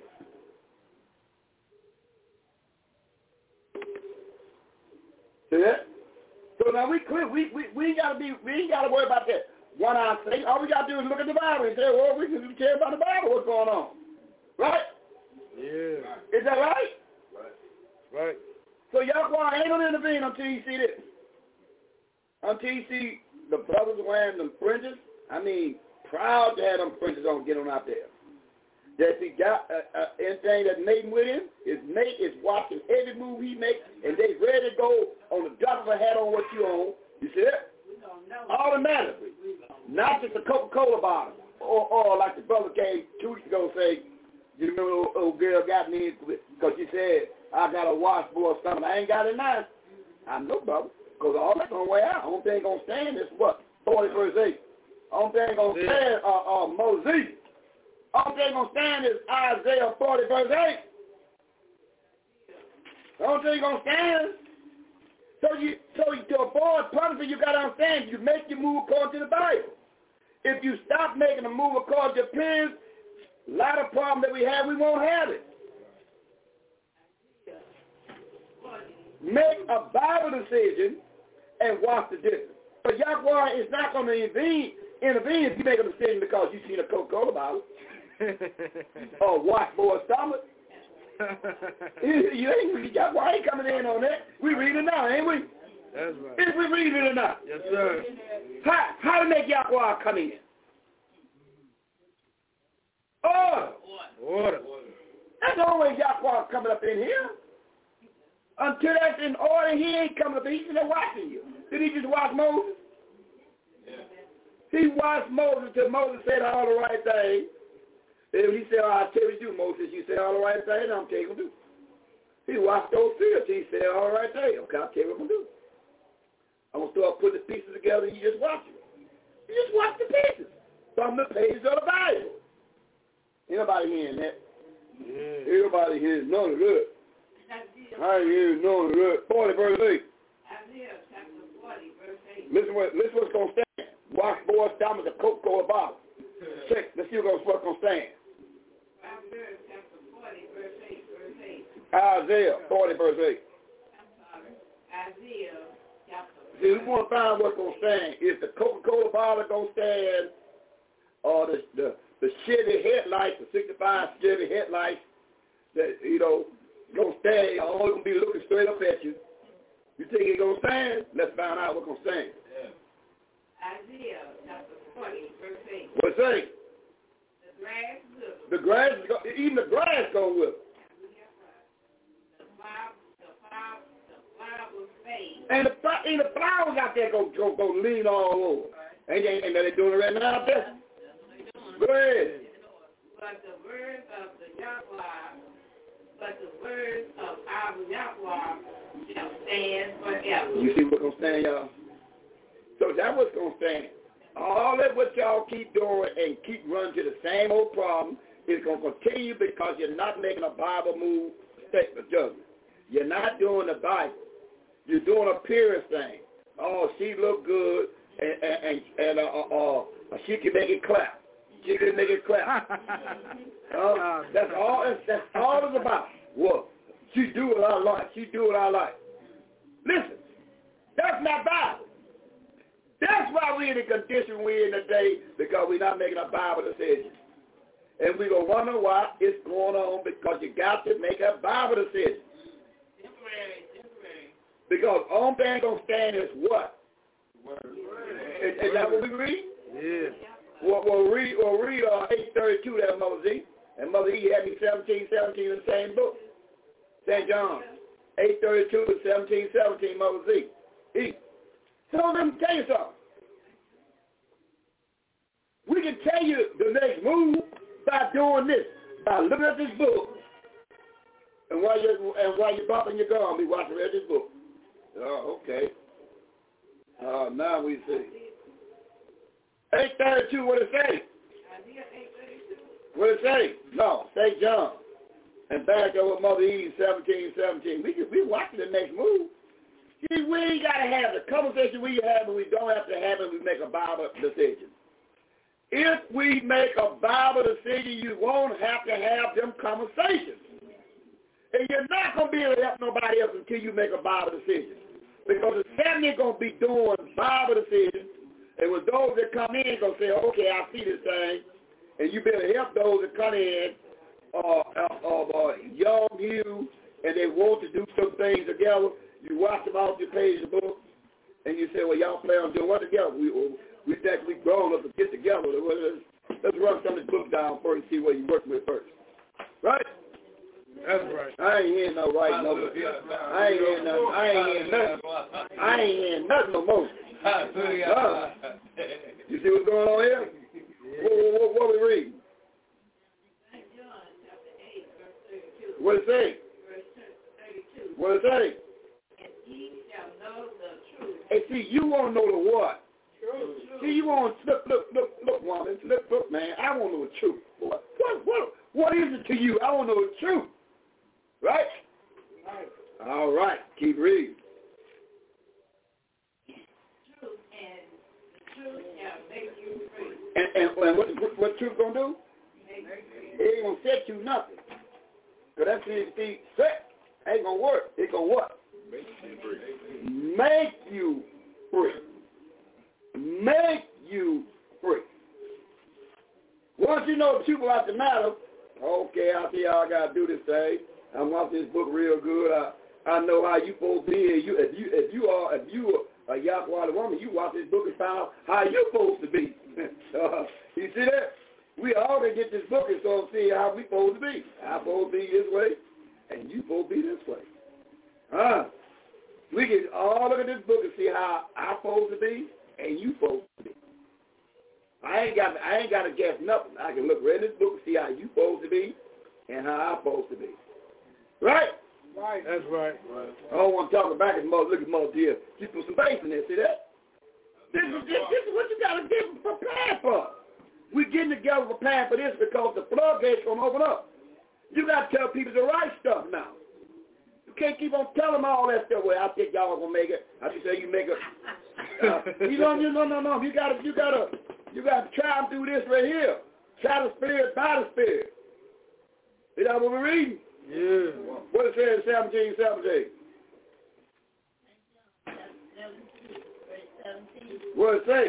See that? So now we clear. We ain't got to worry about that. One eye thing. All we got to do is look at the Bible and say, well, we can care about the Bible. What's going on? Right? Yeah. Is that right? Right. So Yahweh ain't going to intervene until you see this. Until you see the brothers wearing them fringes. I mean, proud to have them fringes on, get on out there. That if he got anything that's mating with him, his mate is watching every move he makes, and they ready to go on the drop of a hat on what you own. You see that? Automatically. Not just a Coca-Cola bottle. Or like the brother came 2 weeks ago say, you remember the old girl got me because she said, I got a washboard or something. I ain't got it now. I know, brother. Because all that's going to wear out. The only thing going to stand is what? 40 verse 8. The only thing going to stand Moses. The only thing going to stand is Isaiah 40 verse 8. The only thing going to stand. So to avoid punishment, you got to understand, you make your move according to the Bible. If you stop making a move according to appearance, a lot of problems that we have, we won't have it. Make a Bible decision and watch the difference. But Yahweh is not going to intervene if you make a decision because you've seen a Coca-Cola bottle or washboard stomach. Yahweh ain't coming in on that. We read it now, ain't we? That's right. Is we read it or not? Yes, sir. How to make Yahweh come in? Order. That's always Yahweh coming up in here. Until that's in order, he ain't coming up. He's there watching you. Did he just watch Moses? Yeah. He watched Moses till Moses said all the right things. Then he said, I'll tell you to do, Moses. You said all the right things, I'm telling you what to do. He watched those fields till he said all the right things. Okay, I'll tell you what I'm going to do. I'm going to start putting the pieces together and you just watch it. You just watch the pieces from the pages of the Bible. Ain't nobody hearing that. Yeah. Ain't nobody hearing none of that. I ain't hearing none of that. 40 verse 8. Isaiah chapter 40 verse 8. Listen what's going to stand. Washboard stomach, a Coca-Cola bottle. Check. Let's see what's going to stand. Isaiah chapter 40 verse 8. Isaiah 40 verse 8. I'm sorry. Isaiah chapter 40. See, we want to find what's going to stand. Is the Coca-Cola bottle going to stand or the Chevy headlights, the 65 Chevy headlights that, going to stand, all going to be looking straight up at you. You think it's going to stand? Let's find out what's going to stand. Yeah. Isaiah chapter 40 verse 8. What's it? The grass even the grass going with it. The flowers fade. And the flowers out there go lean all over. Ain't they doing it right now out there? Go ahead. But the words of our Yahweh shall stand forever. You see what's going to stand, y'all? So that's what's going to stand. All that what y'all keep doing and keep running to the same old problem, It's going to continue because you're not making a Bible move statement judgment. You're not doing the Bible. You're doing a appearance thing. Oh, she look good, and she can make it clap. She can make it clap. That's all it's about. Well, she do what I like. She do what I like. Listen, that's not Bible. That's why we're in the condition we're in today, because we're not making a Bible decision. And we're going to wonder why it's going on, because you got to make a Bible decision. Because only thing going to stand is what? Is that what we read? Yeah. We'll read 8:32 there, Mother Z. And Mother E had me 17:17 in the same book. St. John. 8:32 to 17:17, Mother Z. E. So let me tell you something. We can tell you the next move by doing this, by looking at this book. And while you're bumping your gum, we watching read this book. Oh, okay. Now we see. 8:32, what it say? What it say? No, St. John. And back over Mother Eve, 17:17. We watching the next move. See, we ain't got to have the conversation we have, and we don't have to have it. We make a Bible decision. If we make a Bible decision, you won't have to have them conversations. And you're not going to be able to help nobody else until you make a Bible decision. Because the 70 going to be doing Bible decisions, and with those that come in, going to say, okay, I see this thing, and you better help those that come in young you, and they want to do some things together. You watch them off your page of the book, and you say, well, y'all plan on doing what together? We think we grown up to get together. Let's run some of this book down first and see what you working with first. Right? That's right. I ain't hearing no right no. I ain't hearing nothing. I ain't hearing nothing no more. You see what's going on here? What we reading? What it say? What it say? And ye shall know the truth. Hey, see, you want to know the what? True. See, you want to look, woman. Look, man. I want to know the truth. What is it to you? I want to know the truth. Right? All right. Keep reading. Truth, and the truth shall make you free. And what truth gonna do? It ain't gonna set you nothing. Cause that's the set. Ain't gonna work. It gonna what? Make you free. Make you free. Once you know the truth about the matter, okay, I see how I gotta do this thing. I watch this book real good. I know how you supposed to be. If you are a Yahweh woman, you watch this book and find out how you supposed to be. You see that? We all can get this book and so see how we supposed to be. I'm supposed to be this way, and you supposed to be this way. We can all look at this book and see how I'm supposed to be and you supposed to be. I ain't got to guess nothing. I can look right in this book and see how you supposed to be and how I'm supposed to be. Right? Right. That's right. I don't want to talk about it. Look at Mother dear. She put some bass in there. See that? This is what you got to get prepared for. We're getting together prepared for this because the floodgates going to open up. You got to tell people the right stuff now. You can't keep on telling them all that stuff. Well, I think y'all going to make it. I just say you make it. No. You got to try and do this right here. Try the Spirit by the Spirit. Is that what we're reading? Yeah. What it says in 17:17? What it say?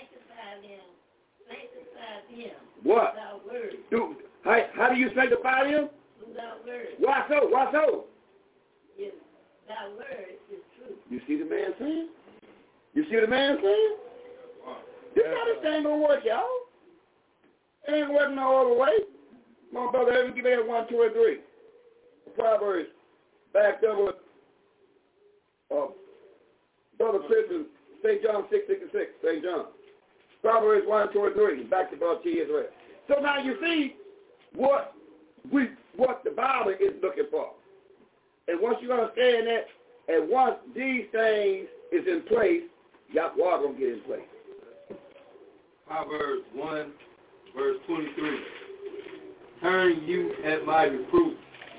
Sanctify them. What? Without word. How do you sanctify them? Without word. Why so? Why so? Yes. Thy word is truth. You see the man saying? You see the man saying? This how this thing gonna work, y'all. It ain't working no other way. Come on, brother, let me give it 1, 2, and 3. Proverbs backed up with Brother Christian, St. John 6:66, St. John. Proverbs 1, 2, and 3, back to Brother T as well. So now you see what the Bible is looking for. And once you understand that, and once these things is in place, Yahweh gonna get in place. Proverbs 1, verse 23. Turn bring you at my reproof.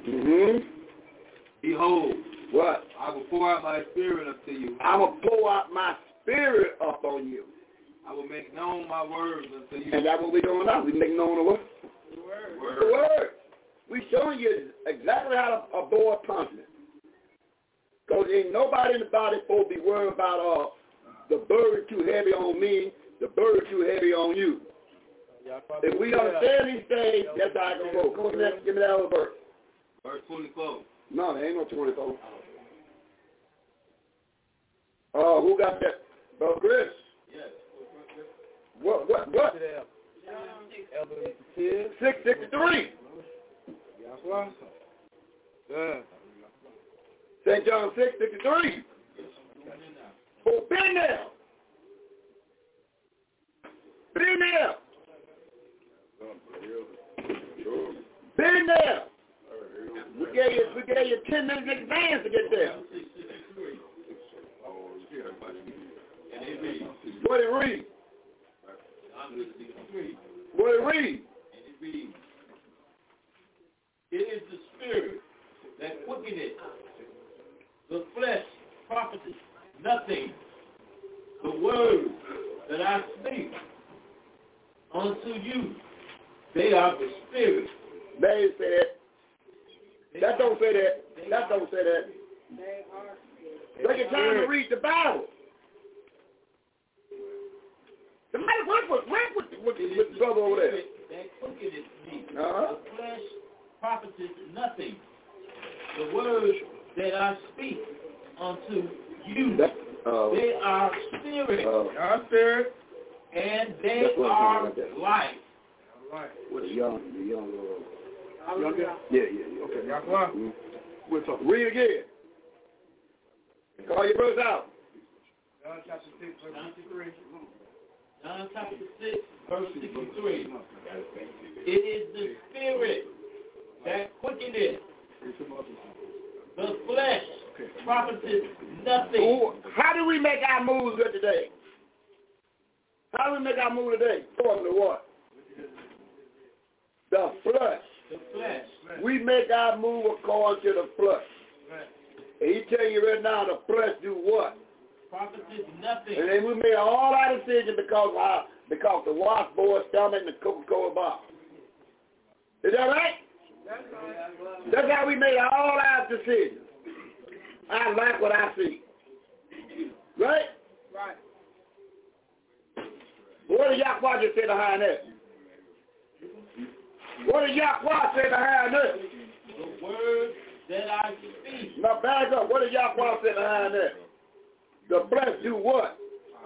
Behold, what? I will pour out my spirit unto you. I will pour out my spirit upon you. I will make known my words unto you. And that's what we're doing now. We make known the what? The word. The word. We're showing you exactly how to avoid punishment. Because ain't nobody in the body supposed to be worried about the burden too heavy on me, the burden too heavy on you. If we understand these things, that's how I can go. Come on, give me that other verse. Verse 24. No, there ain't no 24. Who got that? Brother Chris? Yes. What? 663. St. John 6:63. Oh, been there. Been there. Been there. We gave you 10 minutes in advance to get there. What it read? What it read? It is the spirit that quickeneth, the flesh profiteth nothing. The words that I speak unto you, they are the spirit. They say that. That don't say that. That don't say that. Take your time to read the Bible. Somebody work with the brother over there. That quickeneth me. The flesh profiteth nothing. The words that I speak unto you, they are spirit, and they are life. What the young yeah. Okay. We'll talk. Read again. Call your brothers out. John chapter 6, verse 63. John chapter 6, verse 63. It is the spirit that quickeneth, the flesh profiteth nothing. How do we make our moves good today? How do we make our move today? According to what? The flesh. The flesh. We make our move according to the flesh. And he tell you right now, the flesh do what? Profiteth nothing. And then we made all our decisions because the washboard stomach and the Coca-Cola bottle. Is that right? That's how we made all our decisions. I like what I see. Right? Right. What did Yahweh just say behind that? What did Yahweh say behind that? The word that I speak. Now back up. What did Yahweh say behind that? The flesh do what?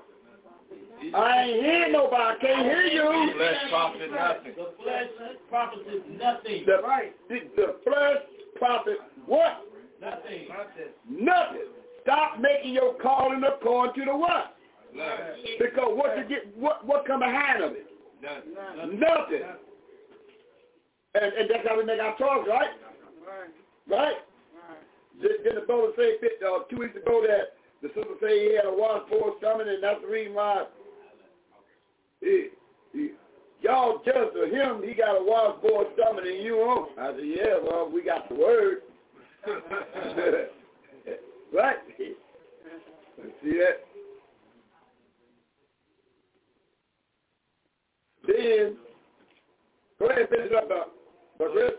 I ain't hearing nobody. I can't hear you. The flesh profiteth nothing. The flesh profiteth nothing. The flesh profit what? Nothing. Nothing. Stop making your calling according to the what? Because what you get, what come behind of it? Nothing. And that's how we make our choice, right? Right? Didn't the brother say 2 weeks ago that the sister said he had a washboard stomach, and that's the reason why y'all just to him, he got a washboard stomach and you don't. I said, yeah, well, we got the word. Right? See that? Then, go ahead and finish it up, Chris.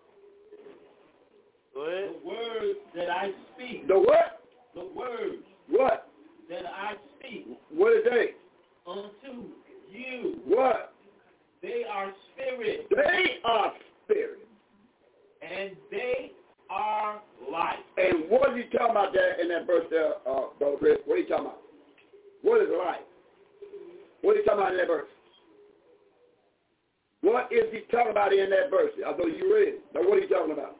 Go ahead. The words that I speak. The what? The words. What? That I speak. What is they? Unto you. What? They are spirit. They are spirit. And they are life. And what are you talking about there in that verse there, Brother Chris? What are you talking about? What is life? What are you talking about in that verse? What is he talking about in that verse? I know you read it. Now what are you talking about?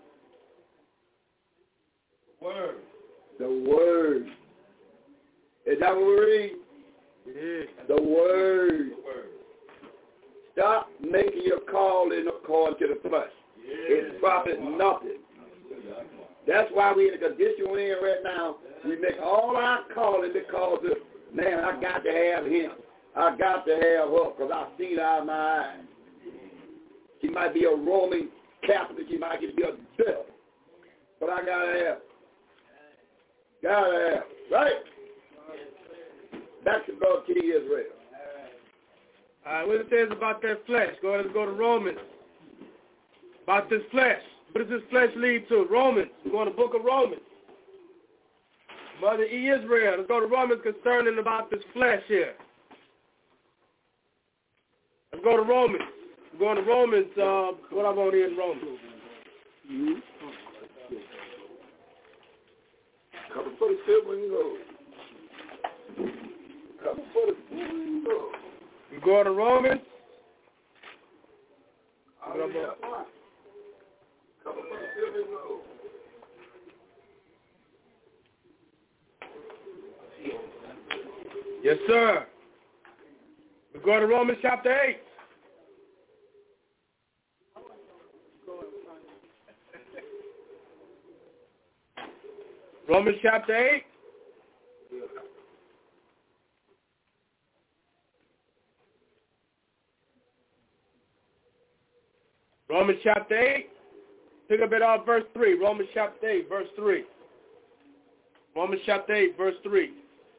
Word. The word. Is that what we read? Yeah. The word. Stop making your call in according to the flesh. It profits nothing. That's why we're in the condition we're in right now. We make all our calling because of, man, I got to have him. I got to have her because I see it out of my eyes. She might be a roaming Catholic, you might get to be a devil. But I gotta have. Gotta have. Right? Back to Brother King Israel. All right, what it says about that flesh. Let's go to Romans. About this flesh. What does this flesh lead to? Romans. We're going to the book of Romans. Mother E. Israel. Let's go to Romans concerning about this flesh here. Let's go to Romans. We're going to Romans. What I want here in Romans. Mm-hmm. Couple for the silver and gold. Couple for the silver and gold. We go to Romans. Couple for the silver and gold. Yes, sir. We go to Romans chapter 8. Romans chapter 8. Romans chapter 8. Pick up at verse 3. Romans chapter 8, verse 3. Romans chapter 8, verse 3.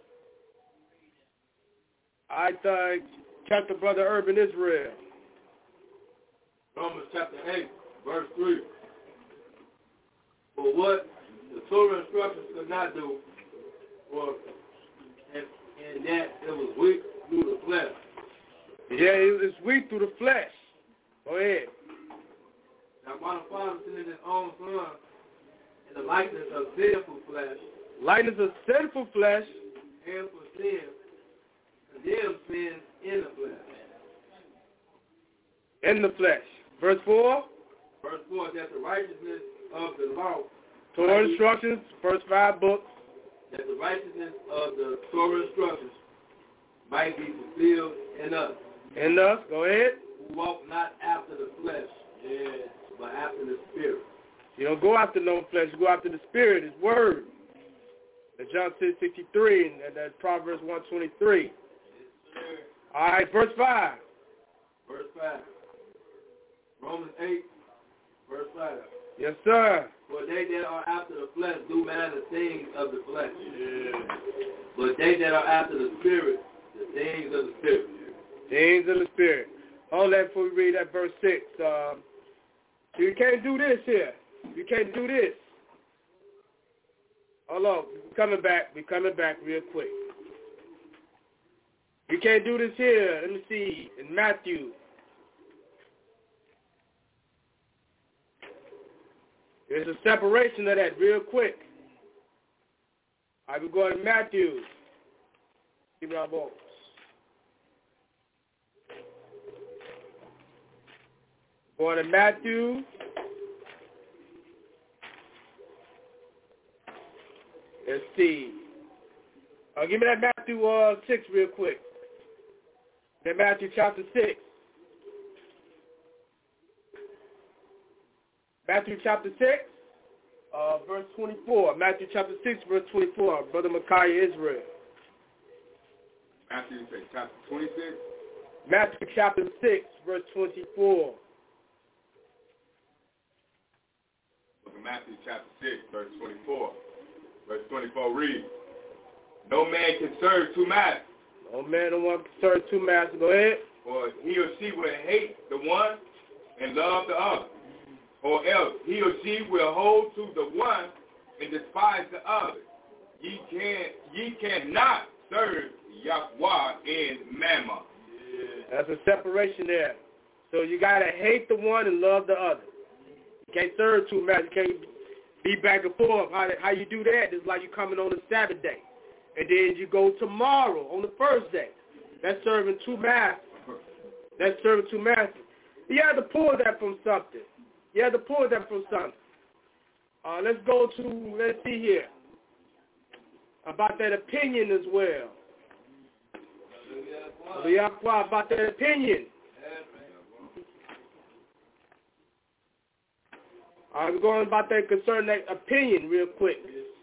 I check the brother Urban Israel. Romans chapter 8, verse 3. For what the Torah instructions could not do, and that it was weak through the flesh. Yeah, it's weak through the flesh. Go ahead. Now, while the Father sending his own Son in the likeness of sinful flesh, likeness of sinful flesh, and for sin, condemned sin in the flesh. In the flesh. Verse 4. Verse 4, that the righteousness of the law, Torah instructions, first 5 books. That the righteousness of the Torah instructions might be fulfilled in us. In us, go ahead. Who walk not after the flesh, but after the Spirit. You don't go after no flesh, you go after the Spirit, His Word. That's John 6:63, and that's Proverbs 1:23. All right, verse 5. Verse 5. Romans 8, verse 5. Yes, sir. For they that are after the flesh do man the things of the flesh. But they that are after the Spirit, the things of the Spirit. Things of the Spirit. Hold that before we read that verse 6. You can't do this here. You can't do this. Hold on. We're coming back real quick. You can't do this here. Let me see. In Matthew. There's a separation of that real quick. All right, we're going to Matthew. See what I want. Going to Matthew. Let's see. Give me that Matthew 6 real quick. That Matthew chapter 6. Matthew chapter 6, verse 24. Matthew chapter 6, verse 24. Brother Micaiah Israel. Matthew chapter 26. Matthew chapter 6, verse 24. Book of Matthew chapter 6, verse 24. Verse 24 reads, no man can serve two masters. No man don't want to serve two masters. Go ahead. For he or she will hate the one and love the other. Or else he or she will hold to the one and despise the other. Ye cannot serve Yahweh and Mammon. That's a separation there. So you got to hate the one and love the other. You can't serve two masters. You can't be back and forth. How you do that is like you coming on the Sabbath day. And then you go tomorrow on the first day. That's serving two masters. That's serving two masters. You have to pull that from something. Let's go to, let's see here, about that opinion as well. About that opinion. All right, we're going about that concerning that opinion real quick.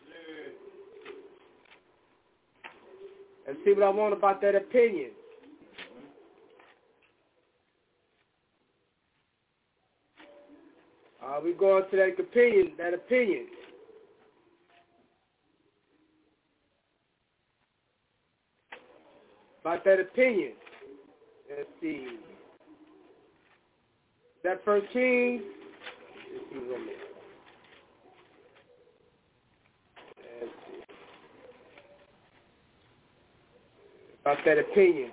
And see what I want about that opinion. We going to that opinion. About that opinion. Let's see. That 1 Kings. Let's see. About that opinion.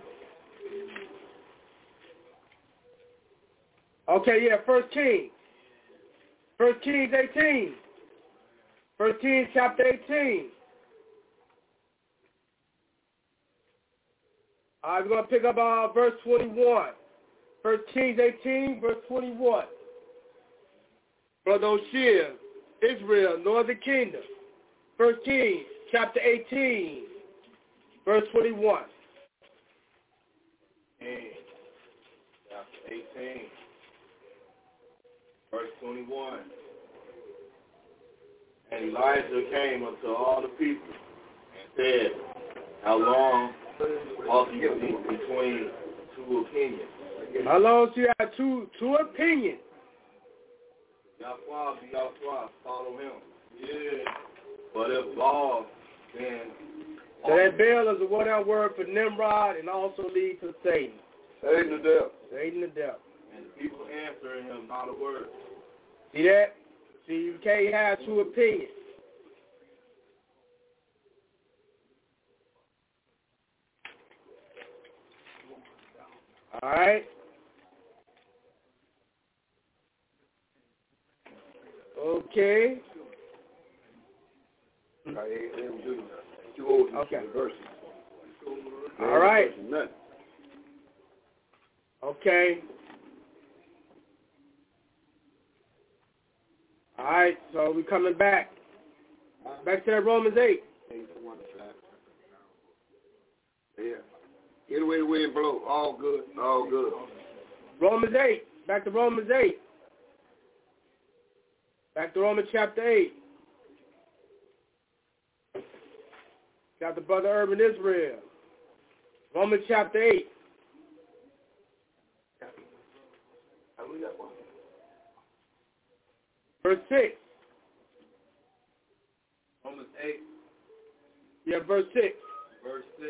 Okay, yeah, 1 Kings. 1 Kings 18. 1 Kings chapter 18. All right, we're going to pick up verse 21. 1 Kings 18, verse 21. Brother O'Shea, Israel, Northern Kingdom. 1 Kings chapter 18, verse 21. Chapter 18, verse 21. And Elijah came unto all the people and said, how long ought you be between two opinions? How long do you have two opinions? Yahweh be Yahweh, follow him. Yeah. But if Baal, then... So that Baal is a one-out word for Nimrod and also leads to Satan. Satan the devil. Satan the devil. And the people answering him not a word. See that? See, you can't have two opinions. All right? Okay. Okay. All right. Okay. All right, so we're coming back. Back to that Romans 8. Yeah. Get away the wind blow. All good. All good. Romans 8. Back to Romans 8. Back to Romans chapter 8. Got the brother Urban Israel. Romans chapter 8. Verse 6. Romans 8. Yeah, verse 6. Verse 6.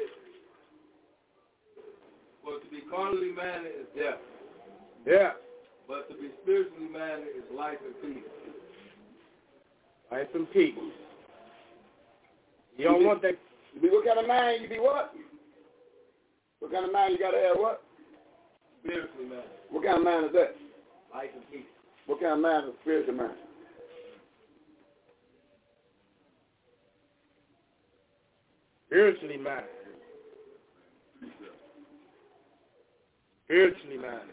For to be carnally minded is death. Yeah. But to be spiritually minded is life and peace. Life and peace. You don't want that. You be what kind of mind? You be what? What kind of mind you got to have what? Spiritually minded. What kind of mind is that? Life and peace. What kind of mind is a spiritual mind? Spiritually minded. Spiritually minded.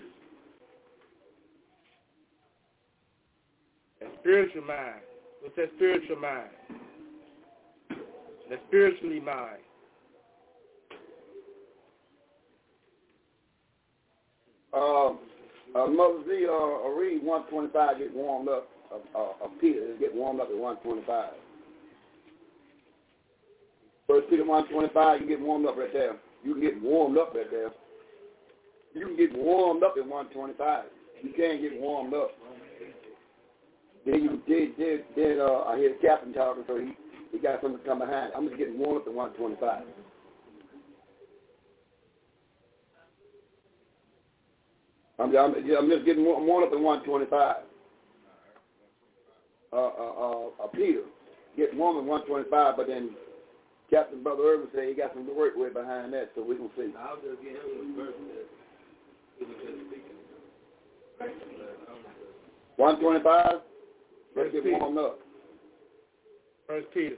That spiritual mind. What's that spiritual mind? That spiritually mind. Mother Z, read 125, get warmed up. Peter, get warmed up at 125. First Peter 125, you get warmed up right there. You can get warmed up right there. You can get warmed up at 125. You can't get warmed up. Then I hear the captain talking, so he got something to come behind. I'm just getting warmed up at 125. I'm just getting warmed up at 125. Peter, get warm at 125, but then Captain Brother Irvin said he got some work with behind that, so we're going to see. I'll just get him a verse that he was just speaking. 125? Let's get warmed up. First Peter.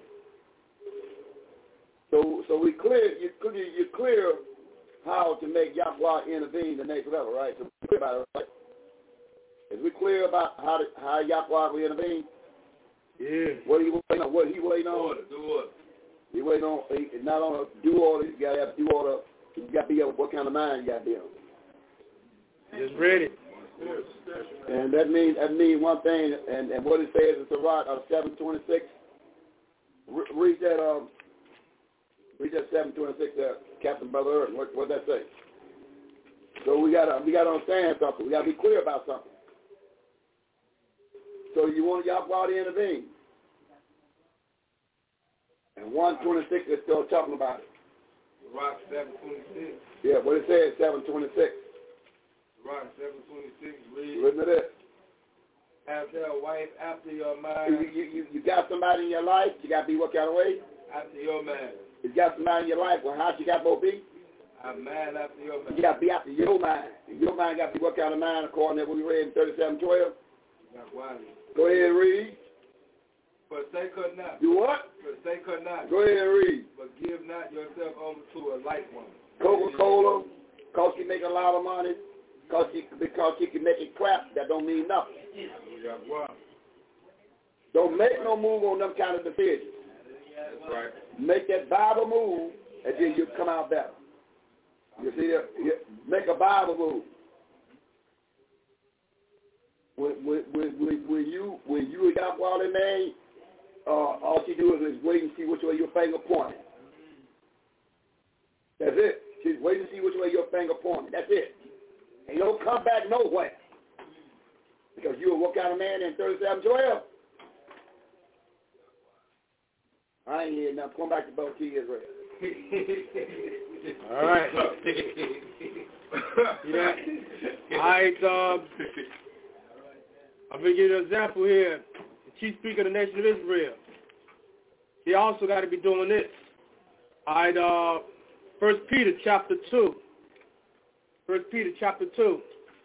So we clear, you clear how to make Yahweh intervene the next level, right? So we're clear about it, right? Is we clear about how Yahweh will intervene? Yeah. What he waiting on? Do what? He waiting on, not on a do order, you got to have do order. You got to be able, what kind of mind you got to be on? Just ready. And that means one thing, and what it says in Sirach 7:26. Read that 7:26 there, Captain Brother Irvin. What that say? So we gotta understand something. We gotta be clear about something. So you want Yahweh to intervene. And 126 is still talking about it. Rock 726. Yeah, what it says, 726. Rock 726. Read. Listen to this. Have their wife after your mind. You got somebody in your life, you got to be what kind of way? After your mind. You got somebody in your life, well, how you got to be? A man after your mind. You got to be after your mind. And your mind got to be what kind of mind, according to what we read in 37:12? Go ahead and read. Forsake her not. Do what? Forsake her not. Go ahead and read. But give not yourself over to a light woman. Coca-Cola, because she make a lot of money, because she can make it crap, that don't mean nothing. Don't make no move on them kind of decisions. That's right. Make that Bible move, and then you come out better. You see that? Make a Bible move. When you got Wally man, all she do is wait and see which way your finger pointed. That's it. She's waiting to see which way your finger pointed. That's it. And you don't come back nowhere. Because you will work out a man in 37:12. I ain't hear nothing. Come back to both T Israel. All right. Yeah. All right. I'm going to give you an example here. The chief speaker of the nation of Israel. He also got to be doing this. All right. 1 Peter chapter 2. 1 Peter chapter 2.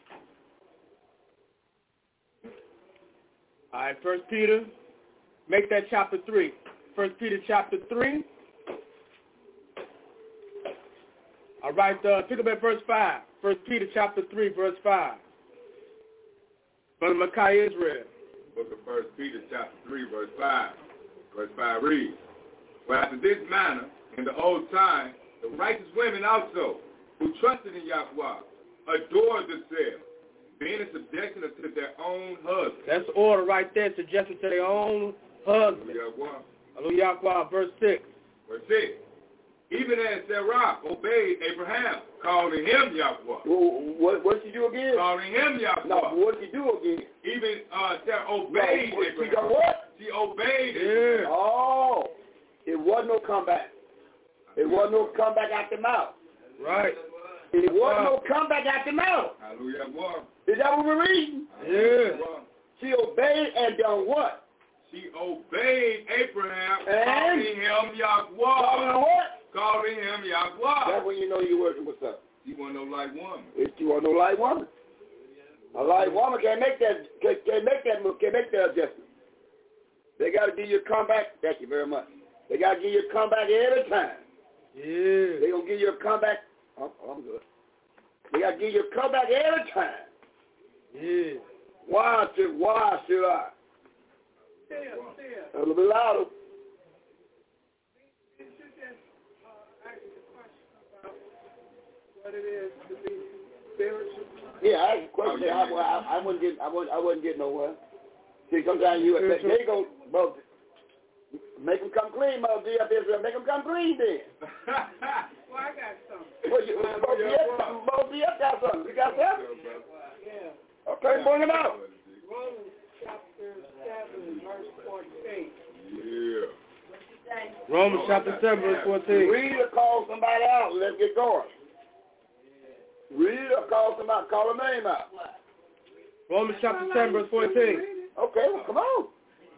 All right. 1 Peter. Make that chapter 3. 1 Peter chapter 3. All right, pick up at verse 5. 1 Peter chapter 3, verse 5. Brother Micaiah Israel. Book of 1 Peter chapter 3, verse 5. Verse 5 reads, "For after this manner, in the old time, the righteous women also, who trusted in Yahweh, adored themselves, being in subjection unto their own husbands." That's the order right there, suggested to their own husband. Hallelujah. Verse 6. Verse 6. "Even as Sarah obeyed Abraham, calling him Yahweh." What did she do again? Calling him Yahweh. No, what did she do again? Even Sarah obeyed Abraham. She done what? She obeyed Abraham. Oh, it wasn't no comeback. It wasn't no comeback out the mouth. Right. It wasn't no comeback out the mouth. Hallelujah. Is that what we're reading? Yeah. She obeyed and done what? She obeyed Abraham, and calling him Yahweh. Calling what? Calling him Yahweh. That's when you know you're working with something. You want no light woman. You want no light woman. A light woman can't make that move, can't make that adjustment. They got to give you a comeback. Thank you very much. They got to give you a comeback every time. Yeah. They gonna give you a comeback. Oh, I'm good. They got to give you a comeback every time. Yeah. Why should I? A little bit louder. What it is to be spiritual. Yeah, I asked a question. I wouldn't get nowhere. See, sometimes they go, well, make them come clean, Mother Israel. Make them come clean then. Well, I got something. Well, both of you got something. You got something? Yeah. Okay, bring it out. Romans chapter 7, verse 14. Yeah. Romans chapter 7, verse 14. Read or call somebody out. Let's get going. Read or call somebody, call a name out. Romans chapter 7, verse 14. Okay, well, come on.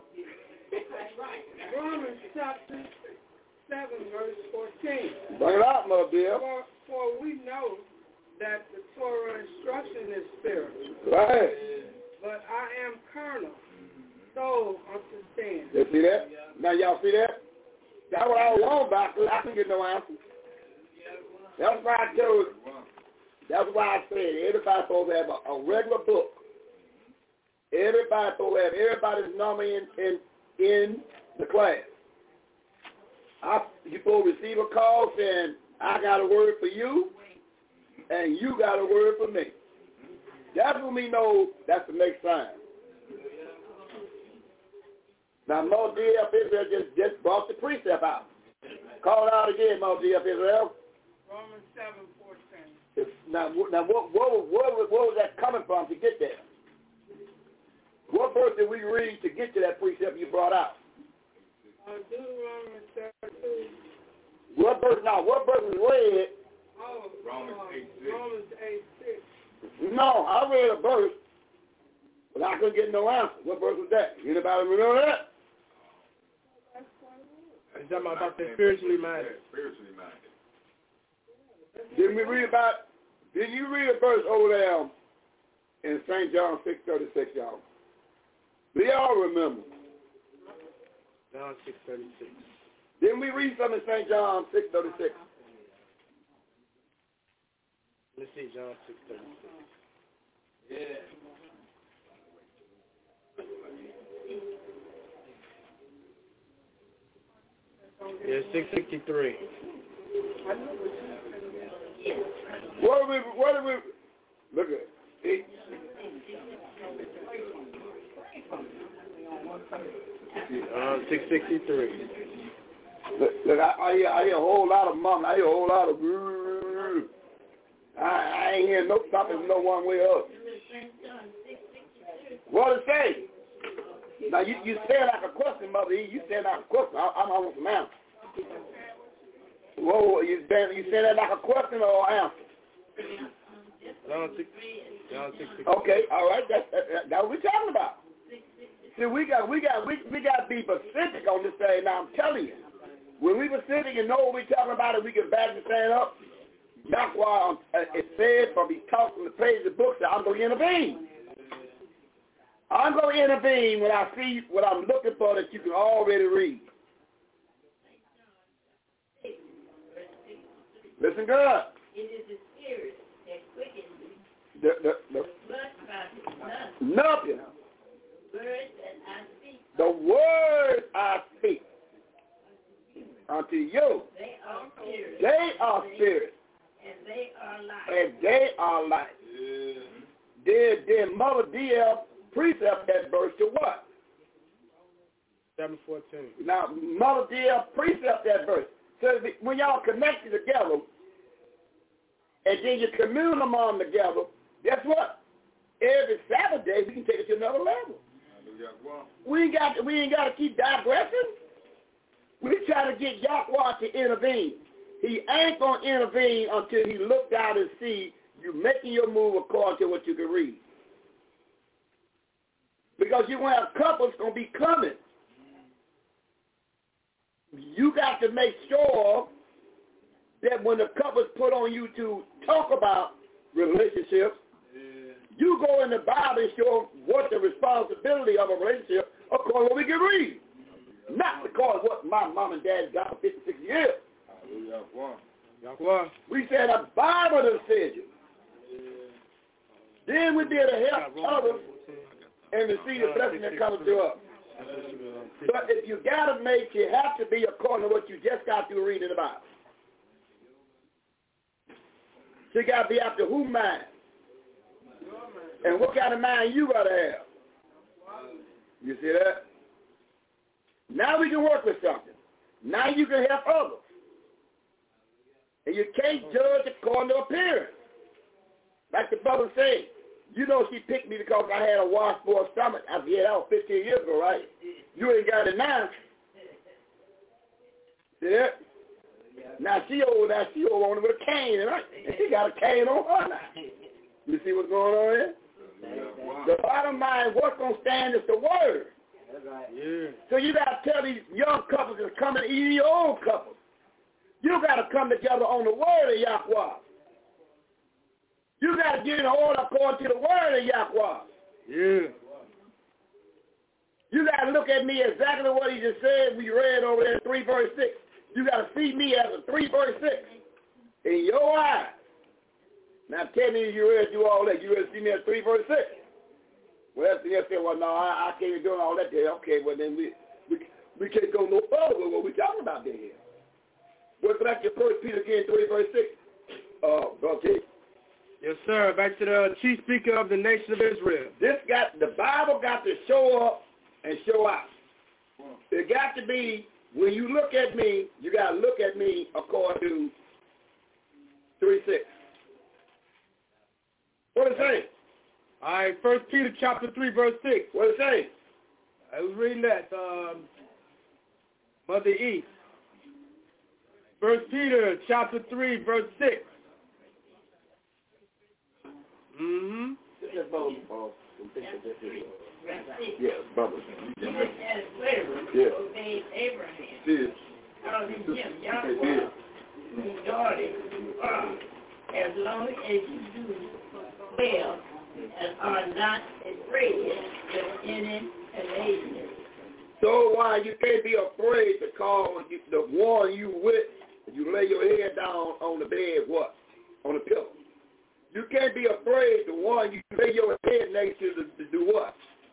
Romans chapter 7, verse 14. Bring it out, Mother dear. For we know that the Torah instruction is spiritual. Right. But I am carnal, soul unto sin. You see that? Now y'all see that? That's what I was wrong about. I couldn't get no answer. That's why I told. That's why I said everybody's supposed to have a regular book. Everybody's supposed to have everybody's number in the class. You're supposed to receive a call saying, I got a word for you, and you got a word for me. That's when we know that's the next sign. Now, Mo D.F. Israel just brought the precept out. Call it out again, Mo D.F. Israel. Romans 7:14. Now what was that coming from to get there? What verse did we you read to get to that precept you brought out? Deuteronomy 32. What verse now? What verse was read? Oh, Romans 8:6. Romans 8:6. No, I read a verse, but I couldn't get no answer. What verse was that? Anybody remember that? Is that about the spiritually minded? Yeah, spiritually minded. Did you read a verse over there in St. John 6:36, y'all? Do y'all remember? John 6:36. Didn't we read something in St. John 6:36? Let's see, John 6:36. Yeah. Yeah, 6:63. What did we look at? 6:63. Look, I hear a whole lot of mum. I hear a whole lot of. I ain't hearing no stopping no one way up. What it say? Now you say like a question, Mother E. You say like a question. I'm on some answer. Whoa, you say that like a question or answer? John 6:63. Okay, all right. That's what we're talking about. See, we got to be specific on this thing. Now I'm telling you, when we specific and know what we're talking about, and we can back the thing up. That's why it said from he talks from the page of the book that I'm going to intervene. I'm going to intervene when I see what I'm looking for that you can already read. Listen good. It is the spirit that quickens The blood process. nothing. Words that I speak. The words I speak unto you. They are spirit. They are spirit. And they are life. And they are life. Did Mother DL precept that verse to what? 7:14. Now, Mother DL precept that verse. So when y'all connected together, and then you commune among together, guess what? Every Sabbath day we can take it to another level. We ain't got to keep digressing. We try to get Yahweh to intervene. He ain't going to intervene until he looked out and see you making your move according to what you can read. Because you will have couples going to be coming. You got to make sure that when the couples put on you to talk about relationships, you go in the Bible and show what the responsibility of a relationship according to what we can read. Not because what my mom and dad got for 56 years. We said the Bible done said you. Then we did a help others and to see the blessing that comes to us. But if you got to make, you have to be according to what you just got through reading the Bible. So you got to be after whose mind? And what kind of mind you got to have? You see that? Now we can work with something. Now you can help others. And you can't judge according to appearance. Like the brother said, you know she picked me because I had a washboard stomach. I said, yeah, that was 15 years ago, right? You ain't got it now. See that? Now she over on it with a cane, right? And she got a cane on her now. You see what's going on here? The bottom line, what's going to stand is the word. Yeah. So you got to tell these young couples that's coming, even your old couples, you got to come together on the word of Yahweh. You got to get in order according to the word of Yahweh. Yeah. You got to look at me exactly what he just said. We read over there 3 verse 6. You got to see me as a 3 verse 6 in your eyes. Now tell me you ready to do all that. You ready to see me as 3 verse 6? Well, that's the answer. Well, no, I can't be doing all that there. Okay, well then we can't go no further with what we're talking about there. What's back to 1 Peter again, 3 verse 6? Okay. Yes, sir. Back to the chief speaker of the nation of Israel. The Bible got to show up and show out. It got to be, when you look at me, you got to look at me according to 3:6. What it say? All right, 1 Peter chapter 3, verse 6. What it say? I was reading that, Mother E. 1 Peter chapter 3, verse 6. Mm-hmm. Yeah, brother. Yeah. Obeyed Abraham. Yeah. As long as you do well and are not afraid of any laziness. So why you can't be afraid to call the one you with, you lay your head down on the bed, what? On the pillow. You can't be afraid the one you lay your head next to do what?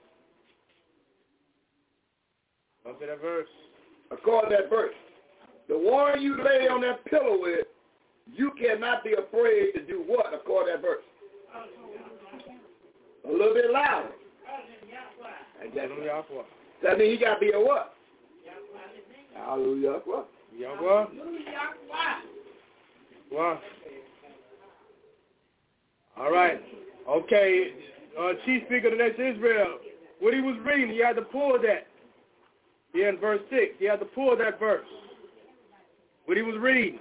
Look at that verse. According to that verse. The one you lay on that pillow with, you cannot be afraid to do what according to that verse? A little bit louder. That means he got to be a what? Hallelujah. What? Yahweh. Wow. All right. Okay. Chief Speaker of the Nation of Israel, what he was reading, he had to pull that. Yeah, in verse 6, he had to pull that verse. What he was reading.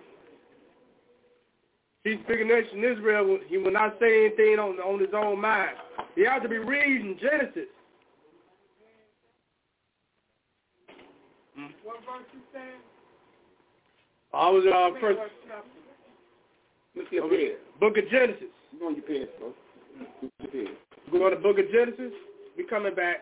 Chief Speaker of the Nation of Israel, he will not say anything on his own mind. He had to be reading Genesis. What verse you saying? I was first. Look your pen. Book of Genesis. Go on your pen, bro. Go on the book of Genesis. We coming back.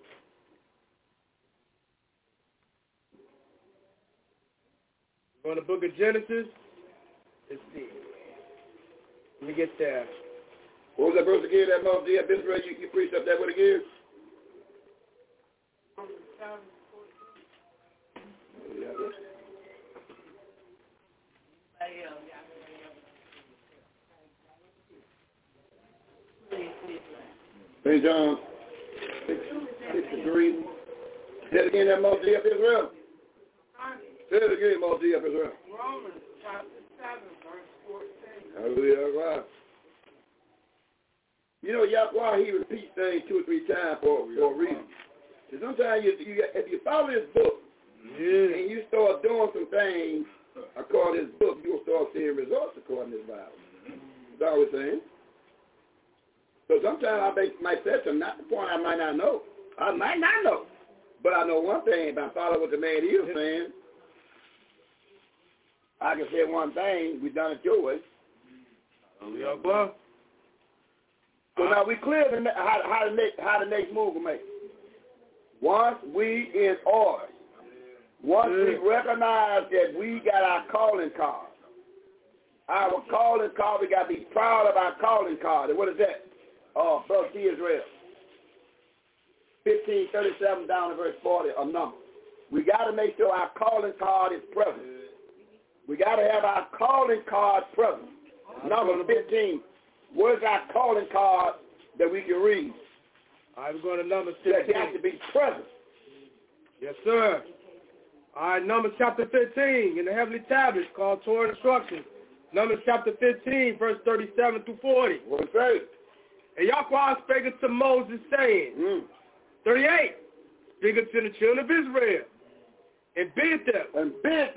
Go on the book of Genesis. Let's see. Let me get there. What was that verse again? That Mount Israel, you preached up that one again? St. John 6:63. Say it again, that Mount Israel. Say it again, Mount Israel. Romans chapter 7, verse 14. Hallelujah. Right. You know, Yahweh, he repeats things 2 or 3 times for a reason. So sometimes if you follow this book and you start doing some things according to this book, you'll start seeing results according to this Bible. That's all we're saying. So sometimes I might say something, not the point I might not know. I might not know. But I know one thing, if I follow what the man is saying, I can say one thing, we done it your way. So now we clear how the next move will make. Once we in order, once we recognize that we got our calling card, we got to be proud of our calling card. And what is that? Brother T. Israel. 15:37 down to verse 40, a number. We got to make sure our calling card is present. We got to have our calling card present. Number 15. Where's our calling card that we can read? I'm going to number 15. That has to be present. Yes, sir. All right, Numbers chapter 15 in the heavenly tablets called Torah Instructions. Numbers chapter 15, verse 37 through 40. What it say? And Yahweh spake unto Moses, saying, 38, speak unto the children of Israel, and bid them,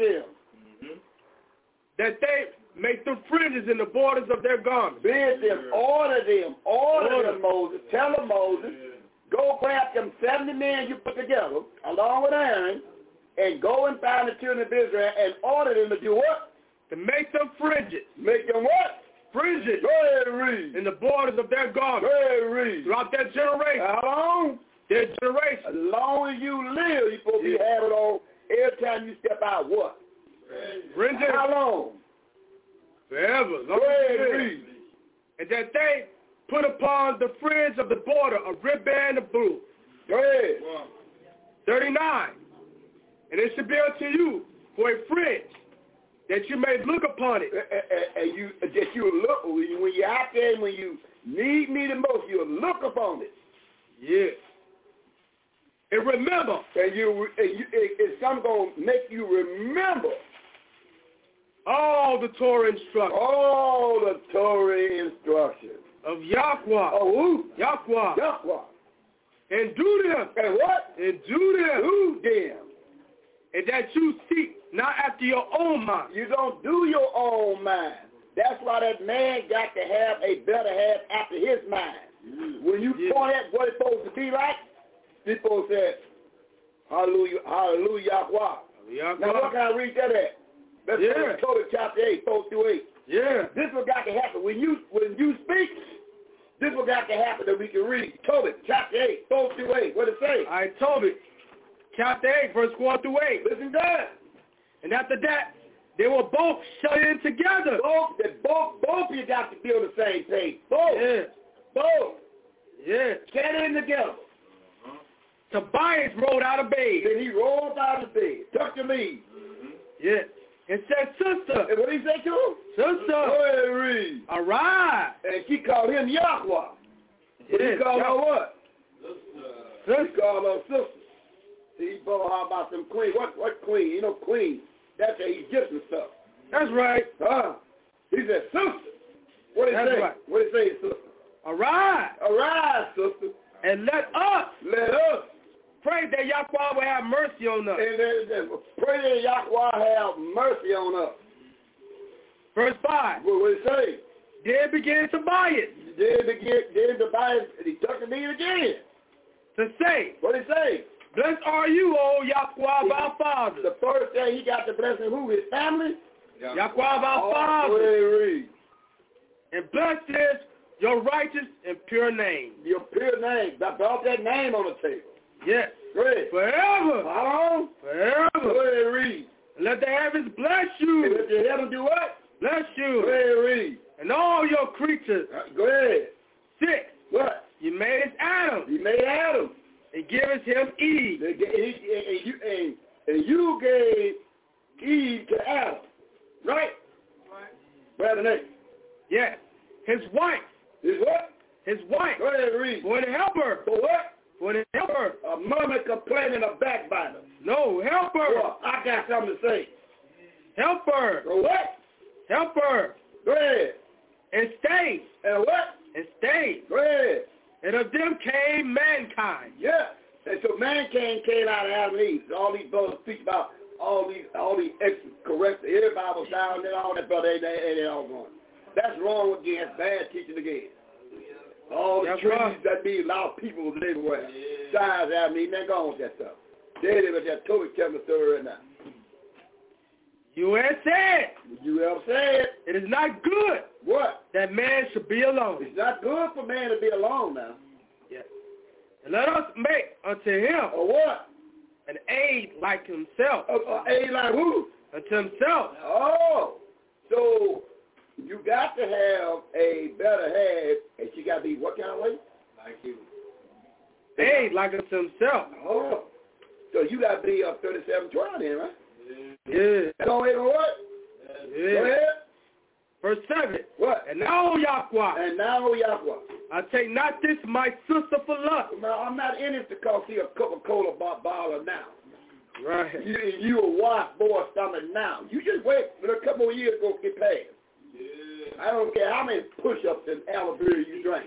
that they make the fringes in the borders of their garments. Bid them, order them, Moses. Tell them, Moses, go grab them 70 men you put together, along with Aaron, and go and find the children of Israel and order them to do what? To make them fringes. Make them what? Fringes. Go ahead and read. In the borders of their garments. Go ahead and read. Throughout their generation. How long? Their generation. As long as you live, you're supposed to be having on every time you step out what? Fringes. How long? Forever. Go ahead and read. And that they put upon the fringe of the border a ribbon of blue. Go ahead. 39. And it should be unto you for a fringe, that you may look upon it. And you look, when you're out there, when you need me the most, you'll look upon it. Yes. And remember. And it's something going to make you remember. All the Torah instructions. All the Torah instructions. Of Yahweh. Oh, who? Yahweh. Yahweh. And do them. And what? And do them. Do them. And that you seek not after your own mind. You don't do your own mind. That's why that man got to have a better half after his mind. When you point at what it's supposed to be like, people say, hallelujah, hallelujah, Yahweh. Now what can I read that at? Let's go to Tobit chapter 8, 4-8. Yeah. This what got to happen. When you speak, this what got to happen that we can read. Tobit chapter 8, 4-8. What it say? I Tobit chapter 8, verse 4-8. Listen to that. And after that, they were both shut in together. Both of you got to be on the same page. Both. Yeah. Both. Yeah. Shut in together. Tobias rolled out of bed. Then he rolled out of bed. Tuck your lead. Yeah. And said, sister. And what did he say to him? Sister. Go ahead and read. Arise. And she called him Yahweh. But he called her what? Sister. He called her sister. See, he brought her about some queen. What queen? You know queen. That's the Egyptian stuff. That's right. He said, sister. What did he say? Right. What did he say, sister? Arise. Arise, sister. And let us. Let us. Pray that Yahweh will have mercy on us. And pray that Yahweh have mercy on us. Verse 5. What did it say? Then began Tobias. Then Tobias, he took the lead again. To say. What did it say? Blessed are you, O Yahweh, our Father. The first day he got the blessing, who? His family? Yahweh, our Father. And blessed is your righteous and pure name. Your pure name. I brought that name on the table. Yes. Great. Forever. How long? Forever. Go ahead and read. And let the heavens bless you. And let the heavens do what? Bless you. Go ahead and read. And all your creatures. Go ahead. 6. What? You made Adam. You made Adam. And giveth him Eve. And you gave Eve to Adam. Right? Where the name? Yes. His wife. His what? His wife. Go ahead and read. For to help her. For what? For to help her. A murmur, complaining, a backbiter. No, help her. Well, I got something to say. Help her. For what? Help her. Go ahead. And stay. And what? And stay. Go ahead. And of them came mankind. Yeah. And so mankind came out of Adam and Eve. All these brothers speak about all these correct. Everybody was down there, all that, brother, they all gone. That's wrong again. That's bad teaching again. All the trees that be a lot of people was everywhere. Signs Adam and Eve, man, go on with that stuff. There they were just totally telling the story right now. You have said. You have said. It is not good. What? That man should be alone. It's not good for man to be alone now. Yes. And let us make unto him. Or what? An aid like himself. Aid like who? Unto himself. Oh. So you got to have a better half, and she got to be what kind of way? Like you. Aid like unto himself. Oh. So you got to be up 37-12 then, right? Yeah. Don't even what? Yeah. Go ahead. Verse 7. What? And now, Yahweh. And now, Yahweh. I take not this my sister for lust. I'm not in it because see a Coca-Cola bottle now. Right. You a wash boy stomach now. You just wait for a couple of years to get past. Yeah. I don't care how many push-ups and aloe vera you drink.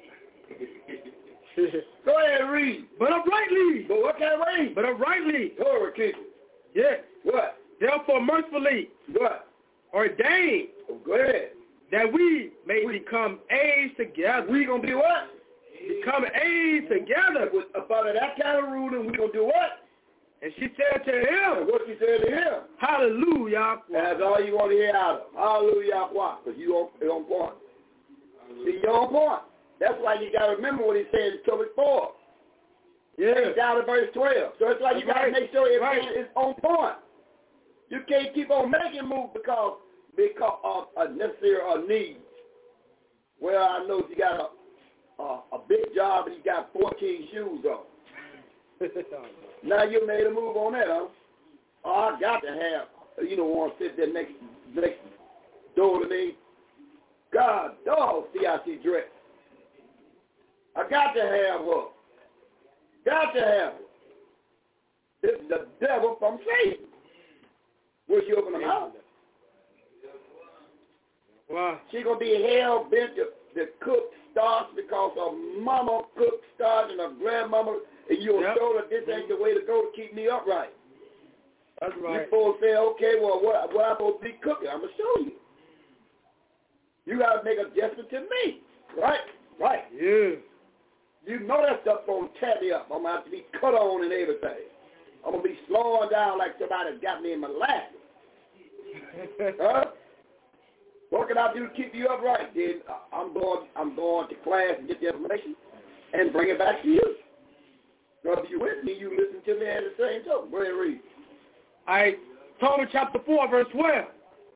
Go ahead and read. But uprightly. But what kind of read? But uprightly. Glory, keep it. Yes. What? Therefore mercifully. What? Ordained. Oh, go ahead. That we may become aids together. We gonna be what? Become aids together. About that kind of ruling, we gonna do what? And she said to him. And what she said to him? Hallelujah. That's all you want to hear out of. Hallelujah. Because you're on point. See, you're on point. That's why you got to remember what he said in Tobit 4. Yeah. Down to verse 12. So it's like you got to make sure everything is on point. You can't keep on making moves because of a necessary need. Well, I know you got a big job and you got 14 shoes on. Now you made a move on that, huh? Oh, I got to have, want to sit there next door to me. God, dog, see how she dressed. I got to have her. Got to have her. This is the devil from Satan. Will she open her mouth? Wow. She going to be hell bent to that cooked starch because her mama cooked starch and her grandmama, and you were told her this ain't the way to go to keep me upright. That's right. You folks say, okay, well, what I'm supposed to be cooking? I'm going to show you. You got to make adjustment to me. Right? Right. Yeah. You know that stuff going to tear me up. I'm going to have to be cut on and everything. I'm going to be slowing down like somebody got me in my lap. Huh? What can I do to keep you upright? Then I'm going to class and get the information and bring it back to you. So if you with me, you listen to me at the same time. Go ahead and read. All right. Tobit chapter 4, verse 12.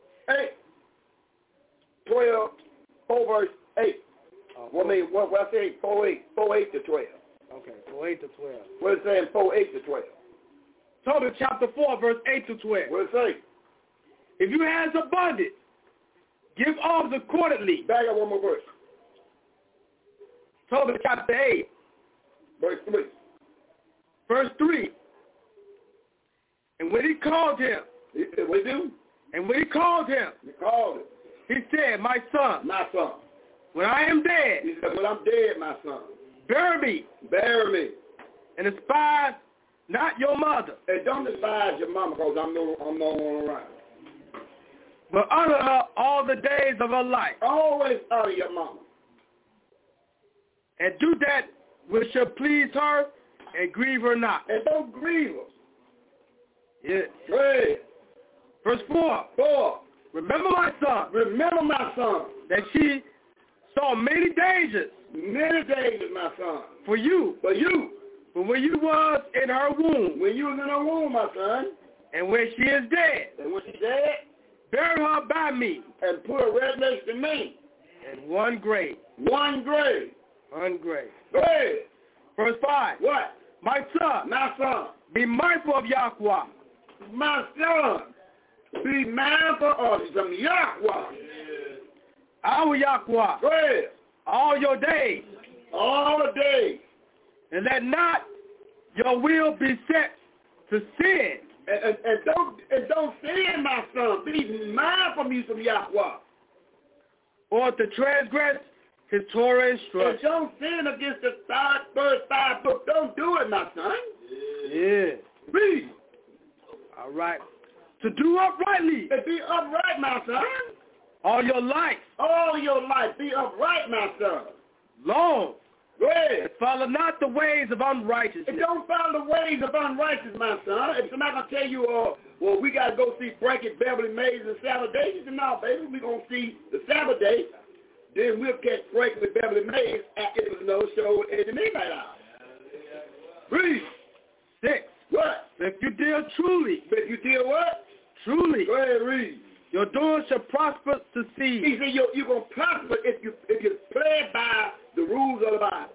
4 verse 8. What I say 4:8 to 12. Okay, 4:8 to 12. What it saying 4:8 to 12? Tobit chapter 4, verse 8 to 12. What it say? If you has abundance, give alms accordingly. Back up one more verse. Tobit chapter 8. Verse 3. Verse 3. And when he called him. What do? And when he called him. He called him. He said, my son. My son. When I am dead. He said, when I'm dead, my son. Bury me. Bury me. And despise not your mother. And don't despise your mama because I'm no one around. But honor her all the days of her life. Always honor your mama. And do that which shall please her and grieve her not. And don't grieve her. Yeah. Go ahead. Verse 4. 4. Remember my son. Remember my son. That she saw many dangers. Many dangers, my son. For you. For you. But when you was in her womb. When you was in her womb, my son. And when she is dead. And when she's dead. Bury her by me. And put her right next to me. In one grave. One grave. One grave. Go ahead. Verse 5. What? My son. My son. Be mindful of Yahweh. My son. Be mindful of some Yahweh. Our Yahweh. Go ahead. All your days. All the days. And let not your will be set to sin. And don't sin, my son. Be mindful of me some Yahweh. Or to transgress his Torah instruction. And don't sin against the first 5 books. Don't do it, my son. Yeah. Read. All right. To do uprightly. And be upright, my son. All your life. All your life. Be upright, my son. Long. Go ahead. And follow not the ways of unrighteousness. And don't follow the ways of unrighteousness, my son. If somebody going to tell you, well, we got to go see Frankie Beverly Mays and Sabbath Day, you say, no, baby, we're going to see the Sabbath Day. Then we'll catch Frankie Beverly Mays after the no show at the midnight hour. Read. 6. What? If you deal truly. If you deal what? Truly. Go ahead, read. Your doing shall prosper to see. He said you're going to prosper if you play by the rules of the Bible.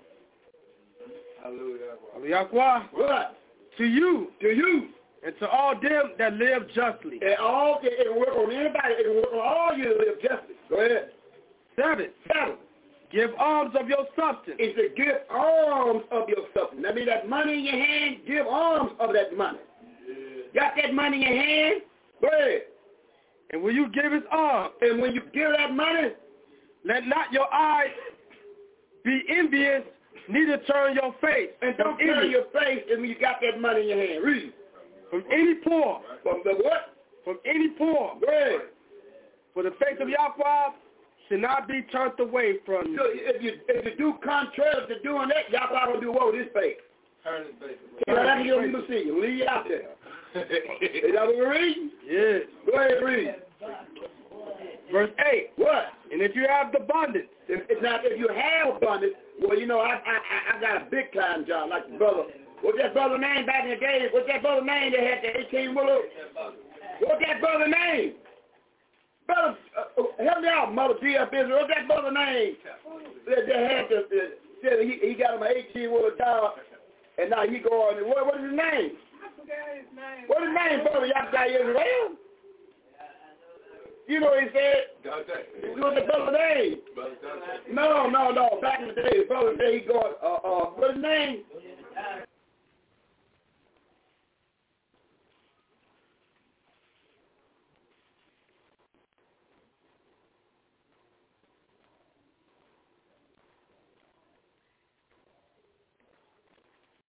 Hallelujah. What? To you. To you. And to all them that live justly. And all, it can work on anybody. It can work on all you that live justly. Go ahead. 7. Give alms of your substance. It's to give alms of your substance. That means that money in your hand, give alms of that money. Got that money in your hand? Go ahead. And when you give his alms. And when you give that money. Let not your eyes be envious, neither turn your face. And don't turn your face when you got that money in your hand. Read. From any poor. From the what? From any poor. Go ahead. For the face of Yahweh should not be turned away from you. So if you do contrary to doing that, Yahweh will do what with his face? Turn his face. So that's you don't even see. You'll leave you out there. Is that what we're reading? Yes. Go ahead and read. Verse 8. What? And if you have abundance. If you have abundance, well, you know, I got a big time job like the brother. What's that brother name back in the day? What's that brother name that had the 18-wheeler? What's that brother name? Brother, help me out, Mother D.F. Israel. What's that brother name? That had said he got him an 18-wheeler job, and now he going, what is his name? I forgot his name. What is his name, brother? Y'all got Israel? You know what he said? What's the brother name? No. Back in the day, the brother said he going, what's his name?